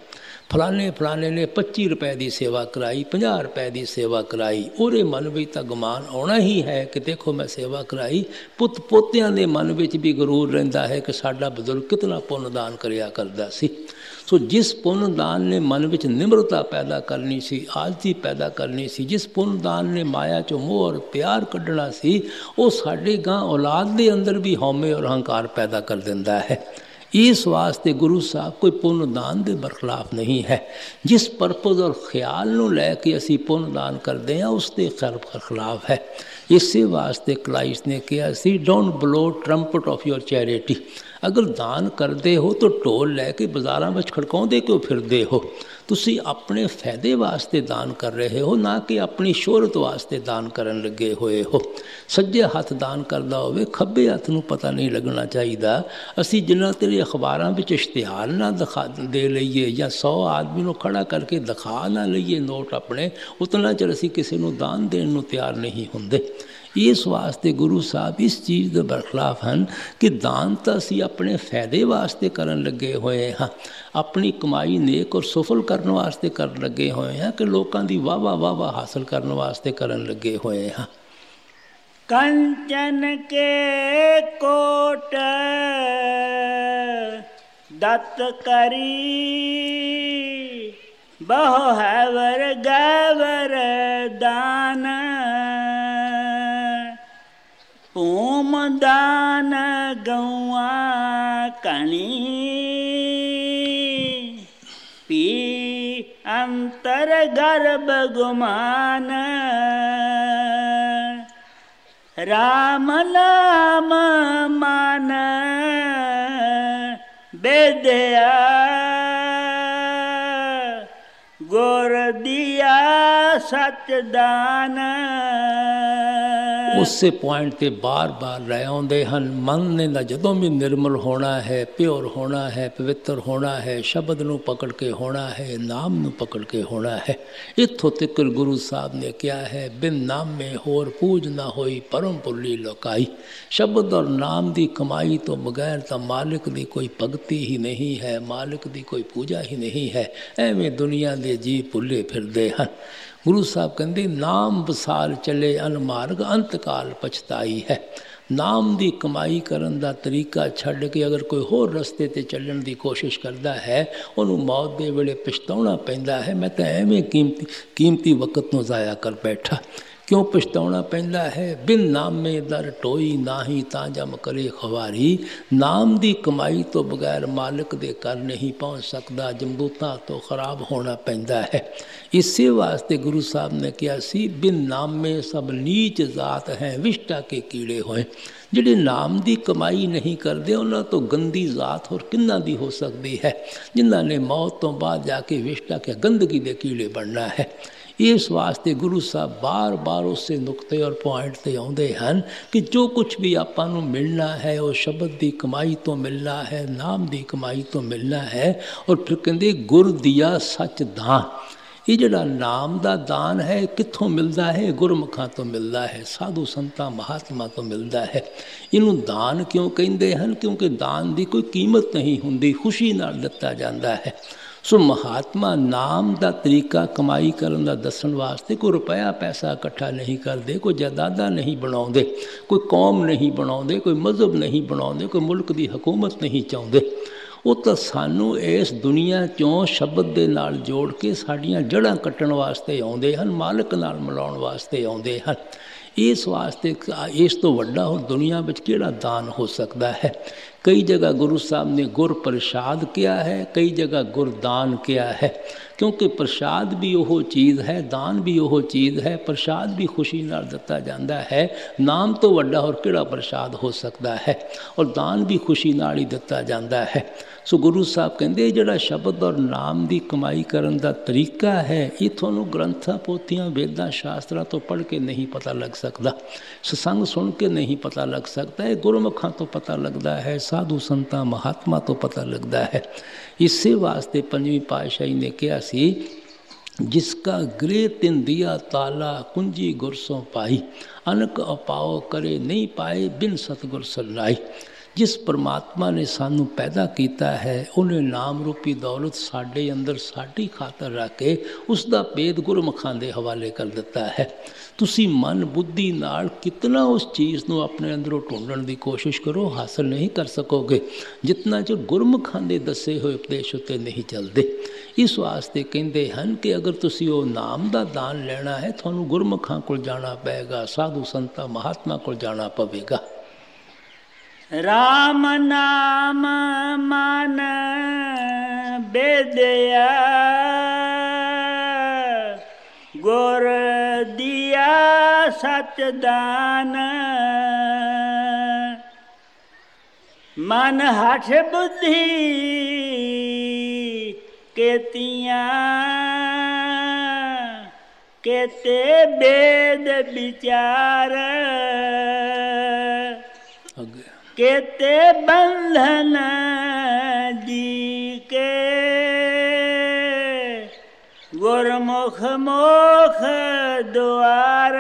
ਫਲਾਣੇ ਨੇ 25 ਰੁਪਏ ਦੀ ਸੇਵਾ ਕਰਾਈ, 50 ਰੁਪਏ ਦੀ ਸੇਵਾ ਕਰਾਈ। ਉਹਦੇ ਮਨ ਵਿੱਚ ਤਾਂ ਗੁਮਾਨ ਆਉਣਾ ਹੀ ਹੈ ਕਿ ਦੇਖੋ ਮੈਂ ਸੇਵਾ ਕਰਾਈ। ਪੁੱਤ ਪੋਤਿਆਂ ਦੇ ਮਨ ਵਿੱਚ ਵੀ ਗਰੂਰ ਰਹਿੰਦਾ ਹੈ ਕਿ ਸਾਡਾ ਬਜ਼ੁਰਗ ਕਿਤਨਾ ਪੁੰਨ ਦਾਨ ਕਰਿਆ ਕਰਦਾ ਸੀ। ਸੋ ਜਿਸ ਪੁੰਨ ਦਾਨ ਨੇ ਮਨ ਵਿੱਚ ਨਿਮਰਤਾ ਪੈਦਾ ਕਰਨੀ ਸੀ, ਆਲਤੀ ਪੈਦਾ ਕਰਨੀ ਸੀ, ਜਿਸ ਪੁੰਨ ਦਾਨ ਨੇ ਮਾਇਆ 'ਚੋਂ ਮੋਹ ਔਰ ਪਿਆਰ ਕੱਢਣਾ ਸੀ, ਉਹ ਸਾਡੇ ਗਾਂ ਔਲਾਦ ਦੇ ਅੰਦਰ ਵੀ ਹਉਮੈ ਔਰ ਹੰਕਾਰ ਪੈਦਾ ਕਰ ਦਿੰਦਾ ਹੈ। ਇਸ ਵਾਸਤੇ ਗੁਰੂ ਸਾਹਿਬ ਕੋਈ ਪੁੰਨ ਦਾਨ ਦੇ ਬਰਖਲਾਫ ਨਹੀਂ ਹੈ। ਜਿਸ ਪਰਪਸ ਔਰ ਖਿਆਲ ਨੂੰ ਲੈ ਕੇ ਅਸੀਂ ਪੁੰਨ ਦਾਨ ਕਰਦੇ ਹਾਂ, ਉਸ ਦੇ ਖਿਲਾਫ ਹੈ। ਇਸੇ ਵਾਸਤੇ ਕ੍ਰਾਈਸਟ ਨੇ ਕਿਹਾ ਸੀ, don't blow trumpet of your charity. ਅਗਰ ਦਾਨ ਕਰਦੇ ਹੋ ਤਾਂ ਢੋਲ ਲੈ ਕੇ ਬਾਜ਼ਾਰਾਂ ਵਿੱਚ ਖੜਕਾਉਂਦੇ ਕਿਉਂ ਫਿਰਦੇ ਹੋ। ਤੁਸੀਂ ਆਪਣੇ ਫਾਇਦੇ ਵਾਸਤੇ ਦਾਨ ਕਰ ਰਹੇ ਹੋ, ਨਾ ਕਿ ਆਪਣੀ ਸ਼ੋਹਰਤ ਵਾਸਤੇ ਦਾਨ ਕਰਨ ਲੱਗੇ ਹੋਏ ਹੋ। ਸੱਜੇ ਹੱਥ ਦਾਨ ਕਰਦਾ ਹੋਵੇ, ਖੱਬੇ ਹੱਥ ਨੂੰ ਪਤਾ ਨਹੀਂ ਲੱਗਣਾ ਚਾਹੀਦਾ। ਅਸੀਂ ਜਿੰਨਾ ਤੇਰੇ ਅਖਬਾਰਾਂ ਵਿੱਚ ਇਸ਼ਤਿਹਾਰ ਨਾ ਦੇ ਲਈਏ ਜਾਂ 100 ਆਦਮੀ ਨੂੰ ਖੜਾ ਕਰਕੇ ਦਿਖਾ ਨਾ ਲਈਏ ਨੋਟ ਆਪਣੇ, ਉਤਨਾ ਚਿਰ ਅਸੀਂ ਕਿਸੇ ਨੂੰ ਦਾਨ ਦੇਣ ਨੂੰ ਤਿਆਰ ਨਹੀਂ ਹੁੰਦੇ। ਇਸ ਵਾਸਤੇ ਗੁਰੂ ਸਾਹਿਬ ਇਸ ਚੀਜ਼ ਦੇ ਬਰਖਲਾਫ ਹਨ ਕਿ ਦਾਨ ਤਾਂ ਅਸੀਂ ਆਪਣੇ ਫਾਇਦੇ ਵਾਸਤੇ ਕਰਨ ਲੱਗੇ ਹੋਏ ਹਾਂ, ਆਪਣੀ ਕਮਾਈ ਨੇਕ ਔਰ ਸਫਲ ਕਰਨ ਵਾਸਤੇ ਕਰਨ ਲੱਗੇ ਹੋਏ ਹਾਂ, ਕਿ ਲੋਕਾਂ ਦੀ ਵਾਹ ਹਾਸਲ ਕਰਨ ਵਾਸਤੇ ਕਰਨ ਲੱਗੇ ਹੋਏ ਹਾਂ। ਕੰਚਨ ਕੇ ਕੋਟ ਦਤ ਕਰੀ, ਬਹੁ ਹੈਵਰ ਗੈਵਰ ਦਾਨ। ओम दान गौआ कणी, पी अंतर गर्भ गुमान। राम नाम मान बेदया, गुर दिया सच दान। ਉਸੇ ਪੁਆਇੰਟ ਤੇ ਬਾਰ-ਬਾਰ ਲੈ ਆਉਂਦੇ ਹਨ। ਮਨ ਨੇ ਨਾ ਜਦੋਂ ਵੀ ਨਿਰਮਲ ਹੋਣਾ ਹੈ, ਪਿਓਰ ਹੋਣਾ ਹੈ, ਪਵਿੱਤਰ ਹੋਣਾ ਹੈ, ਸ਼ਬਦ ਨੂੰ ਪਕੜ ਕੇ ਹੋਣਾ ਹੈ, ਨਾਮ ਨੂੰ ਪਕੜ ਕੇ ਹੋਣਾ ਹੈ। ਇੱਥੋਂ ਤੱਕ ਗੁਰੂ ਸਾਹਿਬ ਨੇ ਕਿਹਾ ਹੈ, ਬਿਨ ਨਾਮੇ ਹੋਰ ਪੂਜ ਨਾ ਹੋਈ, ਪਰਮ ਭੁੱਲੀ ਲੋਕਾਈ। ਸ਼ਬਦ ਔਰ ਨਾਮ ਦੀ ਕਮਾਈ ਤੋਂ ਬਗੈਰ ਤਾਂ ਮਾਲਿਕ ਦੀ ਕੋਈ ਭਗਤੀ ਹੀ ਨਹੀਂ ਹੈ, ਮਾਲਿਕ ਦੀ ਕੋਈ ਪੂਜਾ ਹੀ ਨਹੀਂ ਹੈ। ਐਵੇਂ ਦੁਨੀਆ ਦੇ ਜੀਵ ਭੁੱਲੇ ਫਿਰਦੇ ਹਨ। ਗੁਰੂ ਸਾਹਿਬ ਕਹਿੰਦੇ, ਨਾਮ ਵਿਸਾਲ ਚਲੇ ਅਨਮਾਰਗ, ਅੰਤਕਾਲ ਪਛਤਾਈ ਹੈ। ਨਾਮ ਦੀ ਕਮਾਈ ਕਰਨ ਦਾ ਤਰੀਕਾ ਛੱਡ ਕੇ ਅਗਰ ਕੋਈ ਹੋਰ ਰਸਤੇ 'ਤੇ ਚੱਲਣ ਦੀ ਕੋਸ਼ਿਸ਼ ਕਰਦਾ ਹੈ, ਉਹਨੂੰ ਮੌਤ ਦੇ ਵੇਲੇ ਪਛਤਾਉਣਾ ਪੈਂਦਾ ਹੈ, ਮੈਂ ਤਾਂ ਐਵੇਂ ਕੀਮਤੀ ਵਕਤ ਨੂੰ ਜ਼ਾਇਆ ਕਰ ਬੈਠਾ। ਕਿਉਂ ਪਛਤਾਉਣਾ ਪੈਂਦਾ ਹੈ? ਬਿਨ ਨਾਮੇ ਦਰ ਟੋਈ ਨਾਹੀ, ਤਾਂ ਜਮ ਕਰੇ ਖਵਾਰੀ। ਨਾਮ ਦੀ ਕਮਾਈ ਤੋਂ ਬਗੈਰ ਮਾਲਕ ਦੇ ਘਰ ਨਹੀਂ ਪਹੁੰਚ ਸਕਦਾ, ਜਮਦੂਤਾਂ ਤੋਂ ਖਰਾਬ ਹੋਣਾ ਪੈਂਦਾ ਹੈ। ਇਸੇ ਵਾਸਤੇ ਗੁਰੂ ਸਾਹਿਬ ਨੇ ਕਿਹਾ ਸੀ, ਬਿਨ ਨਾਮੇ ਸਭ ਨੀਚ ਜ਼ਾਤ ਹੈ, ਵਿਸ਼ਟਾ ਕੇ ਕੀੜੇ ਹੋਏ। ਜਿਹੜੇ ਨਾਮ ਦੀ ਕਮਾਈ ਨਹੀਂ ਕਰਦੇ, ਉਹਨਾਂ ਤੋਂ ਗੰਦੀ ਜ਼ਾਤ ਹੋਰ ਕਿੰਨਾ ਦੀ ਹੋ ਸਕਦੀ ਹੈ, ਜਿਨ੍ਹਾਂ ਨੇ ਮੌਤ ਤੋਂ ਬਾਅਦ ਜਾ ਕੇ ਵਿਸ਼ਟਾ ਕੇ ਗੰਦਗੀ ਦੇ ਕੀੜੇ ਬਣਨਾ ਹੈ। ਇਸ ਵਾਸਤੇ ਗੁਰੂ ਸਾਹਿਬ ਬਾਰ-ਬਾਰ ਉਸੇ ਨੁਕਤੇ ਔਰ ਪੁਆਇੰਟ 'ਤੇ ਆਉਂਦੇ ਹਨ ਕਿ ਜੋ ਕੁਝ ਵੀ ਆਪਾਂ ਨੂੰ ਮਿਲਣਾ ਹੈ ਉਹ ਸ਼ਬਦ ਦੀ ਕਮਾਈ ਤੋਂ ਮਿਲਣਾ ਹੈ, ਨਾਮ ਦੀ ਕਮਾਈ ਤੋਂ ਮਿਲਣਾ ਹੈ। ਔਰ ਫਿਰ ਕਹਿੰਦੇ, ਗੁਰ ਦੀਆ ਸੱਚ ਦਾਨ। ਇਹ ਜਿਹੜਾ ਨਾਮ ਦਾ ਦਾਨ ਹੈ ਕਿੱਥੋਂ ਮਿਲਦਾ ਹੈ? ਗੁਰਮੁਖਾਂ ਤੋਂ ਮਿਲਦਾ ਹੈ, ਸਾਧੂ ਸੰਤਾਂ ਮਹਾਤਮਾ ਤੋਂ ਮਿਲਦਾ ਹੈ। ਇਹਨੂੰ ਦਾਨ ਕਿਉਂ ਕਹਿੰਦੇ ਹਨ? ਕਿਉਂਕਿ ਦਾਨ ਦੀ ਕੋਈ ਕੀਮਤ ਨਹੀਂ ਹੁੰਦੀ, ਖੁਸ਼ੀ ਨਾਲ ਦਿੱਤਾ ਜਾਂਦਾ ਹੈ। ਸੋ ਮਹਾਤਮਾ ਨਾਮ ਦਾ ਤਰੀਕਾ ਕਮਾਈ ਕਰਨ ਦਾ ਦੱਸਣ ਵਾਸਤੇ ਕੋਈ ਰੁਪਇਆ ਪੈਸਾ ਇਕੱਠਾ ਨਹੀਂ ਕਰਦੇ, ਕੋਈ ਜਾਇਦਾਦਾਂ ਨਹੀਂ ਬਣਾਉਂਦੇ, ਕੋਈ ਕੌਮ ਨਹੀਂ ਬਣਾਉਂਦੇ, ਕੋਈ ਮਜ਼ਹਬ ਨਹੀਂ ਬਣਾਉਂਦੇ, ਕੋਈ ਮੁਲਕ ਦੀ ਹਕੂਮਤ ਨਹੀਂ ਚਾਹੁੰਦੇ। ਉਹ ਤਾਂ ਸਾਨੂੰ ਇਸ ਦੁਨੀਆ 'ਚੋਂ ਸ਼ਬਦ ਦੇ ਨਾਲ ਜੋੜ ਕੇ ਸਾਡੀਆਂ ਜੜ੍ਹਾਂ ਕੱਟਣ ਵਾਸਤੇ ਆਉਂਦੇ ਹਨ, ਮਾਲਕ ਨਾਲ ਮਿਲਾਉਣ ਵਾਸਤੇ ਆਉਂਦੇ ਹਨ। ਇਸ ਵਾਸਤੇ ਇਸ ਤੋਂ ਵੱਡਾ ਹੋਰ ਦੁਨੀਆ ਵਿੱਚ ਕਿਹੜਾ ਦਾਨ ਹੋ ਸਕਦਾ ਹੈ? ਕਈ ਜਗ੍ਹਾ ਗੁਰੂ ਸਾਹਿਬ ਨੇ ਗੁਰ ਪ੍ਰਸ਼ਾਦ ਕਿਹਾ ਹੈ, ਕਈ ਜਗ੍ਹਾ ਗੁਰਦਾਨ ਕਿਹਾ ਹੈ। ਕਿਉਂਕਿ ਪ੍ਰਸ਼ਾਦ ਵੀ ਉਹ ਚੀਜ਼ ਹੈ, ਦਾਨ ਵੀ ਉਹ ਚੀਜ਼ ਹੈ। ਪ੍ਰਸ਼ਾਦ ਵੀ ਖੁਸ਼ੀ ਨਾਲ ਦਿੱਤਾ ਜਾਂਦਾ ਹੈ। ਨਾਮ ਤੋਂ ਵੱਡਾ ਹੋਰ ਕਿਹੜਾ ਪ੍ਰਸ਼ਾਦ ਹੋ ਸਕਦਾ ਹੈ? ਔਰ ਦਾਨ ਵੀ ਖੁਸ਼ੀ ਨਾਲ ਹੀ ਦਿੱਤਾ ਜਾਂਦਾ ਹੈ। ਸੋ ਗੁਰੂ ਸਾਹਿਬ ਕਹਿੰਦੇ, ਜਿਹੜਾ ਸ਼ਬਦ ਔਰ ਨਾਮ ਦੀ ਕਮਾਈ ਕਰਨ ਦਾ ਤਰੀਕਾ ਹੈ, ਇਹ ਤੁਹਾਨੂੰ ਗ੍ਰੰਥਾਂ, ਪੋਥੀਆਂ, ਵੇਦਾਂ, ਸ਼ਾਸਤਰਾਂ ਤੋਂ ਪੜ੍ਹ ਕੇ ਨਹੀਂ ਪਤਾ ਲੱਗ ਸਕਦਾ, ਸਤਸੰਗ ਸੁਣ ਕੇ ਨਹੀਂ ਪਤਾ ਲੱਗ ਸਕਦਾ। ਇਹ ਗੁਰਮੁਖਾਂ ਤੋਂ ਪਤਾ ਲੱਗਦਾ ਹੈ, ਸਾਧੂ ਸੰਤਾਂ ਮਹਾਤਮਾ ਤੋਂ ਪਤਾ ਲੱਗਦਾ ਹੈ। ਇਸੇ ਵਾਸਤੇ ਪੰਜਵੀਂ ਪਾਤਸ਼ਾਹੀ ਨੇ ਕਿਹਾ ਸੀ, ਜਿਸਕਾ ਗ੍ਰਹਿ ਤਿਨ ਦਿਆ ਤਾਲਾ, ਕੁੰਜੀ ਗੁਰ ਸੋ ਪਾਈ, ਅਨਕ ਅਪਾਓ ਕਰੇ ਨਹੀਂ ਪਾਏ, ਬਿਨ ਸਤਿਗੁਰ ਸਲਾਈ। ਜਿਸ ਪਰਮਾਤਮਾ ਨੇ ਸਾਨੂੰ ਪੈਦਾ ਕੀਤਾ ਹੈ, ਉਹਨੇ ਨਾਮ ਰੂਪੀ ਦੌਲਤ ਸਾਡੇ ਅੰਦਰ ਸਾਡੀ ਖਾਤਰ ਰੱਖ ਕੇ ਉਸ ਦਾ ਭੇਦ ਗੁਰਮੁਖਾਂ ਦੇ ਹਵਾਲੇ ਕਰ ਦਿੱਤਾ ਹੈ। ਤੁਸੀਂ ਮਨ ਬੁੱਧੀ ਨਾਲ ਕਿਤਨਾ ਉਸ ਚੀਜ਼ ਨੂੰ ਆਪਣੇ ਅੰਦਰੋਂ ਢੂੰਡਣ ਦੀ ਕੋਸ਼ਿਸ਼ ਕਰੋ, ਹਾਸਲ ਨਹੀਂ ਕਰ ਸਕੋਗੇ, ਜਿਤਨਾ ਚਿਰ ਗੁਰਮੁਖਾਂ ਦੇ ਦੱਸੇ ਹੋਏ ਉਪਦੇਸ਼ ਉੱਤੇ ਨਹੀਂ ਚੱਲਦੇ। ਇਸ ਵਾਸਤੇ ਕਹਿੰਦੇ ਹਨ ਕਿ ਅਗਰ ਤੁਸੀਂ ਉਹ ਨਾਮ ਦਾ ਦਾਨ ਲੈਣਾ ਹੈ, ਤੁਹਾਨੂੰ ਗੁਰਮੁਖਾਂ ਕੋਲ ਜਾਣਾ ਪਏਗਾ, ਸਾਧੂ ਸੰਤਾਂ ਮਹਾਤਮਾ ਕੋਲ ਜਾਣਾ ਪਵੇਗਾ। ਰਾਮ ਨਾਮ ਮਨ ਬੇਦਿਆ, ਗੁਰ ਦੀਆ ਸਚ ਦਾਨ। ਮਨ ਹਠ ਬੁੱਧੀ ਕੇਤੀਆਂ, केते वेद विचार, केते बंधन जी के, गुरमुख मोख द्वार।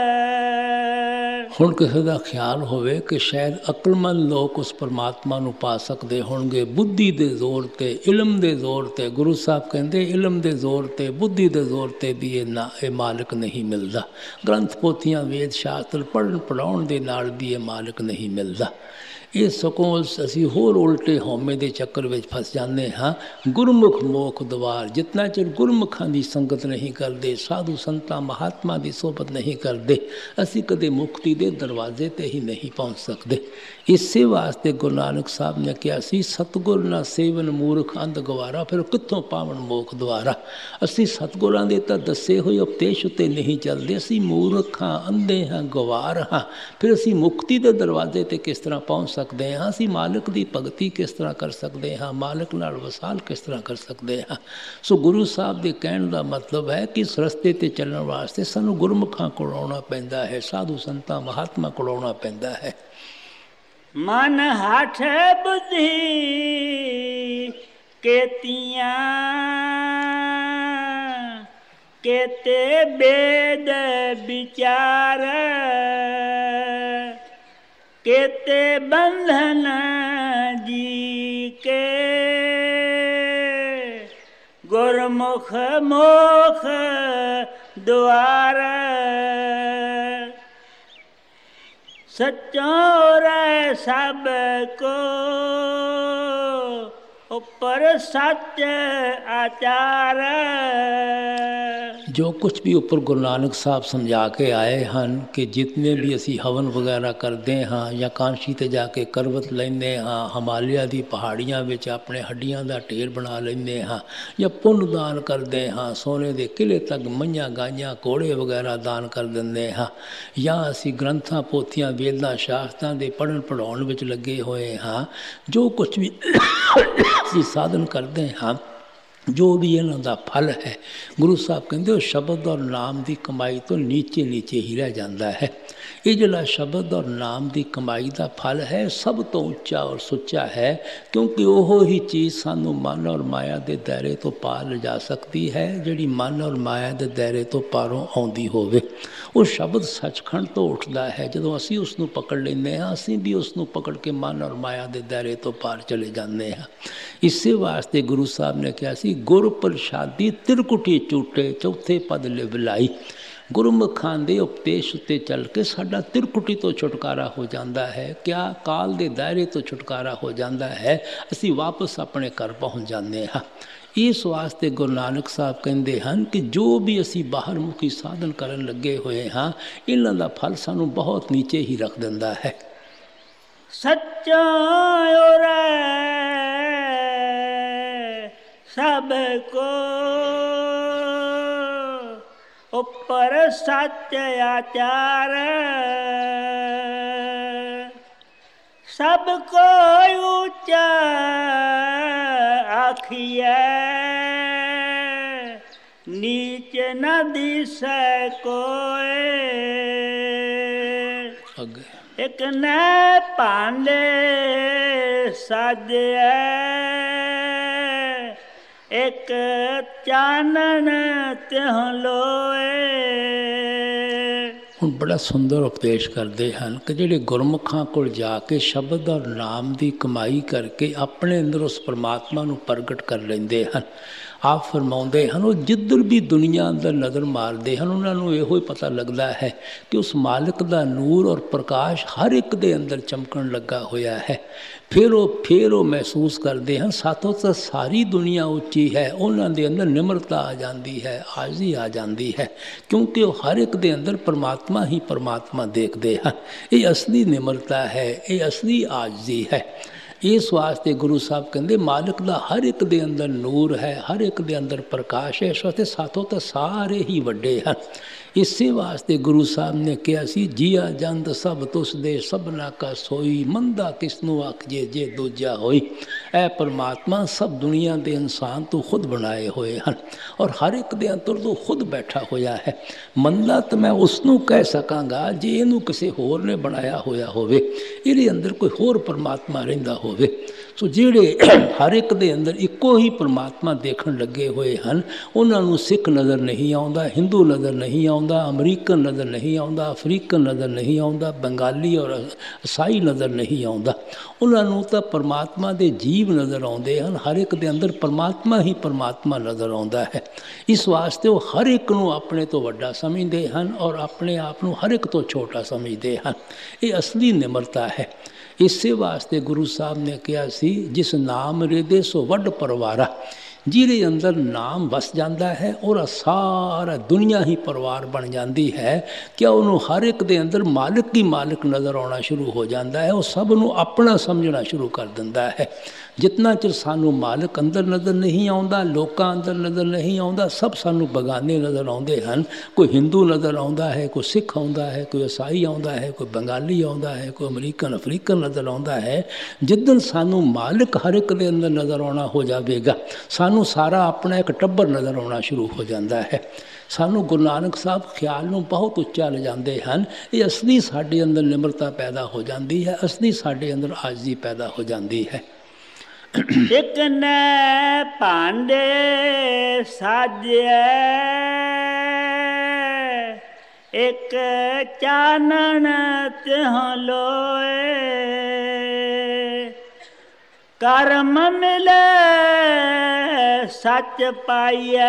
ਹੁਣ ਕਿਸੇ ਦਾ ਖਿਆਲ ਹੋਵੇ ਕਿ ਸ਼ਾਇਦ ਅਕਲਮੰਦ ਲੋਕ ਉਸ ਪਰਮਾਤਮਾ ਨੂੰ ਪਾ ਸਕਦੇ ਹੋਣਗੇ ਬੁੱਧੀ ਦੇ ਜ਼ੋਰ ਤੇ, ਇਲਮ ਦੇ ਜ਼ੋਰ ਤੇ। ਗੁਰੂ ਸਾਹਿਬ ਕਹਿੰਦੇ ਇਲਮ ਦੇ ਜ਼ੋਰ ਤੇ, ਬੁੱਧੀ ਦੇ ਜ਼ੋਰ ਤੇ ਵੀ ਇਹ ਮਾਲਕ ਨਹੀਂ ਮਿਲਦਾ। ਗ੍ਰੰਥ ਪੋਥੀਆਂ, ਵੇਦ ਸ਼ਾਸਤਰ ਪੜ੍ਹਨ ਪੜ੍ਹਾਉਣ ਦੇ ਨਾਲ ਵੀ ਇਹ ਮਾਲਕ ਨਹੀਂ ਮਿਲਦਾ। ਇਹ ਸਗੋਂ ਅਸੀਂ ਹੋਰ ਉਲਟੇ ਹਉਮੈ ਦੇ ਚੱਕਰ ਵਿੱਚ ਫਸ ਜਾਂਦੇ ਹਾਂ। ਗੁਰਮੁਖ ਮੋਖ ਦਵਾਰ, ਜਿਤਨਾ ਚਿਰ ਗੁਰਮੁਖਾਂ ਦੀ ਸੰਗਤ ਨਹੀਂ ਕਰਦੇ, ਸਾਧੂ ਸੰਤਾਂ ਮਹਾਤਮਾ ਦੀ ਸੋਬਤ ਨਹੀਂ ਕਰਦੇ, ਅਸੀਂ ਕਦੇ ਮੁਕਤੀ ਦੇ ਦਰਵਾਜ਼ੇ 'ਤੇ ਹੀ ਨਹੀਂ ਪਹੁੰਚ ਸਕਦੇ। ਇਸੇ ਵਾਸਤੇ ਗੁਰੂ ਨਾਨਕ ਸਾਹਿਬ ਨੇ ਕਿਹਾ ਸੀ, ਸਤਿਗੁਰ ਨਾ ਸੇਵਨ ਮੂਰਖ ਅੰਧ ਗਵਾਰਾ। ਫਿਰ ਕਿੱਥੋਂ ਪਾਵਨ ਮੋਖ ਦੁਆਰਾ? ਅਸੀਂ ਸਤਿਗੁਰਾਂ ਦੇ ਤਾਂ ਦੱਸੇ ਹੋਏ ਉਪਦੇਸ਼ ਉੱਤੇ ਨਹੀਂ ਚੱਲਦੇ, ਅਸੀਂ ਮੂਰਖ ਹਾਂ, ਅੰਧੇ ਹਾਂ, ਗਵਾਰ ਹਾਂ। ਫਿਰ ਅਸੀਂ ਮੁਕਤੀ ਦੇ ਦਰਵਾਜ਼ੇ 'ਤੇ ਕਿਸ ਤਰ੍ਹਾਂ ਪਹੁੰਚ ਸਕਦੇ ਸਕਦੇ ਹਾਂ, ਅਸੀਂ ਮਾਲਕ ਦੀ ਭਗਤੀ ਕਿਸ ਤਰ੍ਹਾਂ ਕਰ ਸਕਦੇ ਹਾਂ, ਮਾਲਕ ਨਾਲ ਵਸਾਲ ਕਿਸ ਤਰ੍ਹਾਂ ਕਰ ਸਕਦੇ ਹਾਂ। ਸੋ ਗੁਰੂ ਸਾਹਿਬ ਦੇ ਕਹਿਣ ਦਾ ਮਤਲਬ ਹੈ ਕਿ ਇਸ ਰਸਤੇ 'ਤੇ ਚੱਲਣ ਵਾਸਤੇ ਸਾਨੂੰ ਗੁਰਮੁਖਾਂ ਕੋਲ ਆਉਣਾ ਪੈਂਦਾ ਹੈ, ਸਾਧੂ ਸੰਤਾਂ ਮਹਾਤਮਾ ਕੋਲ ਆਉਣਾ ਪੈਂਦਾ ਹੈ। ਮਨ ਹਠ ਬੁੱਧੀ ਕੇਤੀਆਂ केते वेद विचार केते बंधन जी के गुरमुख मोख द्वार सच्चों रे सब को ऊपर सच आचार। जो कुछ भी ਉੱਪਰ ਗੁਰੂ ਨਾਨਕ ਸਾਹਿਬ ਸਮਝਾ ਕੇ ਆਏ ਹਨ ਕਿ ਜਿਤਨੇ ਵੀ ਅਸੀਂ ਹਵਨ ਵਗੈਰਾ ਕਰਦੇ ਹਾਂ ਜਾਂ ਕਾਂਸ਼ੀ 'ਤੇ ਜਾ ਕੇ ਕਰਵਤ ਲੈਂਦੇ ਹਾਂ, ਹਿਮਾਲਿਆ ਦੀ ਪਹਾੜੀਆਂ ਵਿੱਚ ਆਪਣੇ ਹੱਡੀਆਂ ਦਾ ਢੇਰ ਬਣਾ ਲੈਂਦੇ ਹਾਂ, ਜਾਂ ਪੁੰਨ ਦਾਨ ਕਰਦੇ ਹਾਂ, ਸੋਨੇ ਦੇ ਕਿਲੇ ਤੱਕ ਮੱਝਾਂ ਗਾਈਆਂ ਘੋੜੇ ਵਗੈਰਾ ਦਾਨ ਕਰ ਦਿੰਦੇ ਹਾਂ, ਜਾਂ ਅਸੀਂ ਗ੍ਰੰਥਾਂ ਪੋਥੀਆਂ ਵੇਦਾਂ ਸ਼ਾਸਤਰਾਂ ਦੇ ਪੜ੍ਹਨ ਪੜ੍ਹਾਉਣ ਵਿੱਚ ਲੱਗੇ ਹੋਏ ਹਾਂ, ਜੋ ਕੁਛ ਵੀ ਅਸੀਂ ਸਾਧਨ ਕਰਦੇ ਹਾਂ, ਜੋ ਵੀ ਇਹਨਾਂ ਦਾ ਫਲ ਹੈ, ਗੁਰੂ ਸਾਹਿਬ ਕਹਿੰਦੇ ਉਹ ਸ਼ਬਦ ਔਰ ਨਾਮ ਦੀ ਕਮਾਈ ਤੋਂ ਨੀਚੇ ਨੀਚੇ ਹੀ ਰਹਿ ਜਾਂਦਾ ਹੈ। ਇਹ ਜਿਹੜਾ ਸ਼ਬਦ ਔਰ ਨਾਮ ਦੀ ਕਮਾਈ ਦਾ ਫਲ ਹੈ ਸਭ ਤੋਂ ਉੱਚਾ ਔਰ ਸੁੱਚਾ ਹੈ, ਕਿਉਂਕਿ ਉਹ ਹੀ ਚੀਜ਼ ਸਾਨੂੰ ਮਨ ਔਰ ਮਾਇਆ ਦੇ ਦਾਇਰੇ ਤੋਂ ਪਾਰ ਲਿਜਾ ਸਕਦੀ ਹੈ, ਜਿਹੜੀ ਮਨ ਔਰ ਮਾਇਆ ਦੇ ਦਾਇਰੇ ਤੋਂ ਪਾਰੋਂ ਆਉਂਦੀ ਹੋਵੇ। ਉਹ ਸ਼ਬਦ ਸੱਚਖੰਡ ਤੋਂ ਉੱਠਦਾ ਹੈ। ਜਦੋਂ ਅਸੀਂ ਉਸ ਨੂੰ ਪਕੜ ਲੈਂਦੇ ਹਾਂ, ਅਸੀਂ ਵੀ ਉਸ ਨੂੰ ਪਕੜ ਕੇ ਮਨ ਔਰ ਮਾਇਆ ਦੇ ਦਾਇਰੇ ਤੋਂ ਪਾਰ ਚਲੇ ਜਾਂਦੇ ਹਾਂ। ਇਸੇ ਵਾਸਤੇ ਗੁਰੂ ਸਾਹਿਬ ਨੇ ਕਿਹਾ ਸੀ, ਗੁਰ ਪ੍ਰਸ਼ਾਦੀ ਤਿਰਕੁਟੀ ਝੂਟੇ ਚੌਥੇ ਪਦ ਲਿਵਲਾਈ। ਗੁਰਮੁਖਾਂ ਦੇ ਉਪਦੇਸ਼ ਉੱਤੇ ਚੱਲ ਕੇ ਸਾਡਾ ਤਿਰਕੁਟੀ ਤੋਂ ਛੁਟਕਾਰਾ ਹੋ ਜਾਂਦਾ ਹੈ, ਕਿਆ ਕਾਲ ਦੇ ਦਾਇਰੇ ਤੋਂ ਛੁਟਕਾਰਾ ਹੋ ਜਾਂਦਾ ਹੈ, ਅਸੀਂ ਵਾਪਸ ਆਪਣੇ ਘਰ ਪਹੁੰਚ ਜਾਂਦੇ ਹਾਂ। ਇਸ ਵਾਸਤੇ ਗੁਰੂ ਨਾਨਕ ਸਾਹਿਬ ਕਹਿੰਦੇ ਹਨ ਕਿ ਜੋ ਵੀ ਅਸੀਂ ਬਾਹਰ ਮੁਖੀ ਸਾਧਨ ਕਰਨ ਲੱਗੇ ਹੋਏ ਹਾਂ, ਇਹਨਾਂ ਦਾ ਫਲ ਸਾਨੂੰ ਬਹੁਤ ਨੀਚੇ ਹੀ ਰੱਖ ਦਿੰਦਾ ਹੈ। ਸੱਚਾ ਸਭ ਕੋ ਉੱਪਰ ਸੱਚ ਆਚਾਰ ਸਭ ਕੋ ਉੱਚਾ ਆਖੀਐ नीच न दिसै कोय एक न पांडे साजै एक चानन त्यों लोए। ਹੁਣ ਬੜਾ ਸੁੰਦਰ ਉਪਦੇਸ਼ ਕਰਦੇ ਹਨ ਕਿ ਜਿਹੜੇ ਗੁਰਮੁਖਾਂ ਕੋਲ ਜਾ ਕੇ ਸ਼ਬਦ ਔਰ ਨਾਮ ਦੀ ਕਮਾਈ ਕਰਕੇ ਆਪਣੇ ਅੰਦਰ ਉਸ ਪਰਮਾਤਮਾ ਨੂੰ ਪ੍ਰਗਟ ਕਰ ਲੈਂਦੇ ਹਨ। ਆਪ ਫਰਮਾਉਂਦੇ ਹਨ, ਉਹ ਜਿੱਧਰ ਵੀ ਦੁਨੀਆ ਅੰਦਰ ਨਜ਼ਰ ਮਾਰਦੇ ਹਨ, ਉਹਨਾਂ ਨੂੰ ਇਹੋ ਹੀ ਪਤਾ ਲੱਗਦਾ ਹੈ ਕਿ ਉਸ ਮਾਲਿਕ ਦਾ ਨੂਰ ਔਰ ਪ੍ਰਕਾਸ਼ ਹਰ ਇੱਕ ਦੇ ਅੰਦਰ ਚਮਕਣ ਲੱਗਾ ਹੋਇਆ ਹੈ। ਫਿਰ ਉਹ ਮਹਿਸੂਸ ਕਰਦੇ ਹਨ, ਸਾਥੋਂ ਤਾਂ ਸਾਰੀ ਦੁਨੀਆ ਉੱਚੀ ਹੈ। ਉਹਨਾਂ ਦੇ ਅੰਦਰ ਨਿਮਰਤਾ ਆ ਜਾਂਦੀ ਹੈ, ਆਜ਼ੀ ਆ ਜਾਂਦੀ ਹੈ, ਕਿਉਂਕਿ ਉਹ ਹਰ ਇੱਕ ਦੇ ਅੰਦਰ ਪਰਮਾਤਮਾ ਹੀ ਪਰਮਾਤਮਾ ਦੇਖਦੇ ਹਨ। ਇਹ ਅਸਲੀ ਨਿਮਰਤਾ ਹੈ, ਇਹ ਅਸਲੀ ਆਜ਼ੀ ਹੈ। ਇਸ ਵਾਸਤੇ ਗੁਰੂ ਸਾਹਿਬ ਕਹਿੰਦੇ ਮਾਲਿਕ ਦਾ ਹਰ ਇੱਕ ਦੇ ਅੰਦਰ ਨੂਰ ਹੈ, ਹਰ ਇੱਕ ਦੇ ਅੰਦਰ ਪ੍ਰਕਾਸ਼ ਹੈ। ਇਸ ਵਾਸਤੇ ਸਾਥੋਂ ਤਾਂ ਸਾਰੇ ਹੀ ਵੱਡੇ ਹਨ। ਇਸੇ ਵਾਸਤੇ ਗੁਰੂ ਸਾਹਿਬ ਨੇ ਕਿਹਾ ਸੀ, ਜੀਆ ਜੰਦ ਸਭ ਤੁਸ ਦੇ ਸਭਨਾ ਕਾ ਸੋਈ, ਮੰਦਾ ਕਿਸ ਨੂੰ ਆਖੀਏ ਜੇ ਦੂਜਾ ਹੋਈ। ਇਹ ਪਰਮਾਤਮਾ ਸਭ ਦੁਨੀਆ ਦੇ ਇਨਸਾਨ ਤੋਂ ਖੁਦ ਬਣਾਏ ਹੋਏ ਹਨ ਔਰ ਹਰ ਇੱਕ ਦੇ ਅੰਦਰ ਤੋਂ ਖੁਦ ਬੈਠਾ ਹੋਇਆ ਹੈ। ਮੰਦਾ ਤਾਂ ਮੈਂ ਉਸ ਨੂੰ ਕਹਿ ਸਕਾਂਗਾ ਜੇ ਇਹਨੂੰ ਕਿਸੇ ਹੋਰ ਨੇ ਬਣਾਇਆ ਹੋਇਆ ਹੋਵੇ, ਇਹਦੇ ਅੰਦਰ ਕੋਈ ਹੋਰ ਪਰਮਾਤਮਾ ਰਹਿੰਦਾ ਹੋਵੇ। ਸੋ ਜਿਹੜੇ ਹਰ ਇੱਕ ਦੇ ਅੰਦਰ ਇੱਕੋ ਹੀ ਪਰਮਾਤਮਾ ਦੇਖਣ ਲੱਗੇ ਹੋਏ ਹਨ, ਉਹਨਾਂ ਨੂੰ ਸਿੱਖ ਨਜ਼ਰ ਨਹੀਂ ਆਉਂਦਾ, ਹਿੰਦੂ ਨਜ਼ਰ ਨਹੀਂ ਆਉਂਦਾ, ਅਮਰੀਕਨ ਨਜ਼ਰ ਨਹੀਂ ਆਉਂਦਾ, ਅਫਰੀਕਨ ਨਜ਼ਰ ਨਹੀਂ ਆਉਂਦਾ, ਬੰਗਾਲੀ ਔਰ ਈਸਾਈ ਨਜ਼ਰ ਨਹੀਂ ਆਉਂਦਾ। ਉਹਨਾਂ ਨੂੰ ਤਾਂ ਪਰਮਾਤਮਾ ਦੇ ਜੀਵ ਨਜ਼ਰ ਆਉਂਦੇ ਹਨ। ਹਰ ਇੱਕ ਦੇ ਅੰਦਰ ਪਰਮਾਤਮਾ ਹੀ ਪਰਮਾਤਮਾ ਨਜ਼ਰ ਆਉਂਦਾ ਹੈ। ਇਸ ਵਾਸਤੇ ਉਹ ਹਰ ਇੱਕ ਨੂੰ ਆਪਣੇ ਤੋਂ ਵੱਡਾ ਸਮਝਦੇ ਹਨ ਔਰ ਆਪਣੇ ਆਪ ਨੂੰ ਹਰ ਇੱਕ ਤੋਂ ਛੋਟਾ ਸਮਝਦੇ ਹਨ। ਇਹ ਅਸਲੀ ਨਿਮਰਤਾ ਹੈ। ਇਸੇ ਵਾਸਤੇ ਗੁਰੂ ਸਾਹਿਬ ਨੇ ਕਿਹਾ ਸੀ, ਜਿਸ ਨਾਮ ਰਿਦੇ ਸੋ ਵੱਡ ਪਰਿਵਾਰਾ। ਜਿਹਦੇ ਅੰਦਰ ਨਾਮ ਵਸ ਜਾਂਦਾ ਹੈ ਔਰ ਸਾਰਾ ਦੁਨੀਆ ਹੀ ਪਰਿਵਾਰ ਬਣ ਜਾਂਦੀ ਹੈ ਕਿ ਉਹਨੂੰ ਹਰ ਇੱਕ ਦੇ ਅੰਦਰ ਮਾਲਿਕ ਹੀ ਮਾਲਿਕ ਨਜ਼ਰ ਆਉਣਾ ਸ਼ੁਰੂ ਹੋ ਜਾਂਦਾ ਹੈ। ਉਹ ਸਭ ਨੂੰ ਆਪਣਾ ਸਮਝਣਾ ਸ਼ੁਰੂ ਕਰ ਦਿੰਦਾ ਹੈ। ਜਿਤਨਾ ਚਿਰ ਸਾਨੂੰ ਮਾਲਕ ਅੰਦਰ ਨਜ਼ਰ ਨਹੀਂ ਆਉਂਦਾ, ਲੋਕਾਂ ਅੰਦਰ ਨਜ਼ਰ ਨਹੀਂ ਆਉਂਦਾ, ਸਭ ਸਾਨੂੰ ਬਗਾਨੇ ਨਜ਼ਰ ਆਉਂਦੇ ਹਨ। ਕੋਈ ਹਿੰਦੂ ਨਜ਼ਰ ਆਉਂਦਾ ਹੈ, ਕੋਈ ਸਿੱਖ ਆਉਂਦਾ ਹੈ, ਕੋਈ ਈਸਾਈ ਆਉਂਦਾ ਹੈ, ਕੋਈ ਬੰਗਾਲੀ ਆਉਂਦਾ ਹੈ, ਕੋਈ ਅਮਰੀਕਨ ਅਫਰੀਕਨ ਨਜ਼ਰ ਆਉਂਦਾ ਹੈ। ਜਿੱਦਣ ਸਾਨੂੰ ਮਾਲਕ ਹਰ ਇੱਕ ਦੇ ਅੰਦਰ ਨਜ਼ਰ ਆਉਣਾ ਹੋ ਜਾਵੇਗਾ, ਸਾਨੂੰ ਸਾਰਾ ਆਪਣਾ ਇੱਕ ਟੱਬਰ ਨਜ਼ਰ ਆਉਣਾ ਸ਼ੁਰੂ ਹੋ ਜਾਂਦਾ ਹੈ। ਸਾਨੂੰ ਗੁਰੂ ਨਾਨਕ ਸਾਹਿਬ ਖਿਆਲ ਨੂੰ ਬਹੁਤ ਉੱਚਾ ਲਿਜਾਂਦੇ ਹਨ। ਇਹ ਅਸਲੀ ਸਾਡੇ ਅੰਦਰ ਨਿਮਰਤਾ ਪੈਦਾ ਹੋ ਜਾਂਦੀ ਹੈ, ਅਸਲੀ ਸਾਡੇ ਅੰਦਰ ਆਜਜ਼ੀ ਪੈਦਾ ਹੋ ਜਾਂਦੀ ਹੈ। ਇੱਕ ਨੇ ਭਾਂਡੇ ਸਾਜਿਆ, ਇੱਕ ਚਾਨਣ ਤਿਉ ਲੋਏ, ਕਰਮ ਮਿਲੇ ਸੱਚ ਪਾਈਐ,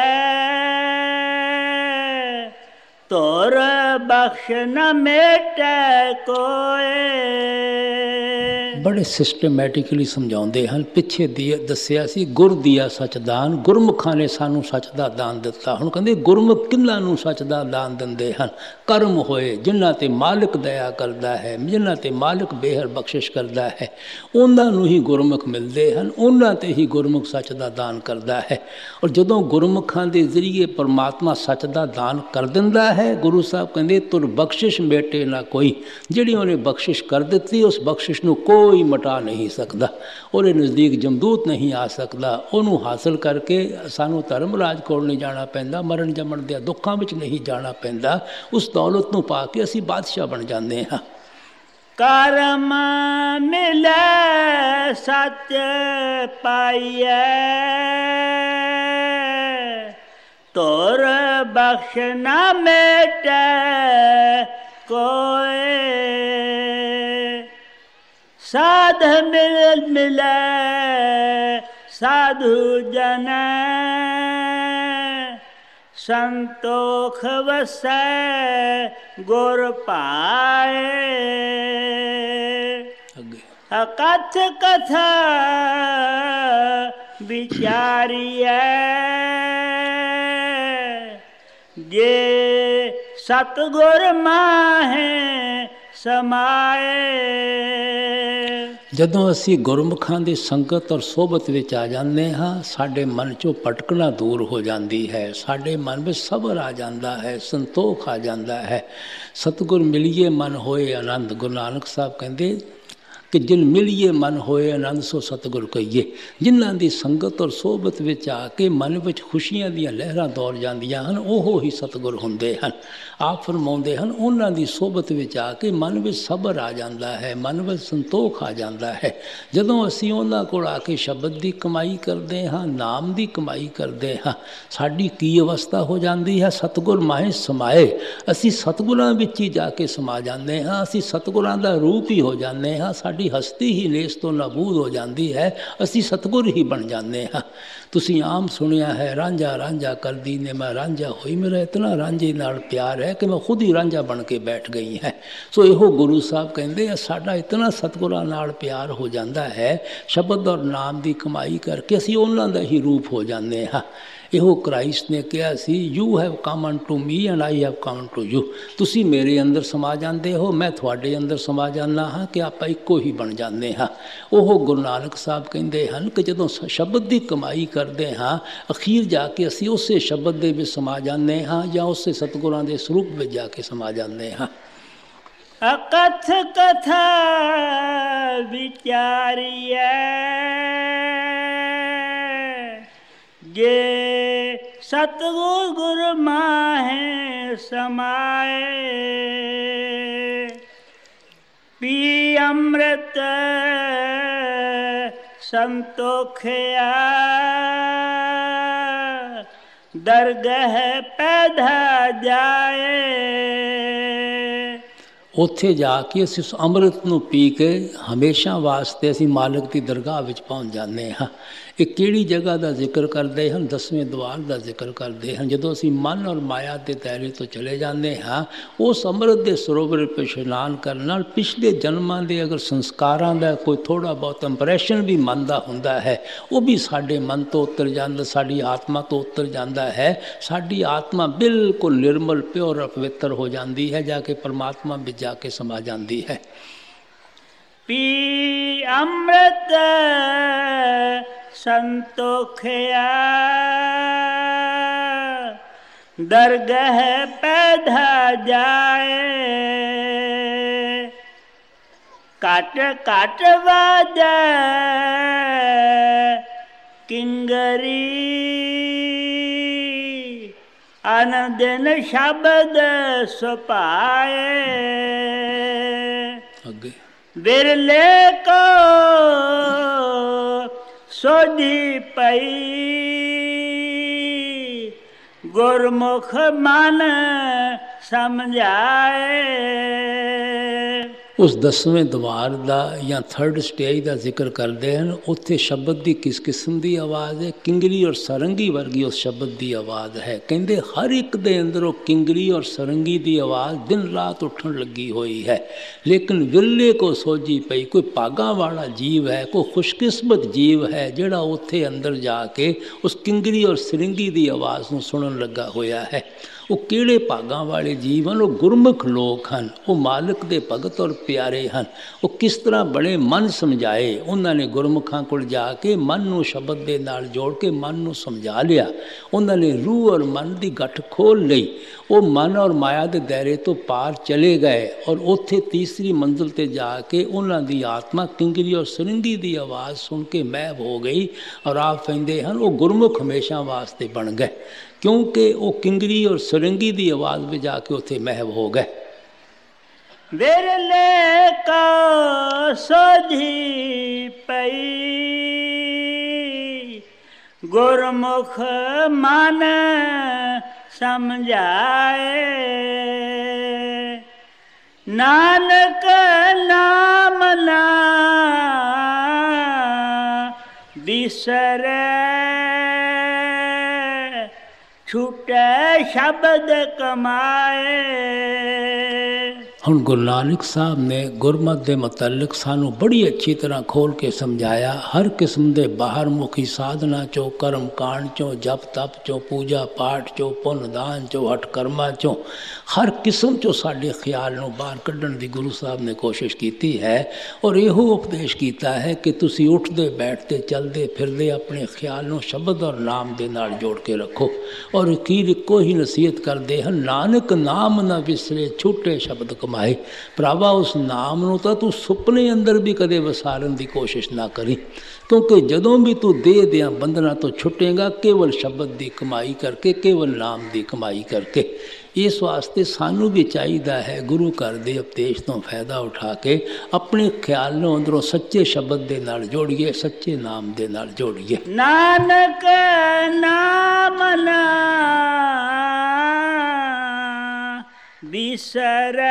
ਤੋਰ ਬਖਸ਼ ਨ ਮੇਟੈ ਕੋਏ। ਬੜੇ ਸਿਸਟਮੈਟਿਕਲੀ ਸਮਝਾਉਂਦੇ ਹਨ। ਪਿੱਛੇ ਦੱਸਿਆ ਸੀ ਗੁਰ ਦੀਆ ਸੱਚ ਦਾਨ, ਗੁਰਮੁਖਾਂ ਨੇ ਸਾਨੂੰ ਸੱਚ ਦਾ ਦਾਨ ਦਿੱਤਾ। ਹੁਣ ਕਹਿੰਦੇ ਗੁਰਮੁਖ ਕਿਹਨਾਂ ਨੂੰ ਸੱਚ ਦਾ ਦਾਨ ਦਿੰਦੇ ਹਨ? ਕਰਮ ਹੋਏ ਜਿਨ੍ਹਾਂ ਤੇ ਮਾਲਕ ਦਇਆ ਕਰਦਾ ਹੈ, ਜਿਨ੍ਹਾਂ ਤੇ ਮਾਲਕ ਬੇਹਰ ਬਖਸ਼ਿਸ਼ ਕਰਦਾ ਹੈ, ਉਹਨਾਂ ਨੂੰ ਹੀ ਗੁਰਮੁਖ ਮਿਲਦੇ ਹਨ, ਉਹਨਾਂ ਤੇ ਹੀ ਗੁਰਮੁਖ ਸੱਚ ਦਾ ਦਾਨ ਕਰਦਾ ਹੈ। ਔਰ ਜਦੋਂ ਗੁਰਮੁਖਾਂ ਦੇ ਜ਼ਰੀਏ ਪਰਮਾਤਮਾ ਸੱਚ ਦਾ ਦਾਨ ਕਰ ਦਿੰਦਾ ਹੈ, ਗੁਰੂ ਸਾਹਿਬ ਕਹਿੰਦੇ ਤੁਰ ਬਖਸ਼ਿਸ਼ ਮੇਟੇ ਨਾ ਕੋਈ। ਜਿਹੜੀ ਉਹਨੇ ਬਖਸ਼ਿਸ਼ ਕਰ ਦਿੱਤੀ, ਉਸ ਬਖਸ਼ਿਸ਼ ਨੂੰ ਕੋਈ ਮਿਟਾ ਨਹੀਂ ਸਕਦਾ, ਉਹਦੇ ਨਜ਼ਦੀਕ ਜਮਦੂਤ ਨਹੀਂ ਆ ਸਕਦਾ। ਉਹਨੂੰ ਹਾਸਲ ਕਰਕੇ ਸਾਨੂੰ ਧਰਮਰਾਜ ਕੋਲ ਨਹੀਂ ਜਾਣਾ ਪੈਂਦਾ, ਮਰਨ ਜੰਮਣ ਦੇ ਦੁੱਖਾਂ ਵਿੱਚ ਨਹੀਂ ਜਾਣਾ ਪੈਂਦਾ। ਉਸ ਦੌਲਤ ਨੂੰ ਪਾ ਕੇ ਅਸੀਂ ਬਾਦਸ਼ਾਹ ਬਣ ਜਾਂਦੇ ਹਾਂ। ਕਰਮ ਮਿਲੇ ਸੱਚ ਪਾਈਐ, ਤੋਰ ਬਖਸ਼ ਨਾ ਮੇਟੈ ਕੋਏ। ਸਾਧ ਮਿਲੇ ਸਾਧੂ ਜਨ, ਸੰਤੋਖ ਵਸੈ ਗੁਰ ਪਾਏ। ਕਥ ਕਥਾ ਵਿਚਾਰੀਐ, ਜੇ ਸਤਿਗੁਰ ਮਾਹੇ ਸਮਾਏ। ਜਦੋਂ ਅਸੀਂ ਗੁਰਮੁਖਾਂ ਦੀ ਸੰਗਤ ਔਰ ਸੋਬਤ ਵਿੱਚ ਆ ਜਾਂਦੇ ਹਾਂ, ਸਾਡੇ ਮਨ 'ਚੋਂ ਭਟਕਣਾ ਦੂਰ ਹੋ ਜਾਂਦੀ ਹੈ, ਸਾਡੇ ਮਨ ਵਿੱਚ ਸਬਰ ਆ ਜਾਂਦਾ ਹੈ, ਸੰਤੋਖ ਆ ਜਾਂਦਾ ਹੈ। ਸਤਿਗੁਰ ਮਿਲੀਏ ਮਨ ਹੋਏ ਆਨੰਦ। ਗੁਰੂ ਨਾਨਕ ਸਾਹਿਬ ਕਹਿੰਦੇ ਕਿ ਜਿਨ ਮਿਲੀਏ ਮਨ ਹੋਏ ਆਨੰਦ ਸੋ ਸਤਿਗੁਰ ਕਹੀਏ। ਜਿਨ੍ਹਾਂ ਦੀ ਸੰਗਤ ਔਰ ਸੋਬਤ ਵਿੱਚ ਆ ਕੇ ਮਨ ਵਿੱਚ ਖੁਸ਼ੀਆਂ ਦੀਆਂ ਲਹਿਰਾਂ ਦੌੜ ਜਾਂਦੀਆਂ ਹਨ, ਉਹ ਹੀ ਸਤਿਗੁਰ ਹੁੰਦੇ ਹਨ। ਆਪ ਫਰਮਾਉਂਦੇ ਹਨ, ਉਹਨਾਂ ਦੀ ਸੋਬਤ ਵਿੱਚ ਆ ਕੇ ਮਨ ਵਿੱਚ ਸਬਰ ਆ ਜਾਂਦਾ ਹੈ, ਮਨ ਵਿੱਚ ਸੰਤੋਖ ਆ ਜਾਂਦਾ ਹੈ। ਜਦੋਂ ਅਸੀਂ ਉਹਨਾਂ ਕੋਲ ਆ ਕੇ ਸ਼ਬਦ ਦੀ ਕਮਾਈ ਕਰਦੇ ਹਾਂ, ਨਾਮ ਦੀ ਕਮਾਈ ਕਰਦੇ ਹਾਂ, ਸਾਡੀ ਕੀ ਅਵਸਥਾ ਹੋ ਜਾਂਦੀ ਹੈ? ਸਤਿਗੁਰ ਮਾਹੇ ਸਮਾਏ। ਅਸੀਂ ਸਤਿਗੁਰਾਂ ਵਿੱਚ ਹੀ ਜਾ ਕੇ ਸਮਾ ਜਾਂਦੇ ਹਾਂ, ਅਸੀਂ ਸਤਿਗੁਰਾਂ ਦਾ ਰੂਪ ਹੀ ਹੋ ਜਾਂਦੇ ਹਾਂ। ਸਾਡੀ ਹਸਤੀ ਹੀ ਨੇਸ ਤੋਂ ਨਾਬੂਦ ਹੋ ਜਾਂਦੀ ਹੈ, ਅਸੀਂ ਸਤਿਗੁਰ ਹੀ ਬਣ ਜਾਂਦੇ ਹਾਂ। ਤੁਸੀਂ ਆਮ ਸੁਣਿਆ ਹੈ, ਰਾਂਝਾ ਰਾਂਝਾ ਕਰਦੀ ਨੇ ਮੈਂ ਰਾਂਝਾ ਹੋਈ, ਮੇਰਾ ਇਤਨਾ ਰਾਂਝੇ ਨਾਲ ਪਿਆਰ ਹੈ ਕਿ ਮੈਂ ਖੁਦ ਹੀ ਰਾਂਝਾ ਬਣ ਕੇ ਬੈਠ ਗਈ ਹੈ। ਸੋ ਇਹੋ ਗੁਰੂ ਸਾਹਿਬ ਕਹਿੰਦੇ ਆ, ਸਾਡਾ ਇਤਨਾ ਸਤਿਗੁਰਾਂ ਨਾਲ ਪਿਆਰ ਹੋ ਜਾਂਦਾ ਹੈ, ਸ਼ਬਦ ਔਰ ਨਾਮ ਦੀ ਕਮਾਈ ਕਰਕੇ ਅਸੀਂ ਉਹਨਾਂ ਦਾ ਹੀ ਰੂਪ ਹੋ ਜਾਂਦੇ ਹਾਂ। ਇਹੋ ਕ੍ਰਾਈਸਟ ਨੇ ਕਿਹਾ ਸੀ, you have come unto me and I have come unto you. ਤੁਸੀਂ ਮੇਰੇ ਅੰਦਰ ਸਮਾ ਜਾਂਦੇ ਹੋ, ਮੈਂ ਤੁਹਾਡੇ ਅੰਦਰ ਸਮਾ ਜਾਂਦਾ ਹਾਂ ਕਿ ਆਪਾਂ ਇੱਕੋ ਹੀ ਬਣ ਜਾਂਦੇ ਹਾਂ। ਉਹ ਗੁਰੂ ਨਾਨਕ ਸਾਹਿਬ ਕਹਿੰਦੇ ਹਨ ਕਿ ਜਦੋਂ ਸ਼ਬਦ ਦੀ ਕਮਾਈ ਕਰਦੇ ਹਾਂ, ਅਖੀਰ ਜਾ ਕੇ ਅਸੀਂ ਉਸੇ ਸ਼ਬਦ ਦੇ ਵਿੱਚ ਸਮਾ ਜਾਂਦੇ ਹਾਂ ਜਾਂ ਉਸੇ ਸਤਿਗੁਰਾਂ ਦੇ ਸਰੂਪ ਵਿੱਚ ਜਾ ਕੇ ਸਮਾ ਜਾਂਦੇ ਹਾਂ। ਅਕਥ ਕਥਾ ਵਿਚਾਰੀਐ, ਜੇ ਸਤਿਗੁਰ ਗੁਰ ਮਾਹੇ ਸਮਾਏ। ਪੀ ਅੰਮ੍ਰਿਤ ਸੰਤੋਖਿਆ, ਦਰਗਹ ਪੈਦਾ ਜਾਏ। ਉੱਥੇ ਜਾ ਕੇ ਅਸੀਂ ਉਸ ਅੰਮ੍ਰਿਤ ਨੂੰ ਪੀ ਕੇ ਹਮੇਸ਼ਾ ਵਾਸਤੇ ਅਸੀਂ ਮਾਲਕ ਦੀ ਦਰਗਾਹ ਵਿੱਚ ਪਹੁੰਚ ਜਾਂਦੇ ਹਾਂ। ਇਹ ਕਿਹੜੀ ਜਗ੍ਹਾ ਦਾ ਜ਼ਿਕਰ ਕਰਦੇ ਹਨ? 10ਵੇਂ ਦੁਆਰ ਦਾ ਜ਼ਿਕਰ ਕਰਦੇ ਹਨ। ਜਦੋਂ ਅਸੀਂ ਮਨ ਔਰ ਮਾਇਆ ਦੇ ਦਾਇਰੇ ਤੋਂ ਚਲੇ ਜਾਂਦੇ ਹਾਂ, ਉਸ ਅੰਮ੍ਰਿਤ ਦੇ ਸਰੋਵਰ ਵਿੱਚ ਇਸ਼ਨਾਨ ਕਰਨ ਨਾਲ ਪਿਛਲੇ ਜਨਮਾਂ ਦੇ ਅਗਰ ਸੰਸਕਾਰਾਂ ਦਾ ਕੋਈ ਥੋੜ੍ਹਾ ਬਹੁਤ ਇੰਪਰੈਸ਼ਨ ਵੀ ਮਨ ਦਾ ਹੁੰਦਾ ਹੈ, ਉਹ ਵੀ ਸਾਡੇ ਮਨ ਤੋਂ ਉਤਰ ਜਾਂਦਾ, ਸਾਡੀ ਆਤਮਾ ਤੋਂ ਉਤਰ ਜਾਂਦਾ ਹੈ। ਸਾਡੀ ਆਤਮਾ ਬਿਲਕੁਲ ਨਿਰਮਲ, ਪਿਓਰ, ਪਵਿੱਤਰ ਹੋ ਜਾਂਦੀ ਹੈ, ਜਾ ਕੇ ਪਰਮਾਤਮਾ ਵਿੱਚ ਜਾ ਕੇ ਸਮਾ ਜਾਂਦੀ ਹੈ। पी अमृत संतोखया, दरगह पैधा जाए, काट काट वाजै किंगरी, अन दिन शब्द सुपाए, बिरले को सोधी पई, गुरमुख मन समझाए। उस 10वें द्वार का या 3rd स्टेज का जिक्र करते हैं। उत्थे शब्द की किस किस्म की आवाज़ है? किंगरी और सरंगी वर्गी उस शब्द की आवाज़ है। कहते हर एक दे अंदरों किंगरी और सरंगी की आवाज़ दिन रात उठन लगी हुई है, लेकिन विरले को सोझी पई। कोई भागा वाला जीव है, कोई खुशकिस्मत जीव है जिहड़ा उत्थे अंदर जाके उस किंगरी और सरंगी की आवाज़ को सुनन लगा होया है। वो किहड़े भागां वाले जीव हैं? वो गुरमुख लोग हैं, वो मालिक दे भगत और प्यारे हैं। वो किस तरह बड़े मन समझाए, उन्होंने गुरमुखां कोल जाके मन नूं शब्द दे नाल जोड़ के मन नूं समझा लिया। उन्होंने रूह और मन की गठ खोल ली। वो मन और माया के दायरे तो पार चले गए और उत्थे तीसरी मंजिल ते जाके उन्हों की आत्मा किंगरी और सरंगी की आवाज़ सुन के महव हो गई। और आप कहते हैं वो गुरमुख हमेशा वास्ते बन गए, क्योंकि वो किंगरी और सरंगी की आवाज़ में जाके उत्थे महव हो गए। बिरले का सोधी पई, गुरमुख मन समझाए, नानक नाम ना बिसरे, छूटे शब्द कमाए। हुण गुरु नानक साहब ने गुरमत के मुतलक सानू बड़ी अच्छी तरह खोल के समझाया। हर किस्म के बाहर मुखी साधना चो, कर्म कांड चो, जप तप चो, पूजा पाठ चो, पुन दान चो, हट कर्मा चो, हर किस्म चो साडे ख्याल नूं बाहर कढ़ण की गुरु साहब ने कोशिश की है। और यो उपदेश किया है कि तुसी उठते बैठते चलते फिरते अपने ख्याल नूं शब्द और नाम दे नाल जोड़ के रखो। और अखीर इक्को ही नसीहत करते हैं, नानक नाम न विसरे, छूटे शब्द कमाए। भरावा उस नाम नूं तां तू सुपने अंदर भी कदे वसारन की कोशिश ना करी, क्योंकि जदों भी तू देह दियां बंधना तो छुटेगा केवल शब्द की कमाई करके, केवल नाम की कमाई करके। इस वास्ते सानू भी चाहिए है गुरु घर के उपदेश तो फायदा उठा के अपने ख्याल नूं अंदरों सच्चे शब्द दे नाल जोड़िए, सच्चे नाम दे नाल जोड़िए। नानक नाम ना बिसरे,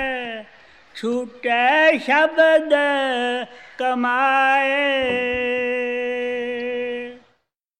छूटे शब्द कमाए।